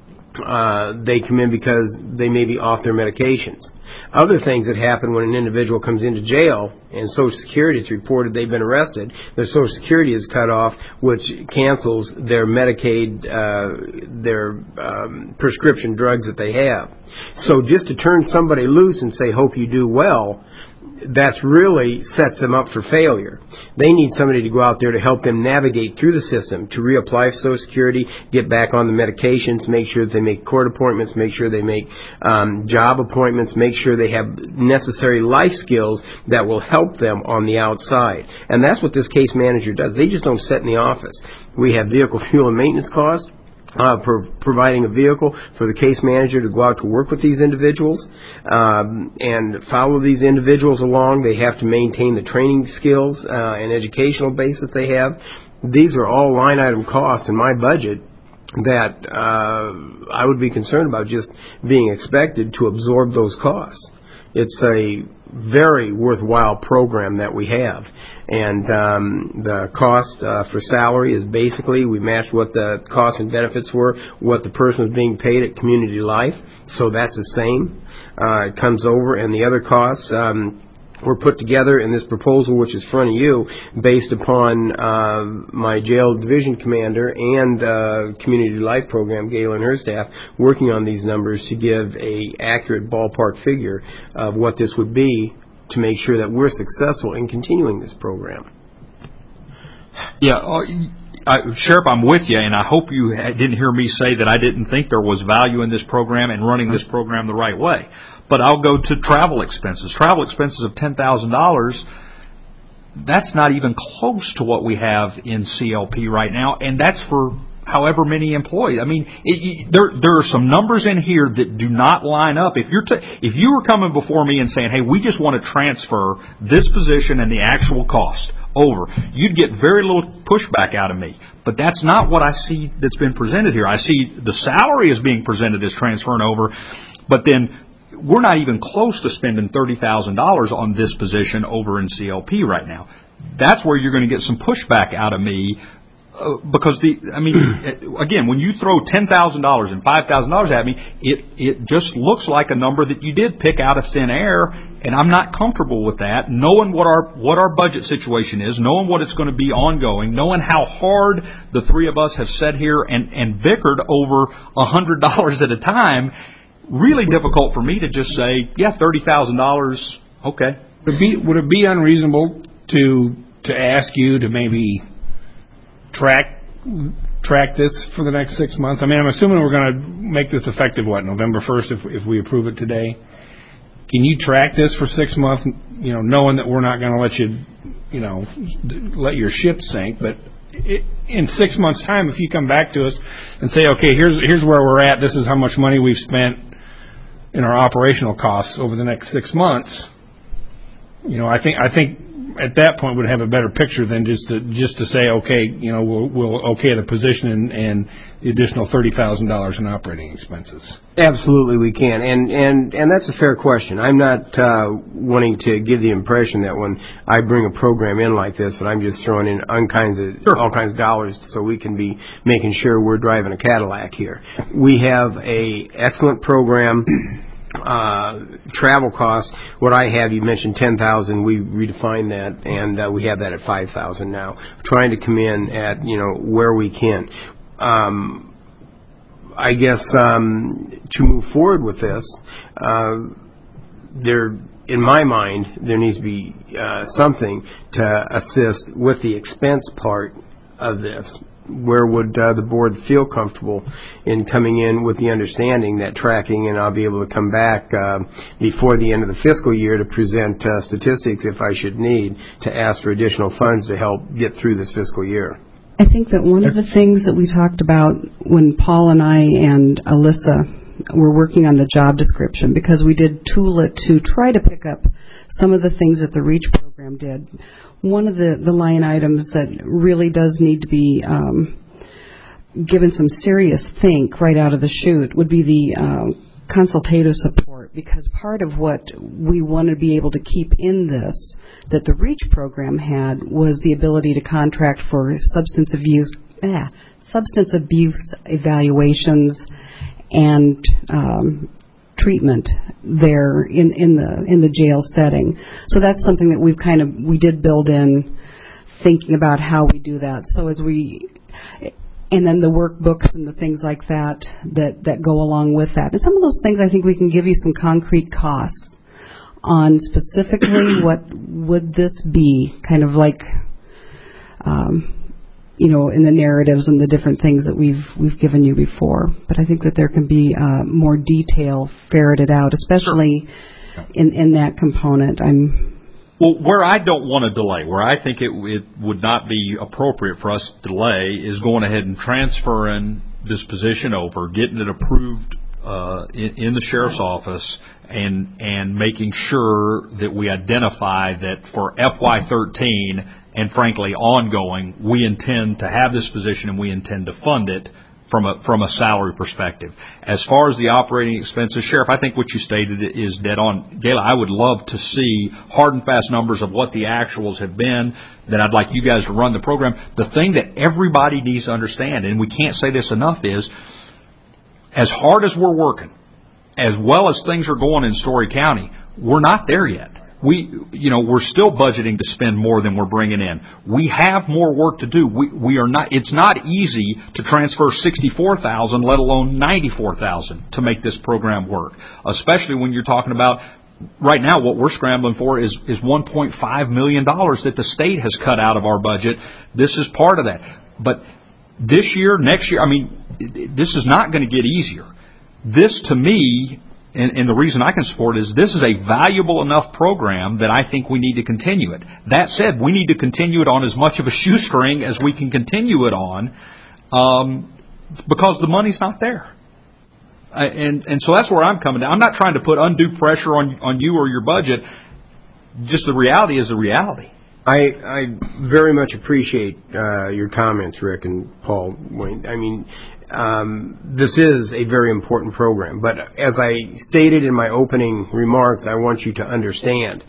uh, they come in because they may be off their medications. Other things that happen when an individual comes into jail and Social Security is reported they've been arrested, their Social Security is cut off, which cancels their Medicaid, uh, their um, prescription drugs that they have. So just to turn somebody loose and say, hope you do well, that's really sets them up for failure. They need somebody to go out there to help them navigate through the system, to reapply for Social Security, get back on the medications, make sure that they make court appointments, make sure they make um, job appointments, make sure they have necessary life skills that will help them on the outside. And that's what this case manager does. They just don't sit in the office. We have vehicle fuel and maintenance costs. Uh, pro- providing a vehicle for the case manager to go out to work with these individuals um, and follow these individuals along. They have to maintain the training skills uh, and educational base that they have. These are all line item costs in my budget that uh, I would be concerned about just being expected to absorb those costs. It's a very worthwhile program that we have. And um, the cost uh, for salary is basically we match what the costs and benefits were, what the person was being paid at Community Life. So that's the same. Uh, it comes over. And the other costs um, were put together in this proposal, which is in front of you, based upon uh, my jail division commander and uh, Community Life program, Gail and her staff, working on these numbers to give a accurate ballpark figure of what this would be to make sure that we're successful in continuing this program. Yeah, uh, I, Sheriff, I'm with you, and I hope you ha- didn't hear me say that I didn't think there was value in this program and running this program the right way. But I'll go to travel expenses. Travel expenses of ten thousand dollars, that's not even close to what we have in C L P right now, and that's for however many employees. I mean, it, it, there there are some numbers in here that do not line up. If you're t- if you were coming before me and saying, hey, we just want to transfer this position and the actual cost over, you'd get very little pushback out of me. But that's not what I see that's been presented here. I see the salary is being presented as transferring over, but then we're not even close to spending thirty thousand dollars on this position over in C L P right now. That's where you're going to get some pushback out of me. Uh, because the, I mean, again, when you throw ten thousand dollars and five thousand dollars at me, it it just looks like a number that you did pick out of thin air, and I'm not comfortable with that. Knowing what our what our budget situation is, knowing what it's going to be ongoing, knowing how hard the three of us have sat here and and bickered over a hundred dollars at a time, really difficult for me to just say, yeah, thirty thousand dollars, okay. Would it be would it be unreasonable to to ask you to maybe track track this for the next six months? I mean, I'm assuming we're going to make this effective, what, November first, if if we approve it today? Can you track this for six months, you know, knowing that we're not going to let you, you know, let your ship sink, but it, in six months' time, if you come back to us and say, okay, here's here's where we're at, this is how much money we've spent in our operational costs over the next six months, you know, I think I think at that point we'd have a better picture than just to just to say, okay, you know, we'll we'll okay the position and, and the additional thirty thousand dollars in operating expenses. Absolutely, we can, and and and that's a fair question. I'm not uh, wanting to give the impression that when I bring a program in like this, that I'm just throwing in all kinds of sure. all kinds of dollars so we can be making sure we're driving a Cadillac here. We have a excellent program. Uh, travel costs, what I have, you mentioned ten thousand, we redefined that, and uh, we have that at five thousand now. We're trying to come in at, you know, where we can. Um, I guess um, to move forward with this, uh, there, in my mind, there needs to be uh, something to assist with the expense part of this. Where would uh, the board feel comfortable in coming in with the understanding that tracking, and I'll be able to come back uh, before the end of the fiscal year to present uh, statistics if I should need to ask for additional funds to help get through this fiscal year? I think that one of the things that we talked about when Paul and I and Alyssa were working on the job description, because we did tool it to try to pick up some of the things that the REACH program did. One of the, the line items that really does need to be um, given some serious think right out of the chute would be the uh, consultative support, because part of what we want to be able to keep in this that the REACH program had was the ability to contract for substance abuse, ah, substance abuse evaluations and um, treatment there in, in the in the jail setting. So that's something that we've kind of we did build in, thinking about how we do that. So as we and then the workbooks and the things like that that that go along with that. And some of those things I think we can give you some concrete costs on specifically what would this be, kind of like um, you know, in the narratives and the different things that we've we've given you before. But I think that there can be uh, more detail ferreted out, especially sure. in, in that component. I'm Well, where I don't want to delay, where I think it, it would not be appropriate for us to delay, is going ahead and transferring this position over, getting it approved uh, in, in the sheriff's office, and and making sure that we identify that for F Y thirteen and frankly ongoing, we intend to have this position and we intend to fund it from a from a salary perspective. As far as the operating expenses, Sheriff, I think what you stated is dead on. Gayla, I would love to see hard and fast numbers of what the actuals have been. Then I'd like you guys to run the program. The thing that everybody needs to understand, and we can't say this enough, is as hard as we're working, as well as things are going in Story County, we're not there yet. We, you know, we're still budgeting to spend more than we're bringing in. We have more work to do. We, we are not. It's not easy to transfer sixty-four thousand, let alone ninety-four thousand, to make this program work. Especially when you're talking about right now, what we're scrambling for is is one point five million dollars that the state has cut out of our budget. This is part of that. But this year, next year, I mean, this is not going to get easier. This, to me. And, and the reason I can support it is this is a valuable enough program that I think we need to continue it. That said, we need to continue it on as much of a shoestring as we can continue it on, um, because the money's not there. Uh, and and so that's where I'm coming down. I'm not trying to put undue pressure on on you or your budget. Just the reality is the reality. I, I very much appreciate uh, your comments, Rick and Paul. I mean, um, this is a very important program. But as I stated in my opening remarks, I want you to understand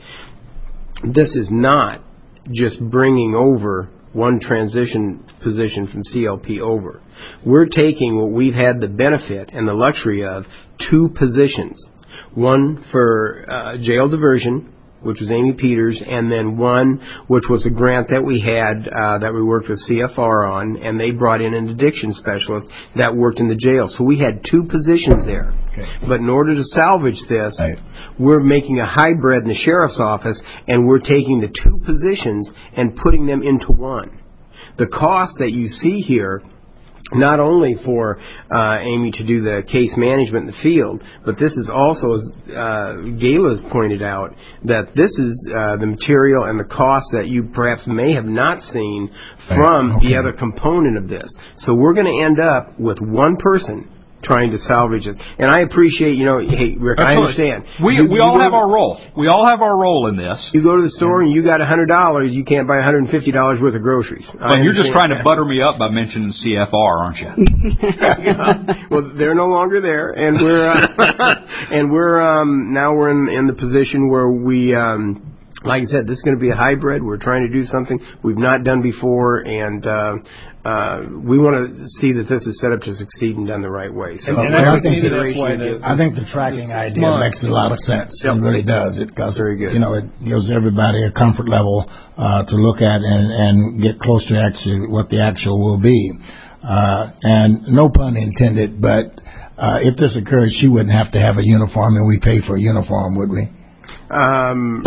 this is not just bringing over one transition position from C L P over. We're taking what we've had the benefit and the luxury of, two positions, one for uh, jail diversion which was Amy Peters, and then one, which was a grant that we had uh, that we worked with C F R on, and they brought in an addiction specialist that worked in the jail. So we had two positions there. Okay. But in order to salvage this, Right. we're making a hybrid in the sheriff's office, and we're taking the two positions and putting them into one. The costs that you see here, not only for uh, Amy to do the case management in the field, but this is also, as uh, Gayla's pointed out, that this is uh, the material and the costs that you perhaps may have not seen from Okay. the other component of this. So we're going to end up with one person trying to salvage this. And I appreciate, you know, hey, Rick, I understand. We You- we you all go- have our role. We all have our role in this. You go to the store and you got one hundred dollars, you can't buy one hundred fifty dollars worth of groceries. But you're just trying to butter me up by mentioning C F R, aren't you? Well, they're no longer there, and we're uh, and we're um, now we're in in the position where we, um, like I said, this is going to be a hybrid. We're trying to do something we've not done before, and uh, uh, we want to see that this is set up to succeed and done the right way. So, And- and our I think maybe that's consideration why of the- it- I think the tracking idea month. makes a lot of sense. Yep. It really does. It because Very good. you know it gives everybody a comfort level uh, to look at and, and get close to actually what the actual will be. Uh, and no pun intended, but uh, if this occurs, she wouldn't have to have a uniform, and we pay for a uniform, would we? Um,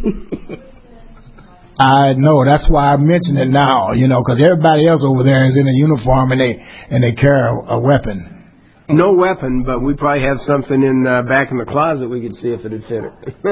I know. That's why I mention it now. You know, because everybody else over there is in a uniform and they and they carry a, a weapon. no weapon, but we probably have something in uh, back in the closet we could see if it'd fit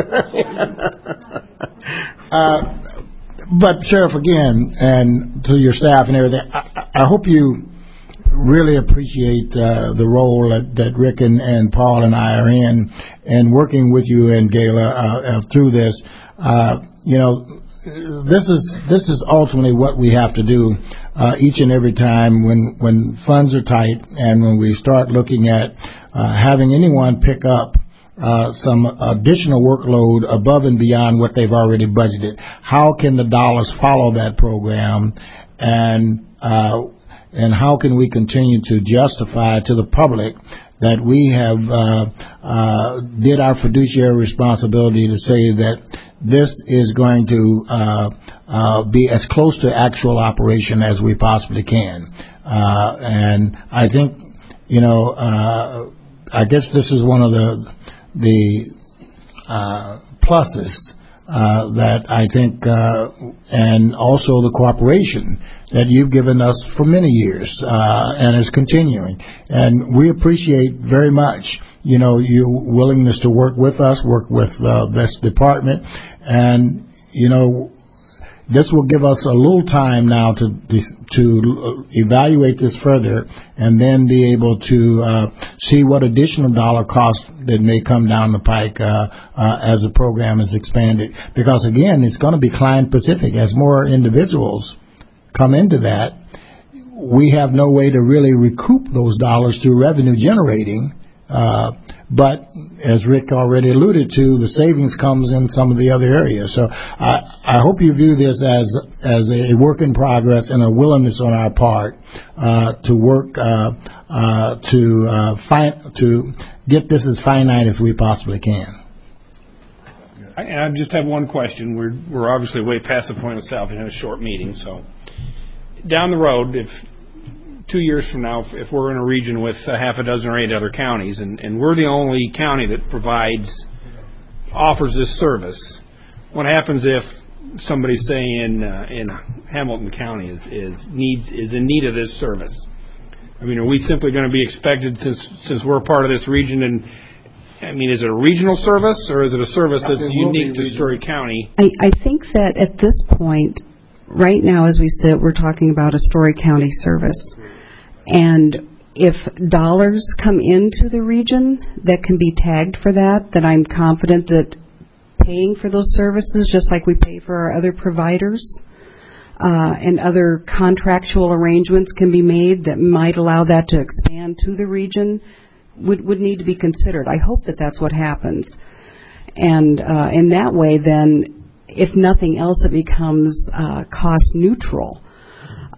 it. Uh, but Sheriff, again, and to your staff and everything, I, I hope you really appreciate uh, the role that, that Rick and, and Paul and I are in, and working with you and Gayla uh, uh, through this. Uh, you know, this is this is ultimately what we have to do uh, each and every time when when funds are tight and when we start looking at uh, having anyone pick up Uh, some additional workload above and beyond what they've already budgeted. How can the dollars follow that program, and uh, and how can we continue to justify to the public that we have uh, uh, did our fiduciary responsibility to say that this is going to uh, uh, be as close to actual operation as we possibly can. Uh, and I think, you know, uh, I guess this is one of the the uh, pluses uh, that I think, uh, and also the cooperation that you've given us for many years uh, and is continuing. And we appreciate very much, you know, your willingness to work with us, work with uh, this department, and, you know, this will give us a little time now to to evaluate this further and then be able to uh, see what additional dollar costs that may come down the pike uh, uh, as the program is expanded. Because, again, it's going to be client-specific. As more individuals come into that, we have no way to really recoup those dollars through revenue generating. Uh, but as Rick already alluded to, the savings comes in some of the other areas. So I, I hope you view this as as a work in progress and a willingness on our part uh, to work uh, uh, to uh, fi- to get this as finite as we possibly can. I, and I just have one question. We're we're obviously way past the point of salvage in a short meeting. So down the road, if two years from now, if, if we're in a region with a half a dozen or eight other counties, and, and we're the only county that provides, offers this service, what happens if somebody, say in uh, in Hamilton County, is is needs is in need of this service? I mean, are we simply going to be expected, since since we're part of this region, and I mean, is it a regional service or is it a service that's unique to Story County? I, I think that at this point, right now as we sit, we're talking about a Story County service. And if dollars come into the region that can be tagged for that, then I'm confident that paying for those services, just like we pay for our other providers, uh, and other contractual arrangements can be made that might allow that to expand to the region, would, would need to be considered. I hope that that's what happens. And uh, in that way, then, if nothing else, it becomes uh, cost neutral.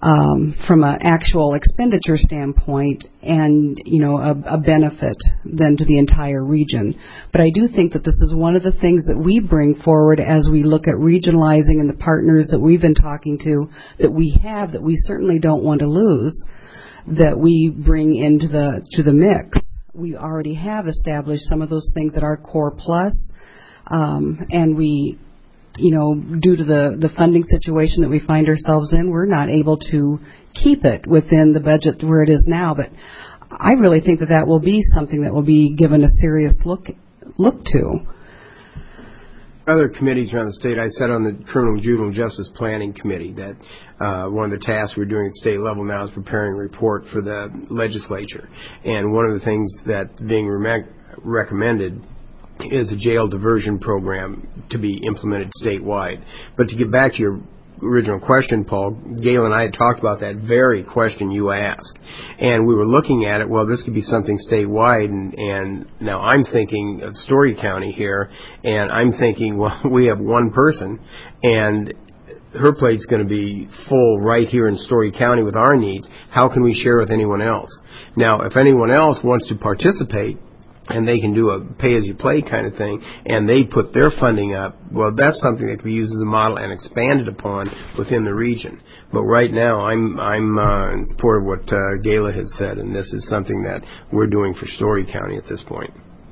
um, from an actual expenditure standpoint and, you know, a, a benefit then to the entire region. But I do think that this is one of the things that we bring forward as we look at regionalizing and the partners that we've been talking to that we have that we certainly don't want to lose, that we bring into the to the mix. We already have established some of those things at our Core Plus, um, and we, you know, due to the, the funding situation that we find ourselves in, we're not able to keep it within the budget where it is now. But I really think that that will be something that will be given a serious look look to. Other committees around the state, I sat on the Criminal and Juvenile Justice Planning Committee. That uh, one of the tasks we're doing at state level now is preparing a report for the legislature. And one of the things that's being re- recommended is a jail diversion program to be implemented statewide. But to get back to your original question, Paul, Gail and I had talked about that very question you asked. And we were looking at it, well, this could be something statewide, and, and now I'm thinking of Story County here, and I'm thinking, well, we have one person, and her plate's going to be full right here in Story County with our needs. How can we share with anyone else? Now, if anyone else wants to participate, and they can do a pay-as-you-play kind of thing, and they put their funding up, well, that's something that can be used as a model and expanded upon within the region. But right now, I'm I'm uh, in support of what uh, Gayla has said, and this is something that we're doing for Story County at this point.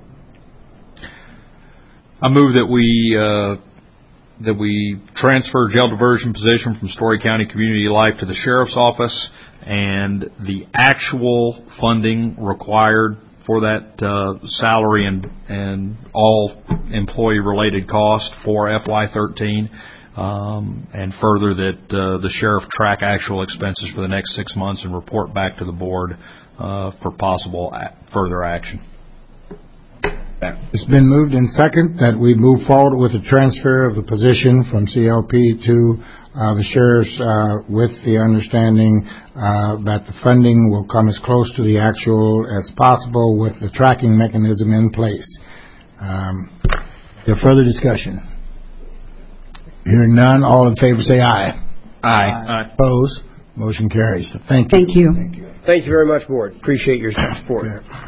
I move that we uh, that we transfer jail diversion position from Story County Community Life to the Sheriff's Office, and the actual funding required for that uh, salary and and all employee-related costs for F Y thirteen, um, and further that uh, the sheriff track actual expenses for the next six months and report back to the board uh, for possible a- further action. It's been moved in second that we move forward with the transfer of the position from C L P to uh, the sheriff's uh, with the understanding uh, that the funding will come as close to the actual as possible with the tracking mechanism in place. Um, is there further discussion? Hearing none, all in favor say aye. Aye. Aye. Opposed? Motion carries. Thank you. Thank you. Thank you. Thank you very much, Board. Appreciate your support.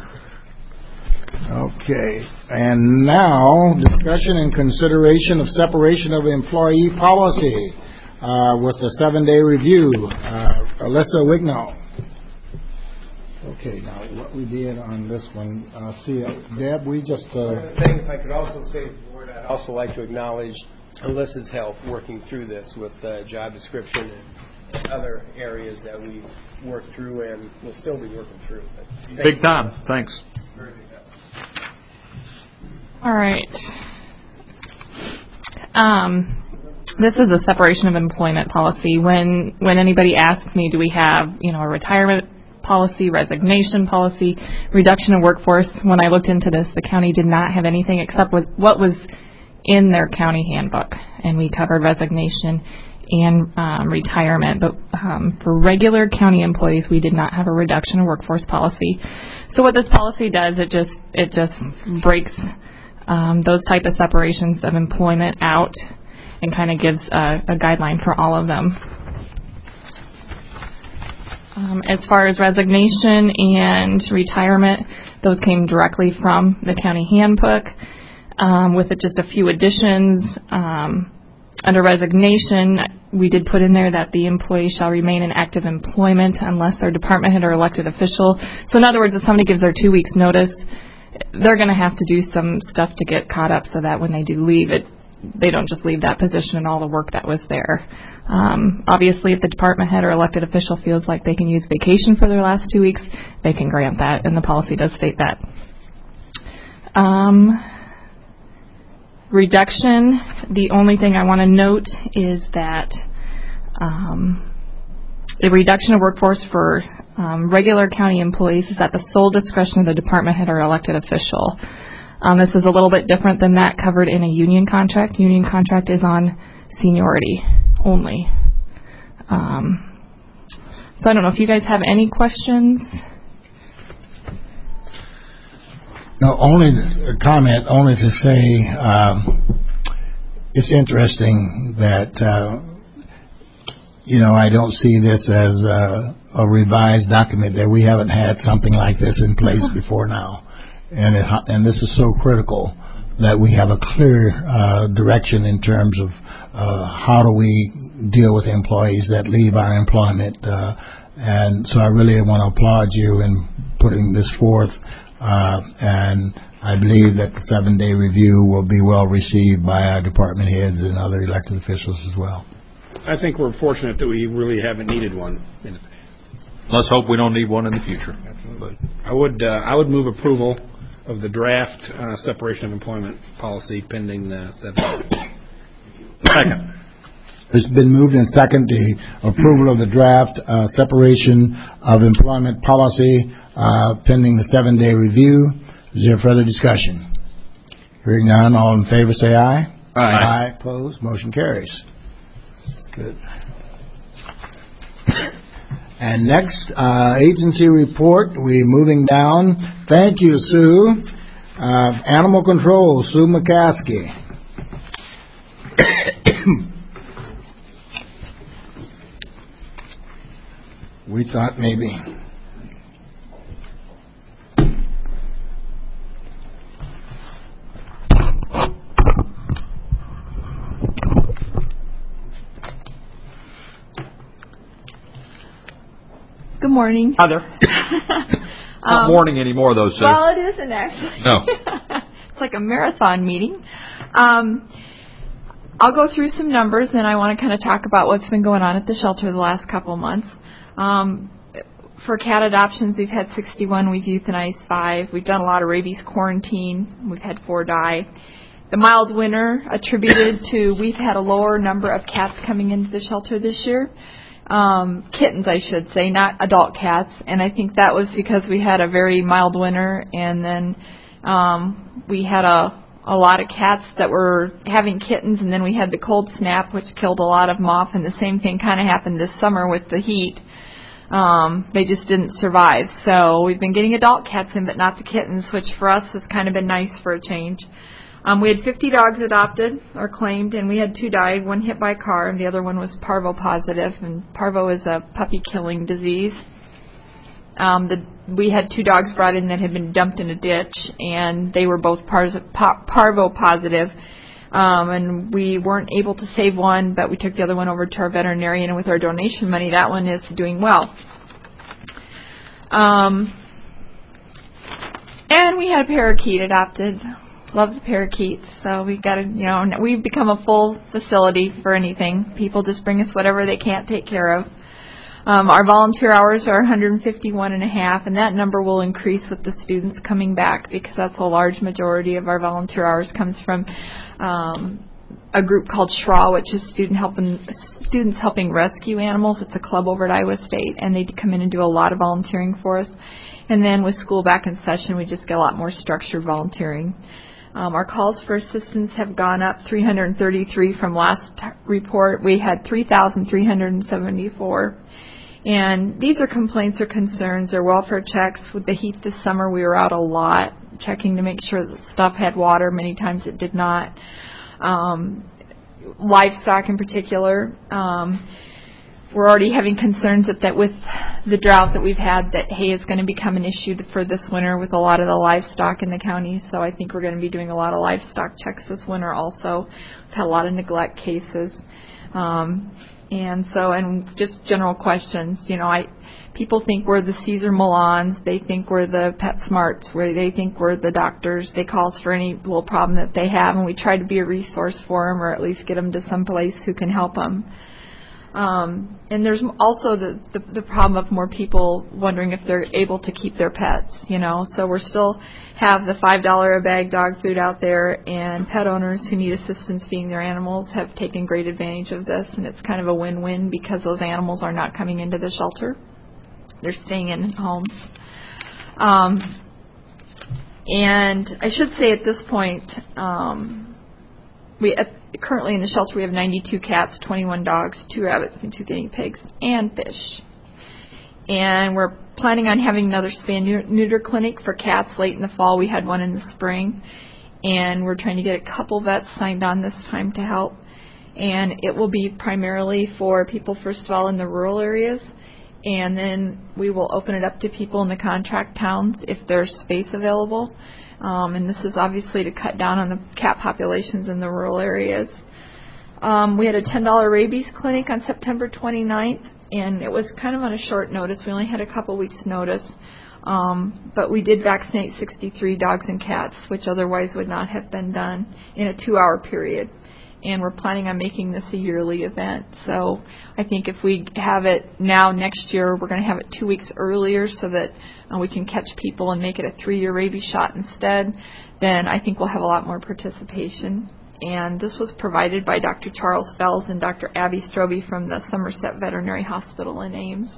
Okay, and now discussion and consideration of separation of employee policy uh, with a seven-day review. Uh, Alyssa Wigno. Okay, now what we did on this one, uh, see, uh, Deb, we just. Uh, One of the things I could also say, Board, I'd also like to acknowledge Alyssa's help working through this with uh, job description and other areas that we've worked through and will still be working through. Big time. Thanks. Very good. All right. Um, this is a separation of employment policy. When when anybody asks me, do we have, you know, a retirement policy, resignation policy, reduction of workforce, when I looked into this, the county did not have anything except with what was in their county handbook, and we covered resignation and um, retirement. But um, for regular county employees, we did not have a reduction of workforce policy. So what this policy does, it just it just breaks um, those type of separations of employment out and kind of gives a, a guideline for all of them. Um, as far as resignation and retirement, those came directly from the county handbook, um, with it just a few additions. Um, under resignation, we did put in there that the employee shall remain in active employment unless their department head or elected official. So in other words, if somebody gives their two weeks notice, they're going to have to do some stuff to get caught up so that when they do leave it, they don't just leave that position and all the work that was there. Um, obviously, if the department head or elected official feels like they can use vacation for their last two weeks, they can grant that, and the policy does state that. Um, reduction, the only thing I want to note is that um, the reduction of workforce for um, regular county employees is at the sole discretion of the department head or elected official. Um, this is a little bit different than that covered in a union contract. Union contract is on seniority only. Um, so I don't know if you guys have any questions. No, only a comment, only to say um, it's interesting that uh, you know, I don't see this as a, a revised document, that we haven't had something like this in place before now. And, it, and this is so critical that we have a clear uh, direction in terms of uh, how do we deal with employees that leave our employment. Uh, and so I really want to applaud you in putting this forth. Uh, and I believe that the seven-day review will be well received by our department heads and other elected officials as well. I think we're fortunate that we really haven't needed one in the past. Let's hope we don't need one in the future. But I would uh, I would move approval of the draft uh, separation of employment policy pending the seven. Second. It's been moved and second the approval of the draft uh, separation of employment policy uh, pending the seven-day review. Is there further discussion? Hearing none, all in favor say aye. Aye. Aye. Opposed? Motion carries. Good. And next, uh, agency report. We're moving down. Thank you, Sue. Uh, Animal Control, Sue McCaskey. We thought maybe. Good morning. Hi there. Not um, morning anymore, though, Sue. Well, it isn't actually. No. It's like a marathon meeting. Um, I'll go through some numbers, then I want to kind of talk about what's been going on at the shelter the last couple of months. Um, for cat adoptions, we've had sixty-one. We've euthanized five. We've done a lot of rabies quarantine. We've had four die. The mild winter attributed to we've had a lower number of cats coming into the shelter this year. Um, kittens, I should say, not adult cats. And I think that was because we had a very mild winter, and then um, we had a, a lot of cats that were having kittens, and then we had the cold snap, which killed a lot of them off, and the same thing kind of happened this summer with the heat. Um, they just didn't survive. So we've been getting adult cats in, but not the kittens, which for us has kind of been nice for a change. Um, we had fifty dogs adopted or claimed, and we had two died, one hit by a car, and the other one was parvo positive, and parvo is a puppy-killing disease. Um, the, we had two dogs brought in that had been dumped in a ditch, and they were both par- par- parvo positive, um, and we weren't able to save one, but we took the other one over to our veterinarian, and with our donation money, that one is doing well. Um, and we had a parakeet adopted. Love the parakeets, so we've got to, you know, we've become a full facility for anything. People just bring us whatever they can't take care of. Um, our volunteer hours are one hundred fifty-one and a half, and that number will increase with the students coming back because that's a large majority of our volunteer hours comes from um, a group called S H R A, which is student helping, Students Helping Rescue Animals. It's a club over at Iowa State, and they come in and do a lot of volunteering for us. And then with school back in session, we just get a lot more structured volunteering. Um, our calls for assistance have gone up three hundred thirty-three from last report. We had three thousand three hundred seventy-four. And these are complaints or concerns or welfare checks. With the heat this summer, we were out a lot, checking to make sure that stuff had water. Many times it did not. Um, livestock in particular. Um, We're already having concerns that, that with the drought that we've had, that hay is going to become an issue for this winter with a lot of the livestock in the county. So I think we're going to be doing a lot of livestock checks this winter also. We've had a lot of neglect cases. Um, and so, and just general questions. You know, I people think we're the Caesar Milans. They think we're the PetSmarts, where they think we're the doctors. They call us for any little problem that they have, and we try to be a resource for them or at least get them to some place who can help them. Um, and there's also the, the, the problem of more people wondering if they're able to keep their pets, you know. So we're still have the five dollars a bag dog food out there, and pet owners who need assistance feeding their animals have taken great advantage of this, and it's kind of a win-win because those animals are not coming into the shelter. They're staying in homes. Um, and I should say at this point, um, we at, currently in the shelter we have ninety-two cats, twenty-one dogs, two rabbits, and two guinea pigs, and fish. And we're planning on having another spay neuter clinic for cats late in the fall. We had one in the spring, and we're trying to get a couple vets signed on this time to help. and it will be primarily for people, first of all, in the rural areas, and then we will open it up to people in the contract towns if there's space available. Um, and this is obviously to cut down on the cat populations in the rural areas. Um, we had a ten dollar rabies clinic on September twenty-ninth, and it was kind of on a short notice. We only had a couple weeks' notice. Um, but we did vaccinate sixty-three dogs and cats, which otherwise would not have been done in a two-hour period. And we're planning on making this a yearly event. So I think if we have it now next year, we're going to have it two weeks earlier so that uh, we can catch people and make it a three-year rabies shot instead. Then I think we'll have a lot more participation. And this was provided by Doctor Charles Fells and Doctor Abby Strobe from the Somerset Veterinary Hospital in Ames.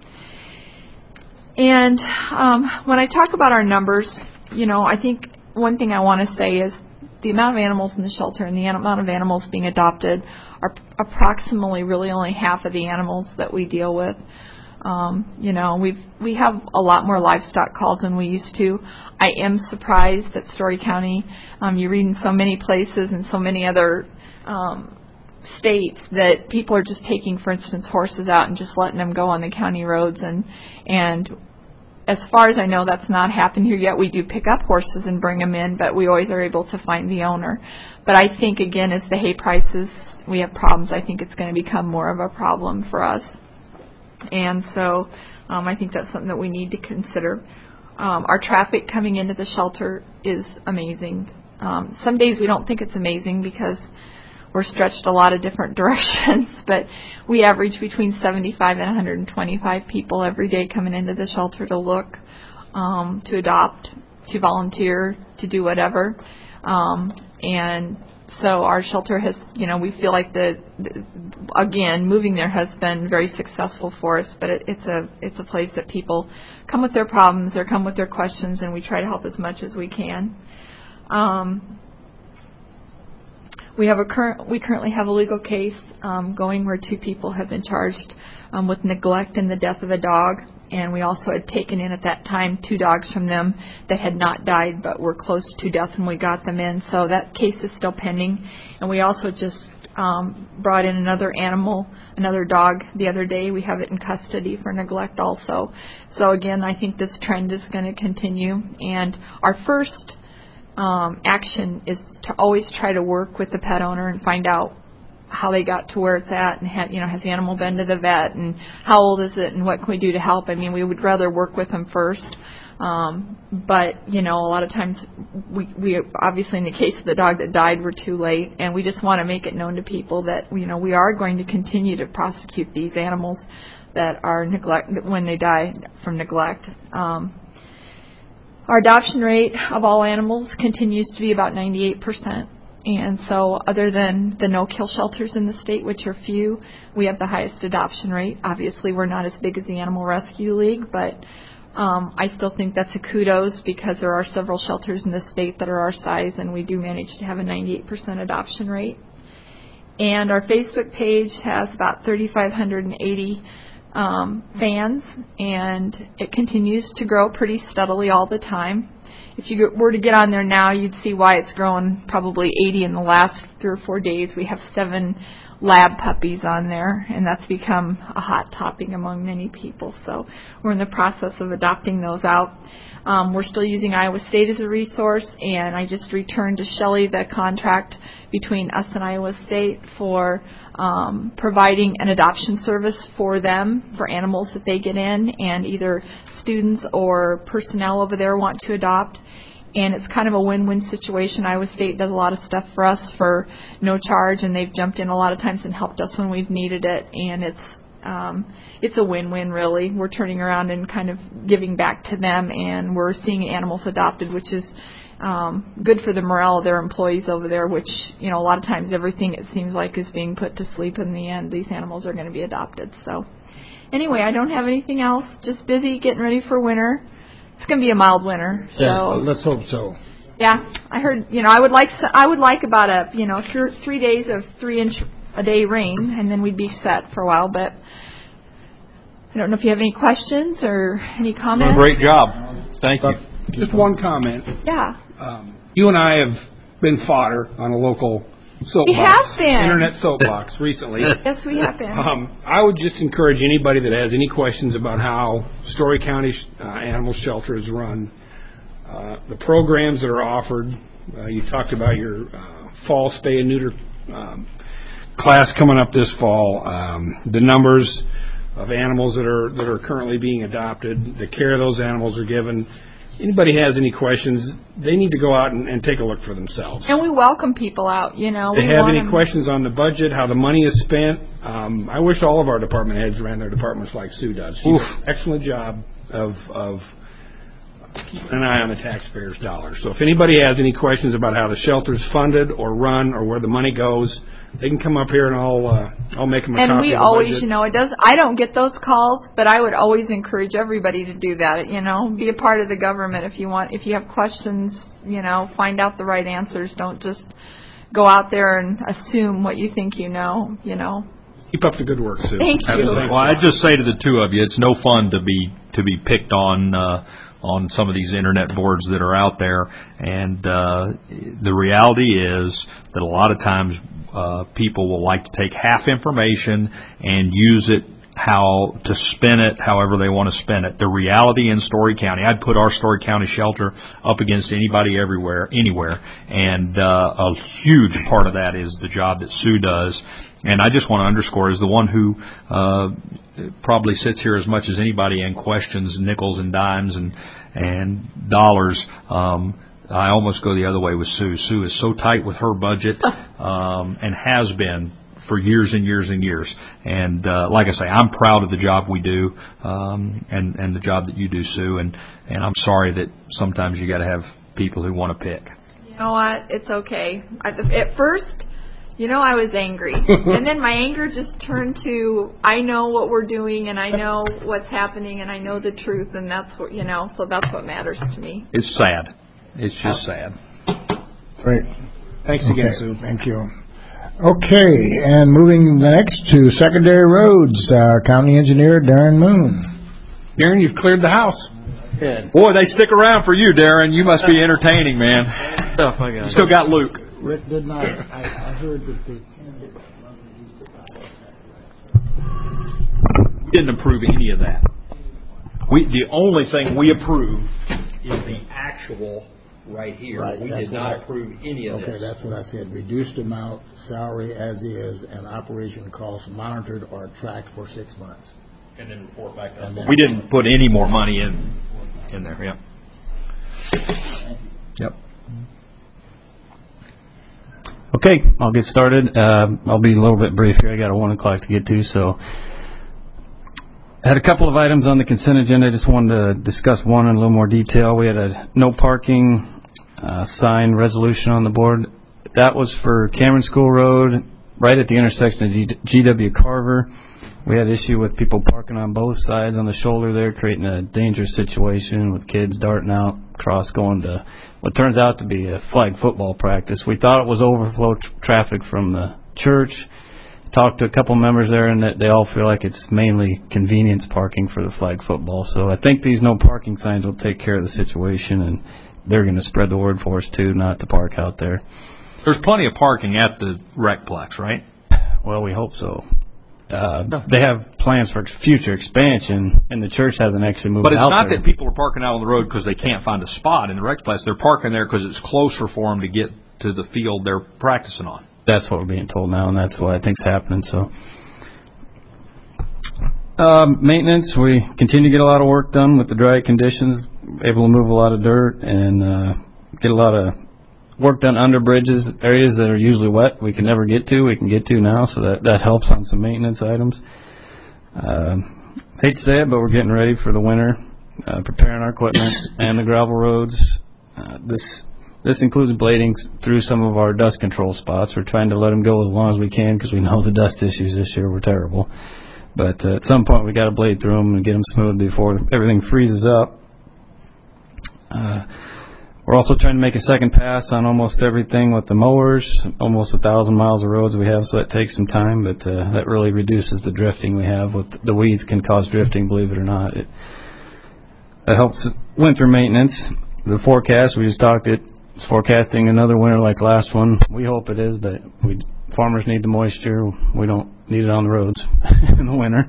And um, when I talk about our numbers, you know, I think one thing I want to say is the amount of animals in the shelter and the amount of animals being adopted are approximately really only half of the animals that we deal with. Um, you know, we've we have a lot more livestock calls than we used to. I am surprised that Story County, um, you read in so many places and so many other um, states that people are just taking, for instance, horses out and just letting them go on the county roads. And and as far as I know, that's not happened here yet. We do pick up horses and bring them in, but we always are able to find the owner. But I think, again, as the hay prices, we have problems, I think it's going to become more of a problem for us. And so um, I think that's something that we need to consider. Um, our traffic coming into the shelter is amazing. Um, some days we don't think it's amazing because we're stretched a lot of different directions, but we average between seventy-five and one hundred twenty-five people every day coming into the shelter to look, um, to adopt, to volunteer, to do whatever. Um, and so our shelter has, you know, we feel like the, the again, moving there has been very successful for us, but it, it's a it's a place that people come with their problems or come with their questions, and we try to help as much as we can. Um, We have a current. We currently have a legal case um, going where two people have been charged um, with neglect and the death of a dog, and we also had taken in at that time two dogs from them that had not died but were close to death when we got them in. So that case is still pending, and we also just um, brought in another animal, another dog the other day. We have it in custody for neglect also. So again, I think this trend is going to continue, and our first Um, action is to always try to work with the pet owner and find out how they got to where it's at, and ha- you know, has the animal been to the vet, and how old is it, and what can we do to help. I mean, we would rather work with them first, um, but you know, a lot of times we, we obviously in the case of the dog that died, we're too late, and we just want to make it known to people that you know we are going to continue to prosecute these animals that are neglect when they die from neglect. Um, Our adoption rate of all animals continues to be about ninety-eight percent. And so other than the no-kill shelters in the state, which are few, we have the highest adoption rate. Obviously, we're not as big as the Animal Rescue League, but um, I still think that's a kudos because there are several shelters in the state that are our size, and we do manage to have a ninety-eight percent adoption rate. And our Facebook page has about three thousand five hundred eighty Um, fans, and it continues to grow pretty steadily all the time. If you were to get on there now, you'd see why it's grown probably eighty in the last three or four days. We have seven lab puppies on there, and that's become a hot topic among many people. So we're in the process of adopting those out. Um, we're still using Iowa State as a resource, and I just returned to Shelley the contract between us and Iowa State for um, providing an adoption service for them, for animals that they get in, and either students or personnel over there want to adopt. And it's kind of a win-win situation. Iowa State does a lot of stuff for us for no charge, and they've jumped in a lot of times and helped us when we've needed it, and it's Um, it's a win-win, really. We're turning around and kind of giving back to them, and we're seeing animals adopted, which is um, good for the morale of their employees over there, which, you know, a lot of times everything, it seems like, is being put to sleep in the end. These animals are going to be adopted. So anyway, I don't have anything else. Just busy getting ready for winter. It's going to be a mild winter. So yeah, let's hope so. Yeah, I heard, you know, I would like I would like about a, you know, th- three days of three-inch a day rain, and then we'd be set for a while, but I don't know if you have any questions or any comments. Great job. Thank you. Just one comment. Yeah. Um, you and I have been fodder on a local soapbox. We have been. Internet soapbox recently. Yes, we have been. Um, I would just encourage anybody that has any questions about how Story County uh, Animal Shelter is run, uh, the programs that are offered. Uh, you talked about your uh, fall spay and neuter um, class coming up this fall. Um, the numbers of animals that are that are currently being adopted, the care those animals are given. Anybody has any questions, they need to go out and, and take a look for themselves. And we welcome people out, you know. They we have want any them- questions on the budget, how the money is spent? Um, I wish all of our department heads ran their departments like Sue does. She does an excellent job of, of keeping an eye on the taxpayers' dollars. So if anybody has any questions about how the shelter's funded or run or where the money goes, they can come up here and I'll uh, I'll make them a And copy we of the always, budget. you know, it does. I don't get those calls, but I would always encourage everybody to do that. You know, be a part of the government if you want. If you have questions, you know, find out the right answers. Don't just go out there and assume what you think you know. You know. Keep up the good work, Sue. Thank you. Well, I'd just say to the two of you, it's no fun to be to be picked on uh, on some of these internet boards that are out there. And uh, the reality is that a lot of times uh, people will like to take half information and use it how to spin it however they want to spin it. The reality in Story County, I'd put our Story County shelter up against anybody everywhere, anywhere. And uh, a huge part of that is the job that Sue does. And I just want to underscore, as the one who uh, probably sits here as much as anybody and questions nickels and dimes and and dollars, um, I almost go the other way with Sue. Sue is so tight with her budget um, and has been for years and years and years. And uh, like I say, I'm proud of the job we do um, and, and the job that you do, Sue. And, and I'm sorry that sometimes you got to have people who want to pick. You know what? It's okay. I, at first, you know, I was angry. And then my anger just turned to, I know what we're doing and I know what's happening and I know the truth, and that's what, you know, so that's what matters to me. It's sad. It's just sad. Great. Thanks Okay, again, Sue. Thank you. Okay, and moving next to secondary roads, uh, County Engineer Darren Moon. Darren, you've cleared the house. Boy, they stick around for you, Darren. You must be entertaining, man. Stuff I got. You still got Luke. Rick did not. I, I heard that the. We didn't approve any of that. We the only thing we approved is the actual right here. Right, we that's did what not I- approve any of Okay, this. that's what I said. Reduced amount, salary as is, and operation costs monitored or tracked for six months. And then report back And then- We didn't put any more money in in there. Yep. Yep. Okay, I'll get started. Uh, I'll be a little bit brief here. I got a one o'clock to get to, so I had a couple of items on the consent agenda. I just wanted to discuss one in a little more detail. We had a no parking uh, sign resolution on the board. That was for Cameron School Road, right at the intersection of G- G.W. Carver. We had issue with people parking on both sides on the shoulder there, creating a dangerous situation with kids darting out, across going to what turns out to be a flag football practice. We thought it was overflow tr- traffic from the church. Talked to a couple members there, and that they all feel like it's mainly convenience parking for the flag football. So I think these no parking signs will take care of the situation, and they're going to spread the word for us too, not to park out there. There's plenty of parking at the Recplex, right? Well, we hope so. Uh, they have plans for future expansion, and the church hasn't actually moved out But it's not there. that people are parking out on the road because they can't find a spot in the Recplex. They're parking there because it's closer for them to get to the field they're practicing on. That's what we're being told now, and that's what I think's happening. So, um, maintenance, we continue to get a lot of work done with the dry conditions, able to move a lot of dirt and uh, get a lot of work done under bridges, areas that are usually wet we can never get to, we can get to now, so that, that helps on some maintenance items. Uh, hate to say it, but we're getting ready for the winter, uh, preparing our equipment and the gravel roads. Uh, this This includes blading through some of our dust control spots. We're trying to let them go as long as we can because we know the dust issues this year were terrible. But uh, at some point we got to blade through them and get them smooth before everything freezes up. Uh, we're also trying to make a second pass on almost everything with the mowers. Almost a thousand miles of roads we have, so that takes some time. But uh, that really reduces the drifting we have. With the weeds can cause drifting, believe it or not. It, it helps winter maintenance. The forecast we just talked it. it's forecasting another winter like last one. We hope it is, but we farmers need the moisture. We don't need it on the roads in the winter.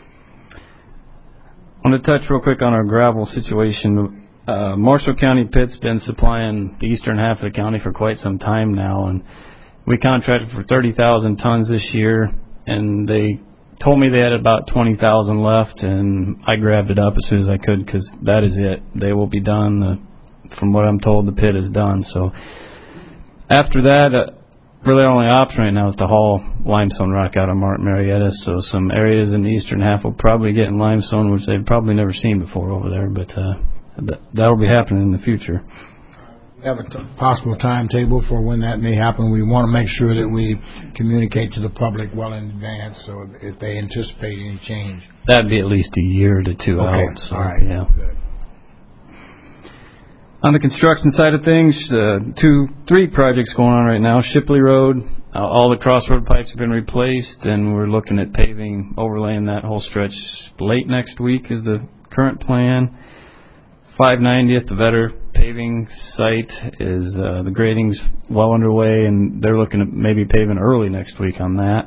I want to touch real quick on our gravel situation. Uh, Marshall County Pit's been supplying the eastern half of the county for quite some time now, and we contracted for thirty thousand tons this year, and they told me they had about twenty thousand left, and I grabbed it up as soon as I could because that is it. They will be done. Uh, from what I'm told, the pit is done. So after that, uh, really our only option right now is to haul limestone rock out of Martin Marietta. So some areas in the eastern half will probably get in limestone, which they've probably never seen before over there, but uh, th- that will be happening in the future. We have a t- possible timetable for when that may happen. We want to make sure that we communicate to the public well in advance, so if they anticipate any change. That'd be at least a year to two okay. out. So, all right. Yeah. Good. On the construction side of things, uh, two, three projects going on right now. Shipley Road, uh, all the crossroad pipes have been replaced, and we're looking at paving, overlaying that whole stretch late next week is the current plan. five ninetieth, the Vetter paving site, is uh, the grading's well underway, and they're looking at maybe paving early next week on that.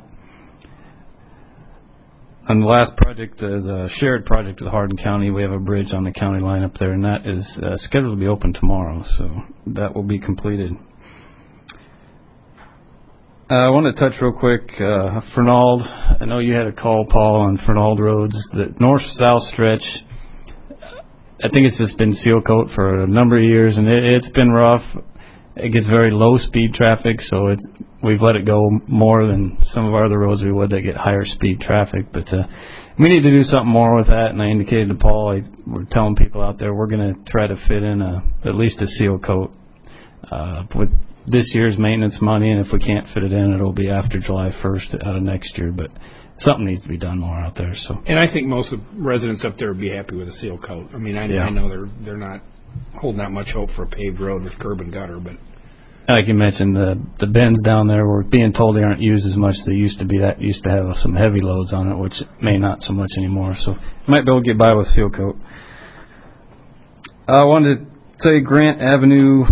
And the last project is a shared project with Hardin County. We have a bridge on the county line up there, and that is uh, scheduled to be open tomorrow, so that will be completed. Uh, I want to touch real quick, uh, Fernald. I know you had a call, Paul, on Fernald roads. The north-south stretch, I think it's just been seal coat for a number of years, and it, it's been rough. It gets very low-speed traffic, so it's, we've let it go more than some of our other roads we would that get higher-speed traffic. But uh, we need to do something more with that, and I indicated to Paul, I, we're telling people out there we're going to try to fit in a, at least a seal coat uh, with this year's maintenance money, and if we can't fit it in, it'll be after July first out of next year. But something needs to be done more out there. So, and I think most of the residents up there would be happy with a seal coat. I mean, I, yeah. I know they're they're not holding that much hope for a paved road with curb and gutter, but like you mentioned, the the bends down there, we're being told they aren't used as much as they used to be. That used to have some heavy loads on it, which may not so much anymore. So might be able to get by with seal coat. I wanted to say Grant Avenue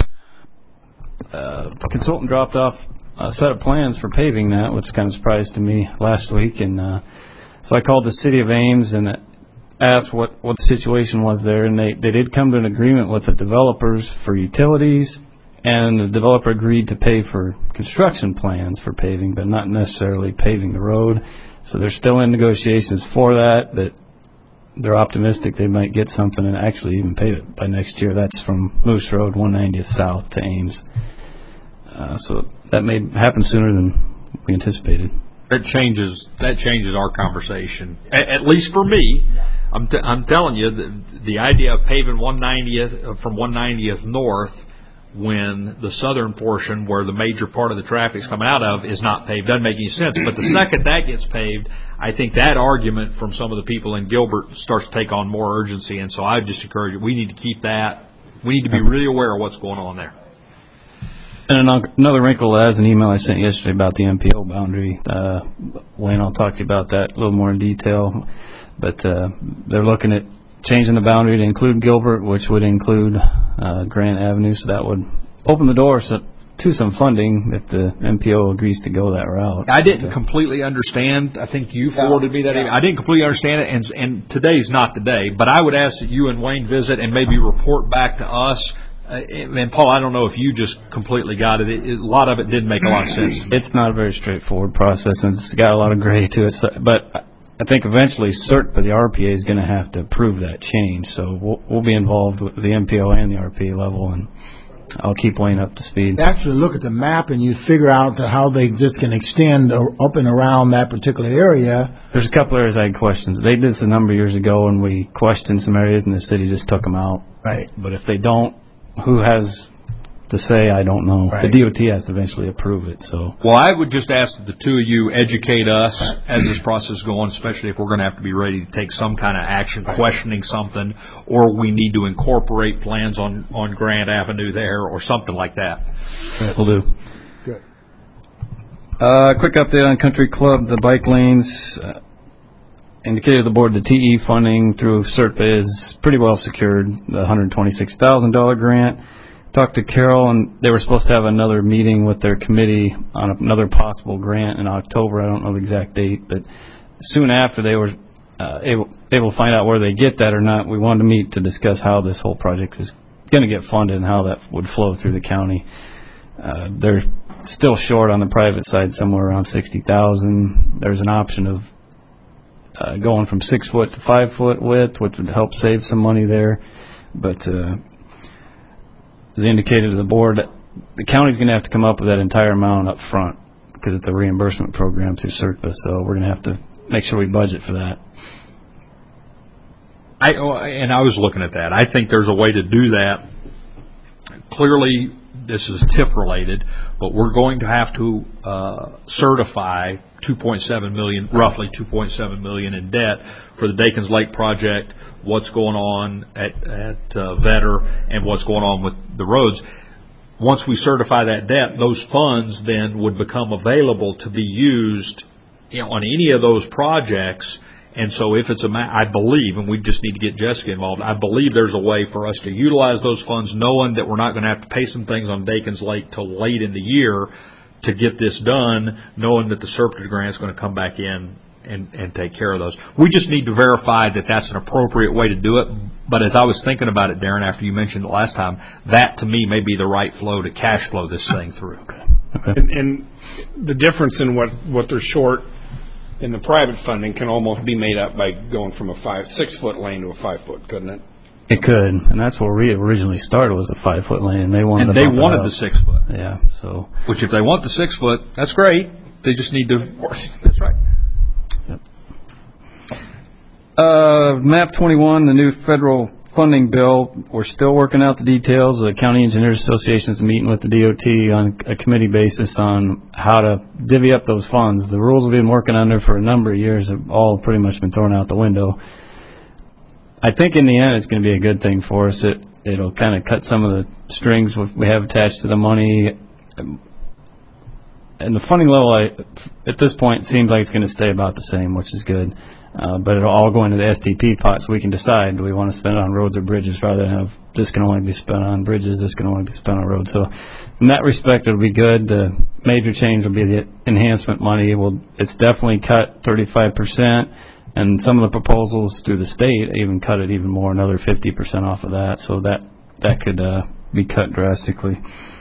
uh, consultant dropped off a set of plans for paving that, which kind of surprised to me last week, and uh, so I called the city of Ames and asked what, what the situation was there, and they, they did come to an agreement with the developers for utilities, and the developer agreed to pay for construction plans for paving, but not necessarily paving the road. So they're still in negotiations for that, but they're optimistic they might get something and actually even pave it by next year. That's from Moose Road, one ninetieth south to Ames. Uh, so that may happen sooner than we anticipated. That changes that changes our conversation, at, at least for me. I'm, t- I'm telling you, the, the idea of paving one ninetieth from one ninetieth north when the southern portion where the major part of the traffic is coming out of is not paved doesn't make any sense. But the second that gets paved, I think that argument from some of the people in Gilbert starts to take on more urgency. And so I just encourage you, we need to keep that. We need to be really aware of what's going on there. And another wrinkle, as an email I sent yesterday about the M P O boundary. Uh, Wayne, I'll talk to you about that a little more in detail. But uh, they're looking at changing the boundary to include Gilbert, which would include uh, Grant Avenue. So that would open the door so, to some funding if the M P O agrees to go that route. I didn't completely understand. I think you forwarded me that. Yeah. I didn't completely understand it, and, and today's not the day. But I would ask that you and Wayne visit and maybe report back to us. Uh, and Paul, I don't know if you just completely got it. It, it. A lot of it didn't make a lot of sense. It's not a very straightforward process, and it's got a lot of gray to it. So, but I think eventually CERT by the R P A is going to have to approve that change. So we'll, we'll be involved with the M P O and the R P A level, and I'll keep Wayne up to speed. You actually look at the map and you figure out how they just can extend up and around that particular area. There's a couple areas I had questions. They did this a number of years ago, and we questioned some areas, and the city just took them out. Right. But if they don't, who has to say? I don't know. Right. The D O T has to eventually approve it. So, well, I would just ask that the two of you educate us as this process is going, especially if we're going to have to be ready to take some kind of action, right, questioning something, or we need to incorporate plans on, on Grant Avenue there, or something like that. Right, we'll do. Good. Uh, quick update on Country Club, the bike lanes. Uh, indicated the board the T E funding through CERT is pretty well secured, the one hundred twenty-six thousand dollars grant. talked to Carol, and they were supposed to have another meeting with their committee on another possible grant in October. I don't know the exact date, but soon after they were uh, able, able to find out whether they get that or not. We wanted to meet to discuss how this whole project is going to get funded and how that would flow through the county. Uh, they're still short on the private side, somewhere around sixty thousand. There's an option of uh, going from six foot to five foot width, which would help save some money there. But uh, as indicated to the board, the county's going to have to come up with that entire amount up front because it's a reimbursement program through CERCLA. So we're going to have to make sure we budget for that. I and I was looking at that. I think there's a way to do that. Clearly, this is T I F related, but we're going to have to uh, certify two point seven million, roughly two point seven million in debt for the Dakins Lake project. What's going on at at uh, Vetter and what's going on with the roads. Once we certify that debt, those funds then would become available to be used, you know, on any of those projects. And so if it's a, ma- I believe, and we just need to get Jessica involved, I believe there's a way for us to utilize those funds knowing that we're not going to have to pay some things on Dakins Lake till late in the year to get this done, knowing that the Serpentine grant is going to come back in and, and take care of those. We just need to verify that that's an appropriate way to do it. But as I was thinking about it, Darren, after you mentioned it last time, that to me may be the right flow to cash flow this thing through. Okay. Okay. And, and the difference in what, what they're short in the private funding can almost be made up by going from a five, six foot lane to a five foot, couldn't it? It could, and that's where we originally started, was a five foot lane, and they wanted and to they bump it wanted up. the six foot. Yeah, so which if they want the six foot, that's great. They just need to. That's right. Yep. Uh, map twenty-one, the new federal funding bill. We're still working out the details. The County Engineers Association is meeting with the D O T on a committee basis on how to divvy up those funds. The rules we've been working under for a number of years have all pretty much been thrown out the window. I think in the end it's going to be a good thing for us. It, it'll kind of cut some of the strings we have attached to the money. And the funding level, I, at this point, seems like it's going to stay about the same, which is good. Uh, but it'll all go into the S T P pot so we can decide, do we want to spend it on roads or bridges, rather than have this can only be spent on bridges, this can only be spent on roads. So in that respect, it'll be good. The major change will be the enhancement money. Will It's definitely cut thirty-five percent, and some of the proposals through the state even cut it even more, another fifty percent off of that. So that, that could uh, be cut drastically.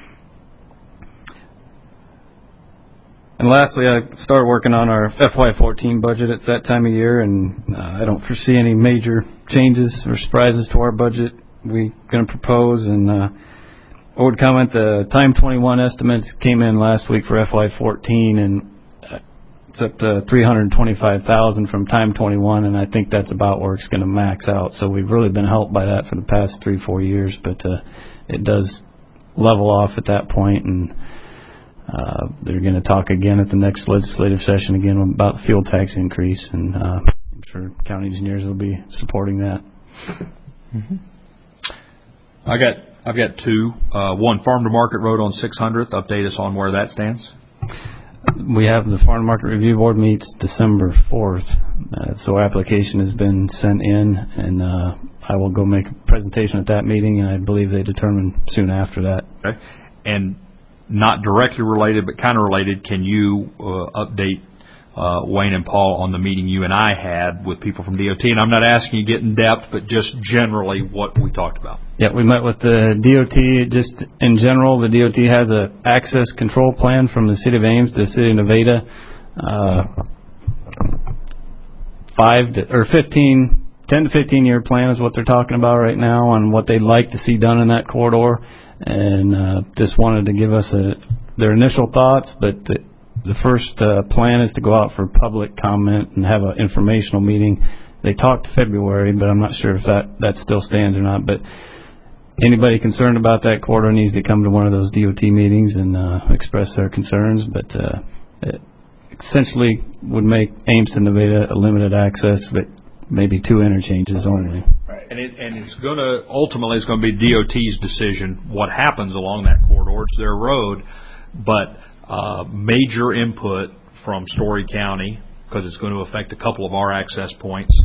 And lastly, I started working on our F Y fourteen budget. It's that time of year, and uh, I don't foresee any major changes or surprises to our budget we're going to propose. And uh, I would comment the Time twenty-one estimates came in last week for F Y fourteen, and uh, it's up to three hundred twenty-five thousand dollars from Time twenty-one, and I think that's about where it's going to max out. So we've really been helped by that for the past three, four years, but uh, it does level off at that point, and Uh, they're going to talk again at the next legislative session again about the fuel tax increase, and uh, I'm sure county engineers will be supporting that. Mm-hmm. I got, I've got two. Uh, one, Farm to Market Road on six hundredth. Update us on where that stands. We have the Farm to Market Review Board meets December fourth, uh, so our application has been sent in, and uh, I will go make a presentation at that meeting, and I believe they determine soon after that. Okay. And not directly related, but kind of related, can you uh, update uh, Wayne and Paul on the meeting you and I had with people from D O T? And I'm not asking you to get in depth, but just generally what we talked about. Yeah, we met with the D O T. Just in general, the D O T has a access control plan from the City of Ames to the City of Nevada. Uh, five to, or fifteen, ten to fifteen year plan is what they're talking about right now on what they'd like to see done in that corridor. And uh, just wanted to give us a, their initial thoughts, but the, the first uh, plan is to go out for public comment and have an informational meeting. They talked February, but I'm not sure if that, that still stands or not. But anybody concerned about that corridor needs to come to one of those D O T meetings and uh, express their concerns. But uh, it essentially would make Ames to Nevada a limited access, but maybe two interchanges only. Right. And, it, and it's going to, ultimately, it's going to be D O T's decision what happens along that corridor. It's their road, but uh, major input from Story County, because it's going to affect a couple of our access points,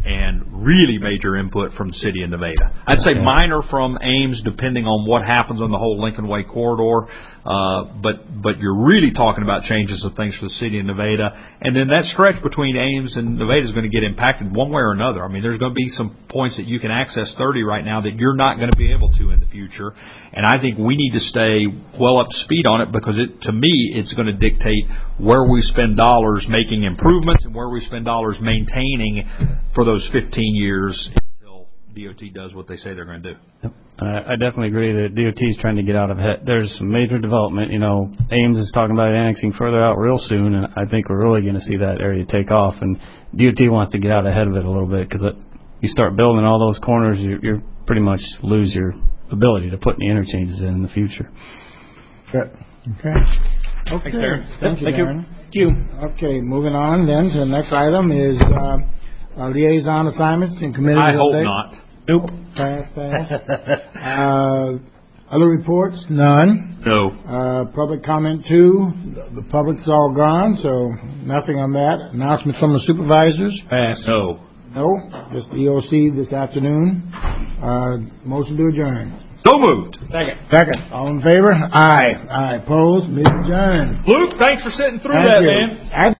and really major input from the city of Nevada. I'd say minor from Ames, depending on what happens on the whole Lincoln Way corridor. Uh, but but you're really talking about changes of things for the city of Nevada, and then that stretch between Ames and Nevada is going to get impacted one way or another. I mean, there's going to be some points that you can access thirty right now that you're not going to be able to in the future, and I think we need to stay well up to speed on it, because it, to me, it's going to dictate where we spend dollars making improvements and where we spend dollars maintaining for those fifteen years until D O T does what they say they're going to do. Yep. I definitely agree that D O T is trying to get out of it. There's some major development. You know, Ames is talking about annexing further out real soon, and I think we're really going to see that area take off. And D O T wants to get out ahead of it a little bit, because you start building all those corners, you you pretty much lose your ability to put any interchanges in in the future. Good. Okay. Okay. Thanks, Darren. Thank you, Thank you. Darren. Thank you. Okay, moving on then to the next item is uh, uh, liaison assignments and committee I hope updates. not. Nope. Pass, pass. uh, other reports? None. No. Uh, public comment two. The the public's all gone, so nothing on that. Announcements from the supervisors? Pass. No. No. Just the E O C this afternoon. Uh, motion to adjourn. So moved. Second. Second. All in favor? Aye. Aye. Opposed? Meeting adjourned. Luke, thanks for sitting through Thank that, you. man. I